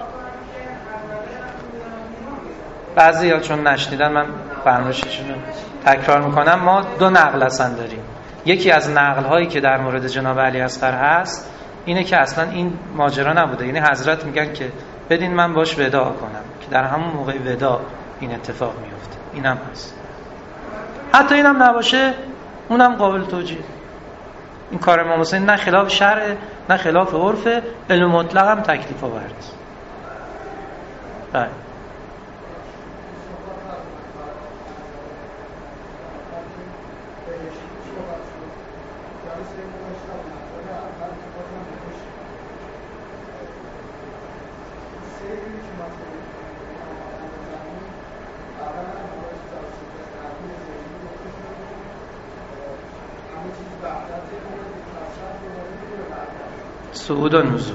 بعضی ها چون نشنیدن من فرمایششون رو تکرار میکنم. ما 2 نقل اصلا داریم. یکی از نقل هایی که در مورد جناب علی اصغر هست اینه که اصلا این ماجرا نبوده. یعنی حضرت میگن که بدین من باش وداع کنم، که در همون موقع وداع این اتفاق میفته. اینم هست. حتی اینم نباشه اونم قابل توجیه. این کار امام حسین نه خلاف شرع نه خلاف عرف، علم مطلق هم تکلیف آورد. بله. صعود و نزول.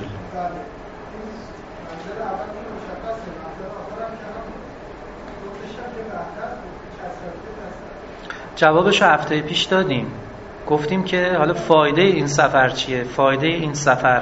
جوابشو هفته پیش دادیم. گفتیم که حالا فایده این سفر چیه؟ فایده این سفر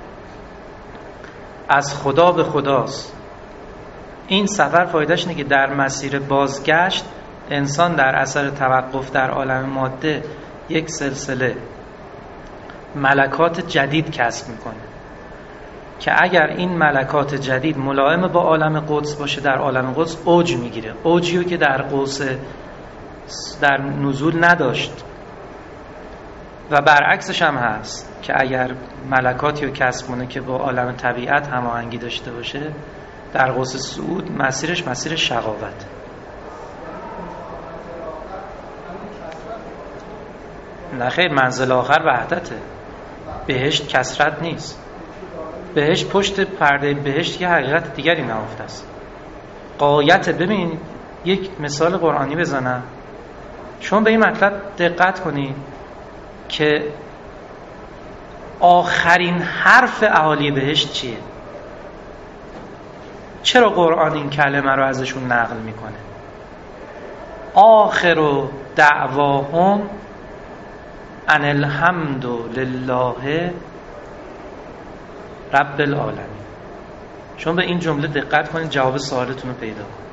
از خدا به خداست. این سفر فایدهش اینه که در مسیر بازگشت انسان در اثر توقف در عالم ماده یک سلسله ملکات جدید کسب میکنه که اگر این ملکات جدید ملائم با عالم قدس باشه، در عالم قدس اوج میگیره، اوجیو که در قوس در نزول نداشت. و برعکسش هم هست که اگر ملکاتی رو کسب کنه که با عالم طبیعت هماهنگی داشته باشه، در قوس صعود مسیرش مسیر شقاوت. نه خیر، منزل آخر وحدته. بهشت کثرت نیست. بهشت پشت پرده بهشت یه حقیقت دیگری نهفته است. غایت. ببین یک مثال قرآنی بزنم، شما به این مطلب دقت کنید که آخرین حرف اهالی بهشت چیه؟ چرا قرآن این کلمه رو ازشون نقل میکنه؟ آخر دعواهم ان الحمد لله رب العالمین. شما به این جمله دقت کنید، جواب سوالتون رو پیدا کنید.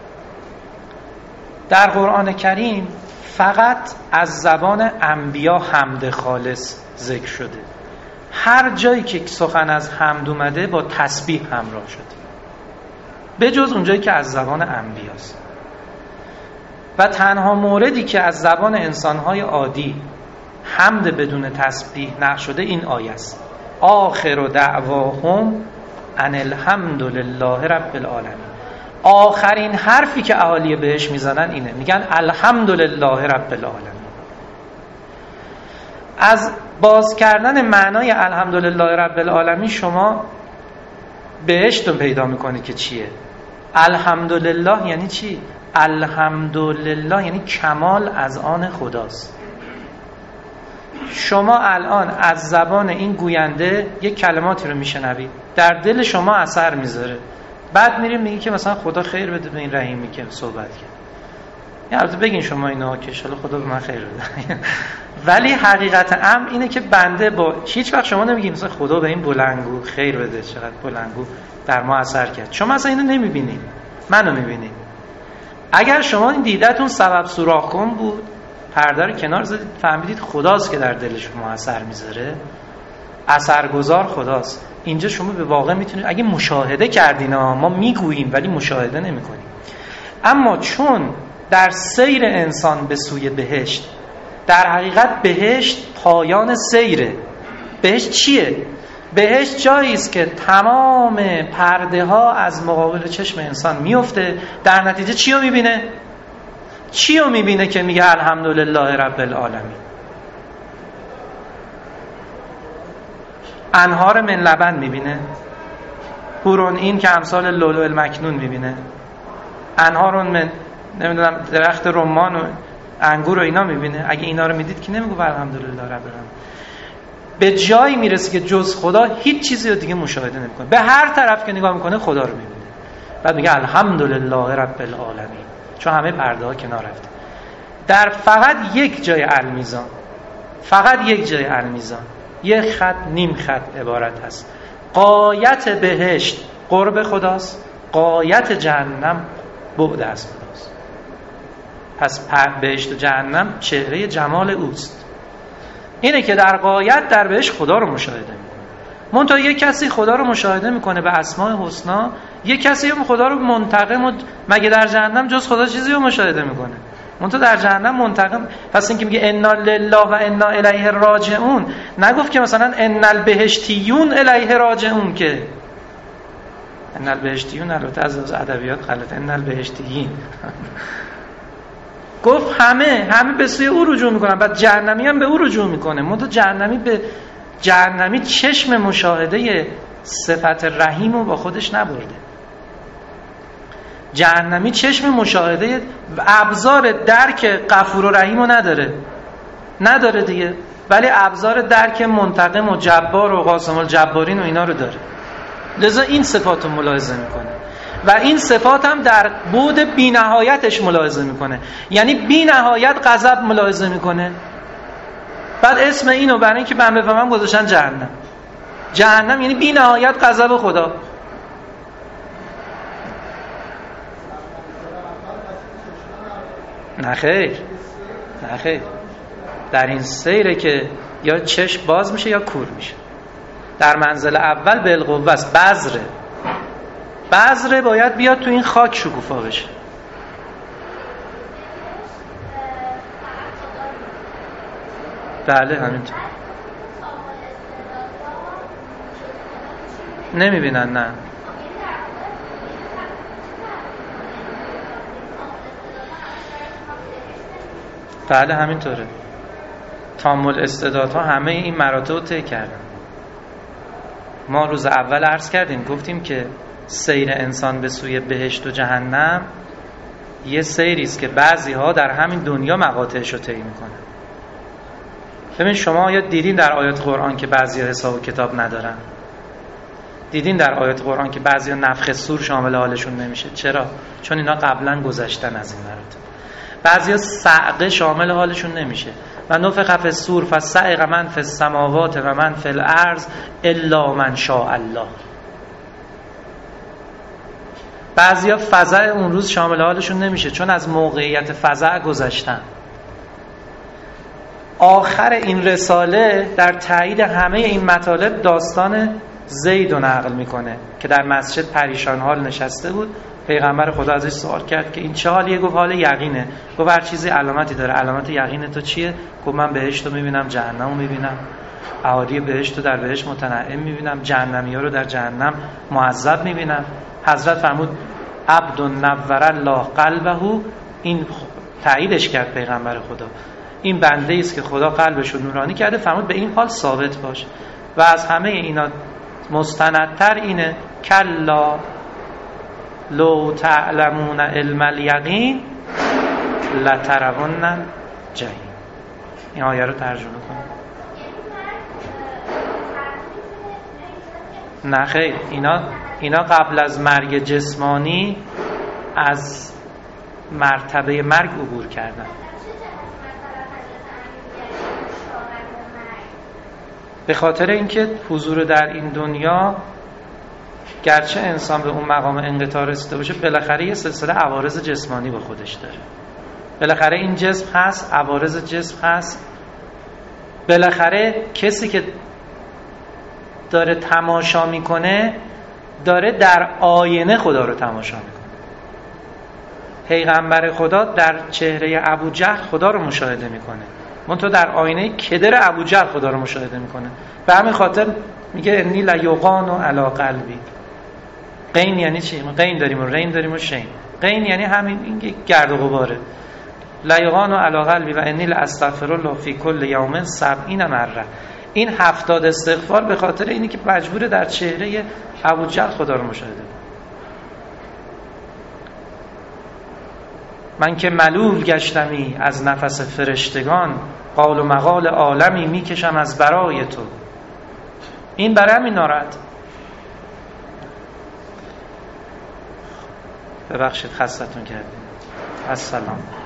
در قرآن کریم فقط از زبان انبیا حمد خالص ذکر شده. هر جایی که سخن از حمد اومده با تسبیح همراه شده، به جز اون جایی که از زبان انبیاست. و تنها موردی که از زبان انسان‌های عادی حمد بدون تسبیح نقل شده این آیه است: آخر دعواهم ان الحمد لله رب العالمین. آخرین حرفی که اهالی بهش میزنن اینه، میگن الحمد لله رب العالمین. از باز کردن معنای الحمدلله رب العالمین شما بهشتون پیدا میکنید که چیه. الحمدلله یعنی چی؟ الحمدلله یعنی کمال از آن خداست. شما الان از زبان این گوینده یک کلماتی رو میشنوید، در دل شما اثر میذاره، بعد میریم میگی که مثلا خدا خیر بده به این رحیمی که صحبت کرد. یعنی البته بگین شما اینا که انشالله خدا به من خیر بده ولی حقیقت امر اینه که بنده با هیچ وقت شما نمیگید مثلا خدا به این بلنگو خیر بده، چقدر بلنگو در ما اثر کرد. شما اصلا اینو نمیبینید، منو میبینید. اگر شما این دیدتون سبب سوراخ کن بود، پرده رو کنار زدید، فهمیدید خداست که در دل شما اثر میذاره، اثرگذار خداست. اینجا شما به واقع میتونید، اگه مشاهده کردین، ما میگوییم ولی مشاهده نمیکنیم. اما چون در سیر انسان به سوی بهشت، در حقیقت بهشت پایان سیره. بهشت چیه؟ بهشت جایی است که تمام پرده ها از مقابل چشم انسان میفته، در نتیجه چی رو میبینه؟ چی رو میبینه که میگه الحمدلله رب العالمین؟ انهار من لبن میبینه، حورون این که امثال لؤلؤ المکنون میبینه، انهارون من نمیدونم درخت رمان و انگور و اینا میبینه. اگه اینا رو میدید که نمیگو الحمدلله رب العالمین. به جایی میرسه که جز خدا هیچ چیزی رو دیگه مشاهده نمیکنه، به هر طرف که نگاه میکنه خدا رو میبینه، بعد میگه الحمدلله رب العالمین، چون همه پرده ها کنار رفته. در فقط یک جای المیزان، فقط یک جای المیزان، یک خط نیم خط عبارت هست. غایت بهشت قرب خداست، غایت جهنم بعد از خداست. پس بهشت و جهنم چهره جمال اوست. اینه که در غایت در بهشت خدا رو مشاهده میکنه، منتها یک کسی خدا رو مشاهده میکنه به اسماء الحسنا، یک کسی هم خدا رو منتقم و مگه در جهنم جز خدا چیزی رو مشاهده میکنه؟ منتها در جهنم منتقم. پس اینکه میگه انا لله و انا الیه راجعون، نگفت که مثلا ان البهشتیون الیه راجعون، که ان البهشتیون البته از ادبیات غلط، ان البهشتیین گفت همه به سوی او رجوع میکنن، بعد جهنمی هم به او رجوع میکنه. منتها جهنمی چشم مشاهده صفت رحیم رو با خودش نبرده. جهنمی چشم مشاهده ابزار درک غفور و رحیم رو نداره دیگه، ولی ابزار درک منتقم و جبار و قاسم الجبارین و اینا رو داره. لذا این صفات رو ملاحظه میکنه و این صفات هم در بعد بی نهایتش ملاحظه میکنه، یعنی بی نهایت غضب ملاحظه میکنه. بعد اسم اینو برای اینکه من بفهمم گذاشتن جهنم یعنی بی نهایت غضب خدا. نه خیر در این سیره که یا چشم باز میشه یا کور میشه. در منزل اول بالقوه است، بذره باید بیاد تو این خاک شکوفا بشه. بله همینطور. نمیبینن نه. بله همینطوره. تامل استعدادها همه این مراتب رو طی کردن. ما روز اول عرض کردیم، گفتیم که سیر انسان به سوی بهشت و جهنم یه سیری است که بعضی ها در همین دنیا مقاطعش رو طی میکنن. ببین شما آیا دیدین در آیات قرآن که بعضی ها حساب و کتاب ندارن؟ دیدین در آیات قرآن که بعضی ها نفخ صور شامل حالشون نمیشه؟ چرا؟ چون اینا قبلا گذشتن از این مراتب. بعضی ها صعقه شامل حالشون نمیشه و نفخ فی الصور فصعق من فی السماوات و من فی الارض الا من شاء الله. بعضی ها فزع اون روز شامل حالشون نمیشه چون از موقعیت فزع گذشتن. آخر این رساله در تایید همه این مطالب داستان زید رو نقل میکنه که در مسجد پریشان حال نشسته بود. پیغمبر خدا ازش سوال کرد که این چه حالیه؟ گفت حال یقینه. گفت هر چیزی علامتی داره. علامت یقین تو چیه؟ گفت من بهشت رو میبینم، جهنم رو میبینم، اهالی بهشت رو در بهشت متنعم میبینم، جهنمی ها رو در جهنم معذب میبینم. حضرت فرمود عبد نور الله قلبه، این تاییدش کرد پیغمبر خدا، این بنده است که خدا قلبش رو نورانی کرده. فرمود به این حال ثابت باش. و از همه اینا مستندتر اینه کلا لو تعلمون علم الیقین لترون الجحیم. این آیه رو ترجمه کنیم. نه خیر، اینا قبل از مرگ جسمانی از مرتبه مرگ عبور کردن. به خاطر اینکه حضور در این دنیا گرچه انسان به اون مقام انقطاع رسیده باشه، بالاخره یه سلسله عوارض جسمانی به خودش داره. بالاخره این جسم هست، عوارض جسم هست. بالاخره کسی که داره تماشا میکنه داره در آینه خدا رو تماشا میکنه. پیغمبر خدا در چهره ابوجهل خدا رو مشاهده میکنه، منتها در آینه کدر ابوجهل خدا رو مشاهده میکنه. به همین خاطر میگه انی لیقان علی قلبی. قین یعنی چی؟ ما قین داریم و رین داریم و شین. قین یعنی همین این گرد و غباره. لیقان علی قلبی و انی لاستغفر الله فی کل یوم 70 مره. این 70 استغفار به خاطر اینی که مجبوره در چهره ابوجهل خدا رو مشاهده کنه. من که ملول گشتمی از نفس فرشتگان، قال و مقال عالمی میکشم از برای تو. این برای همین ناراحت. ببخشید خستتون کردیم. السلام.